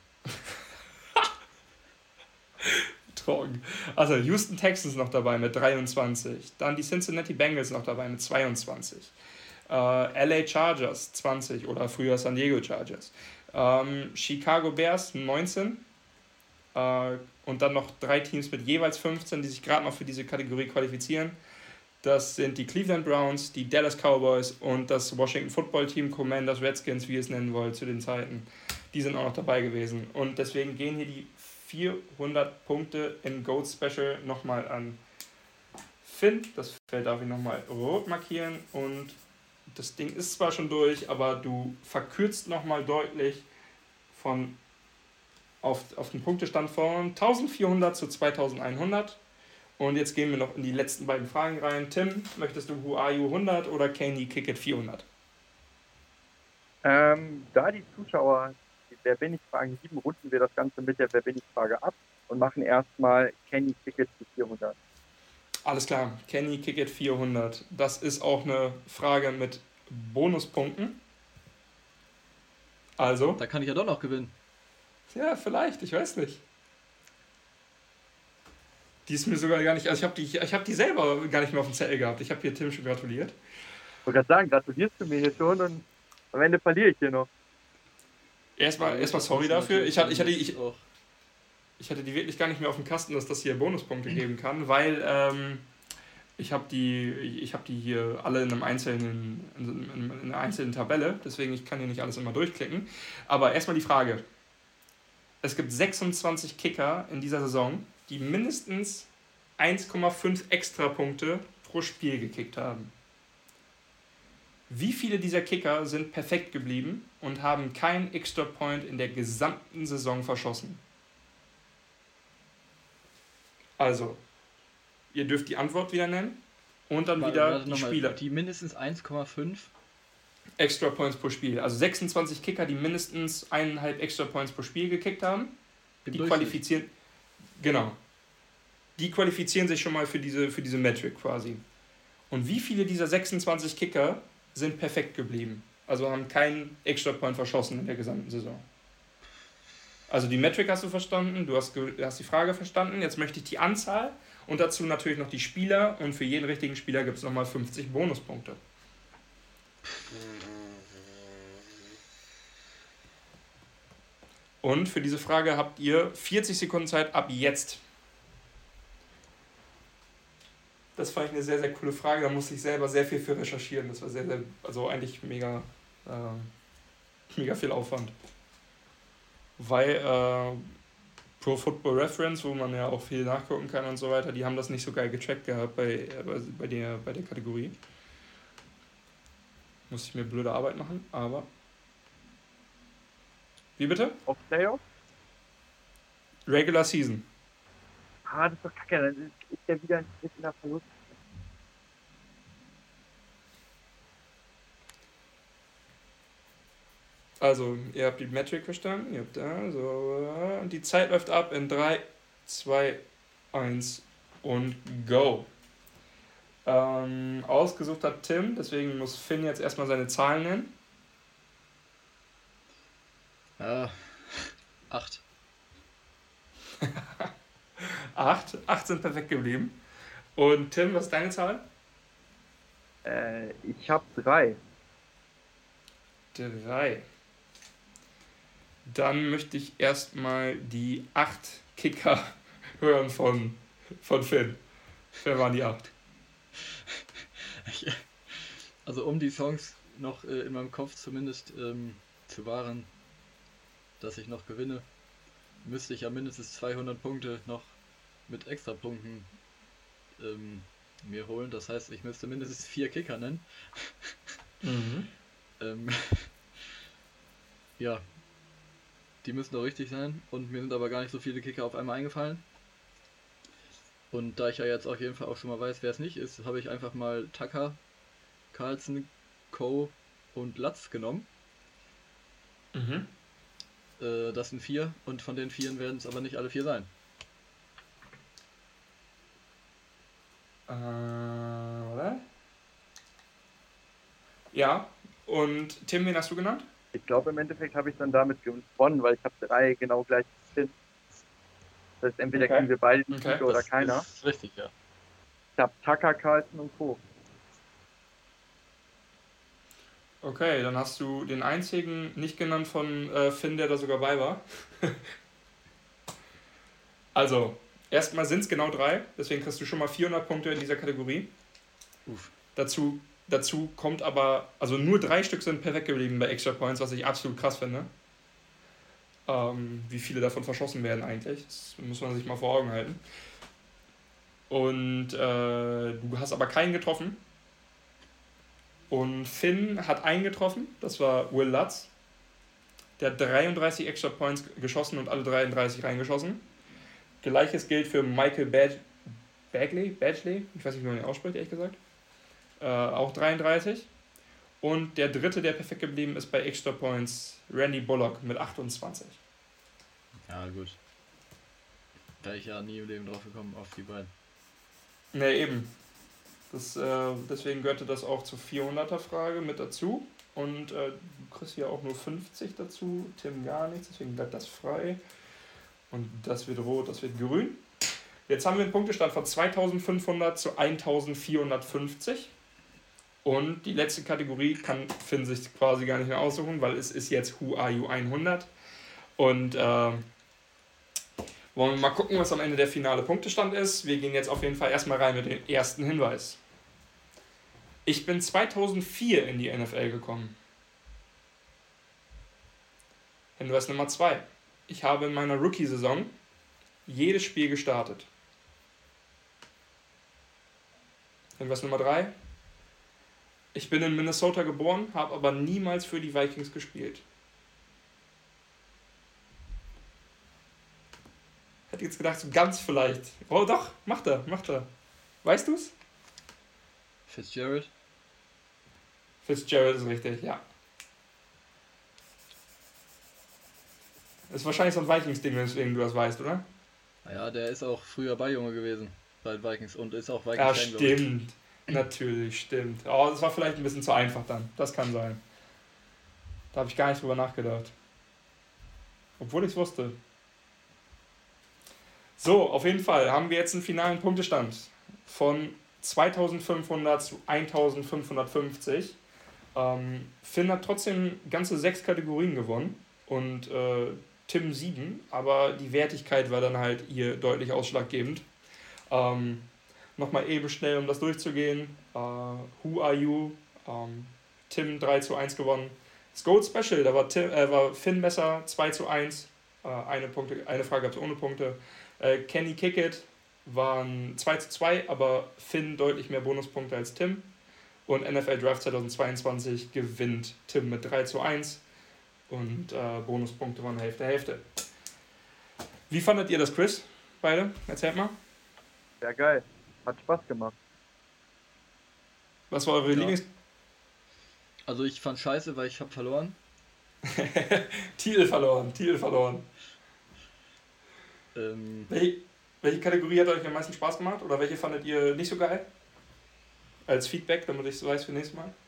Trocken. Also Houston Texans noch dabei mit 23. Dann die Cincinnati Bengals noch dabei mit 22. LA Chargers 20 oder früher San Diego Chargers. Chicago Bears 19. Und dann noch 3 Teams mit jeweils 15, die sich gerade noch für diese Kategorie qualifizieren. Das sind die Cleveland Browns, die Dallas Cowboys und das Washington Football Team, Commanders, Redskins, wie ihr es nennen wollt, zu den Zeiten. Die sind auch noch dabei gewesen. Und deswegen gehen hier die 400 Punkte im Goat Special nochmal an Finn. Das Feld darf ich nochmal rot markieren. Und das Ding ist zwar schon durch, aber du verkürzt nochmal deutlich auf den Punktestand von 1400 zu 2100. Und jetzt gehen wir noch in die letzten beiden Fragen rein. Tim, möchtest du Who Are You 100 oder Can You Kick It 400? Da die Zuschauer die Wer bin ich Fragen 7, runden wir das Ganze mit der Wer bin ich Frage ab und machen erstmal Kenny Ticket für 400. Alles klar, Can You Kick It 400. Das ist auch eine Frage mit Bonuspunkten. Also, Da kann ich ja doch noch gewinnen. ja, vielleicht, ich weiß nicht. Die ist mir sogar gar nicht, also ich hab die selber gar nicht mehr auf dem Zettel gehabt. Ich habe hier Tim schon gratuliert. Ich wollte gerade sagen, gratulierst du mir hier schon und am Ende verliere ich hier noch. Erstmal sorry dafür. Ich hatte auch. die wirklich gar nicht mehr auf dem Kasten, dass das hier Bonuspunkte geben kann, weil ich habe die hier alle in einer einzelnen Tabelle, deswegen ich kann hier nicht alles immer durchklicken. Aber erstmal die Frage. Es gibt 26 Kicker in dieser Saison, die mindestens 1,5 Extrapunkte pro Spiel gekickt haben. Wie viele dieser Kicker sind perfekt geblieben und haben keinen Extra Point in der gesamten Saison verschossen? Also, ihr dürft die Antwort wieder nennen und dann wieder die nochmal, Spieler. die mindestens 1,5. Extra Points pro Spiel. Also 26 Kicker, die mindestens 1,5 Extra Points pro Spiel gekickt haben. Die qualifizieren. Genau. Die qualifizieren sich schon mal für diese Metric quasi. Und wie viele dieser 26 Kicker sind perfekt geblieben? Also haben keinen Extra Point verschossen in der gesamten Saison. Also die Metric hast du verstanden, du hast die Frage verstanden. Jetzt möchte ich die Anzahl und dazu natürlich noch die Spieler. Und für jeden richtigen Spieler gibt es nochmal 50 Bonuspunkte. Und für diese Frage habt ihr 40 Sekunden Zeit ab jetzt. Das fand ich eine sehr, sehr coole Frage. Da musste ich selber sehr viel für recherchieren. Das war sehr, sehr, also eigentlich mega, Mega viel Aufwand. Weil Pro Football Reference, wo man ja auch viel nachgucken kann und so weiter, die haben das nicht so geil getrackt gehabt bei der Kategorie. Muss ich mir blöde Arbeit machen, aber... Wie bitte? Auf Playoff? Regular Season. Das ist doch kacke, dann ist der wieder nicht in der Verlust. Also, ihr habt die Metric verstanden, ihr habt da, so, und die Zeit läuft ab in 3, 2, 1 und go. Ausgesucht hat Tim, deswegen muss Finn jetzt erstmal seine Zahlen nennen. 8. 8 sind perfekt geblieben. Und Tim, was ist deine Zahl? Ich habe 3. 3. Dann möchte ich erstmal die 8 Kicker hören von Finn. Wer waren die 8? Also um die Songs noch in meinem Kopf zumindest zu wahren, dass ich noch gewinne, müsste ich ja mindestens 200 Punkte noch mit Extrapunkten mir holen. Das heißt, ich müsste mindestens 4 Kicker nennen. Ja, die müssen doch richtig sein und mir sind aber gar nicht so viele Kicker auf einmal eingefallen. Und da ich ja jetzt auf jeden Fall auch schon mal weiß, wer es nicht ist, habe ich einfach mal Tucker, Carlson, Coe und Latz genommen. Das sind 4 und von den 4 werden es aber nicht alle 4 sein. Oder? Ja, und Tim, wen hast du genannt? Ich glaube, im Endeffekt habe ich dann damit gewonnen, weil ich habe 3 genau gleich Sinn. Das heißt, entweder kriegen wir beide die Punkte oder keiner. Das ist richtig, ja. Ich habe Tucker, Carlson und Co. Okay, dann hast du den einzigen nicht genannt von Finn, der da sogar bei war. Also, erstmal sind es genau 3, deswegen kriegst du schon mal 400 Punkte in dieser Kategorie. Uff. Dazu kommt aber, also nur 3 Stück sind perfekt geblieben bei Extra Points, was ich absolut krass finde. Wie viele davon verschossen werden eigentlich, das muss man sich mal vor Augen halten. Und du hast aber keinen getroffen. Und Finn hat einen getroffen, das war Will Lutz. Der hat 33 Extra Points geschossen und alle 33 reingeschossen. Gleiches gilt für Michael Badgley, ich weiß nicht, wie man ihn ausspricht, ehrlich gesagt. Auch 33. Und der dritte, der perfekt geblieben ist bei Extra Points, Randy Bullock mit 28. Ja, gut. Da ich ja nie im Leben drauf gekommen auf die beiden. Ne, eben. Deswegen gehörte das auch zur 400er-Frage mit dazu. Und du kriegst hier auch nur 50 dazu, Tim gar nichts, deswegen bleibt das frei. Und das wird rot, das wird grün. Jetzt haben wir einen Punktestand von 2500 zu 1450. Und die letzte Kategorie kann Finn sich quasi gar nicht mehr aussuchen, weil es ist jetzt Who Are You 100. Und wollen wir mal gucken, was am Ende der finale Punktestand ist. Wir gehen jetzt auf jeden Fall erstmal rein mit dem ersten Hinweis. Ich bin 2004 in die NFL gekommen. Hinweis Nummer 2. Ich habe in meiner Rookie-Saison jedes Spiel gestartet. Hinweis Nummer 3. Ich bin in Minnesota geboren, habe aber niemals für die Vikings gespielt. Hätte jetzt gedacht, so ganz vielleicht. Oh doch, macht er. Weißt du's? Fitzgerald? Fitzgerald ist richtig, ja. Ist wahrscheinlich so ein Vikings-Ding, weswegen du das weißt, oder? Naja, der ist auch früher Beijunge gewesen bei den Vikings und ist auch Ja, Vikings-Fan, stimmt. Natürlich, stimmt. Oh, das war vielleicht ein bisschen zu einfach dann. Das kann sein. Da habe ich gar nicht drüber nachgedacht. Obwohl ich es wusste. So, auf jeden Fall haben wir jetzt einen finalen Punktestand von 2500 zu 1550. Finn hat trotzdem ganze 6 Kategorien gewonnen und Tim 7, aber die Wertigkeit war dann halt hier deutlich ausschlaggebend. Nochmal eben schnell, um das durchzugehen. Who Are You? Tim 3 zu 1 gewonnen. Das Gold Special, da war Finn besser, 2:1. Eine Frage gab es ohne Punkte. Kenny Kickett waren 2:2, aber Finn deutlich mehr Bonuspunkte als Tim. Und NFL Draft 2022 gewinnt Tim mit 3:1. Und Bonuspunkte waren Hälfte. Wie fandet ihr das Quiz? Beide? Erzählt mal. Sehr geil. Hat Spaß gemacht. Was war eure Lieblings... Also ich fand scheiße, weil ich habe verloren. Titel verloren. Welche Kategorie hat euch am meisten Spaß gemacht? Oder welche fandet ihr nicht so geil? Als Feedback, damit ich es weiß für nächstes Mal.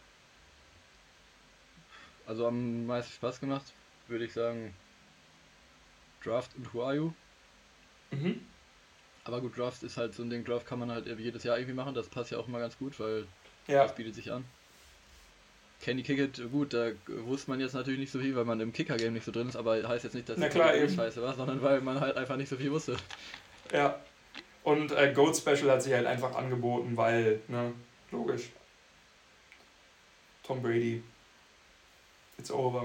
Also am meisten Spaß gemacht, würde ich sagen, Draft und Who Are You. Mhm. Aber gut, Draft ist halt so ein Ding, Draft kann man halt jedes Jahr irgendwie machen, das passt ja auch immer ganz gut, weil Ja. das bietet sich an. Kenny Kickett, gut, da wusste man jetzt natürlich nicht so viel, weil man im Kicker-Game nicht so drin ist, aber heißt jetzt nicht, dass Na das klar, Kicker eben. scheiße war, sondern weil man halt einfach nicht so viel wusste. Ja. Und Gold Special hat sich halt einfach angeboten, weil, ne, logisch. Tom Brady. It's over.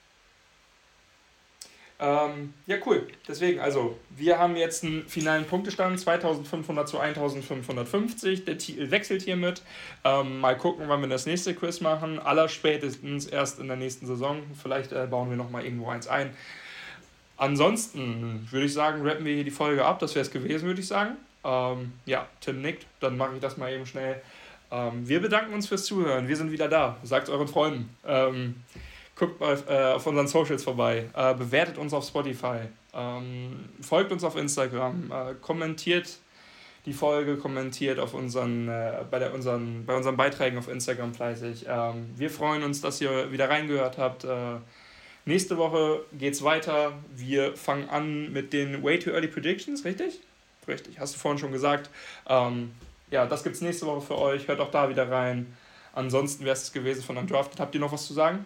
Ja, cool. Deswegen, also, wir haben jetzt einen finalen Punktestand, 2500 zu 1550. Der Titel wechselt hiermit. Mal gucken, wann wir das nächste Quiz machen. Allerspätestens erst in der nächsten Saison. Vielleicht bauen wir nochmal irgendwo eins ein. Ansonsten würde ich sagen, rappen wir hier die Folge ab. Das wäre es gewesen, würde ich sagen. Ja, Tim nickt. Dann mache ich das mal eben schnell. Wir bedanken uns fürs Zuhören. Wir sind wieder da. Sagt euren Freunden. Guckt auf unseren Socials vorbei, bewertet uns auf Spotify, folgt uns auf Instagram, kommentiert die Folge, kommentiert auf bei unseren Beiträgen auf Instagram fleißig. Wir freuen uns, dass ihr wieder reingehört habt. Nächste Woche geht's weiter. Wir fangen an mit den Way Too Early Predictions, richtig? Richtig, hast du vorhin schon gesagt. Ja, das gibt's nächste Woche für euch. Hört auch da wieder rein. Ansonsten wäre es gewesen von Undrafted. Habt ihr noch was zu sagen?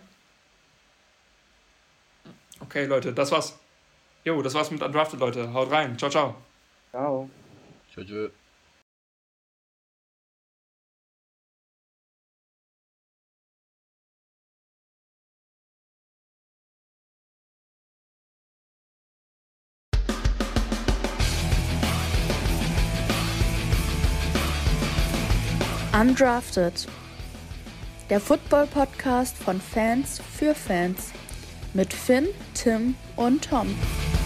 Okay, Leute, das war's. Das war's mit Undrafted, Leute. Haut rein. Ciao, ciao. Ciao. Tschö. Undrafted. Der Football-Podcast von Fans für Fans. Mit Finn, Tim und Tom.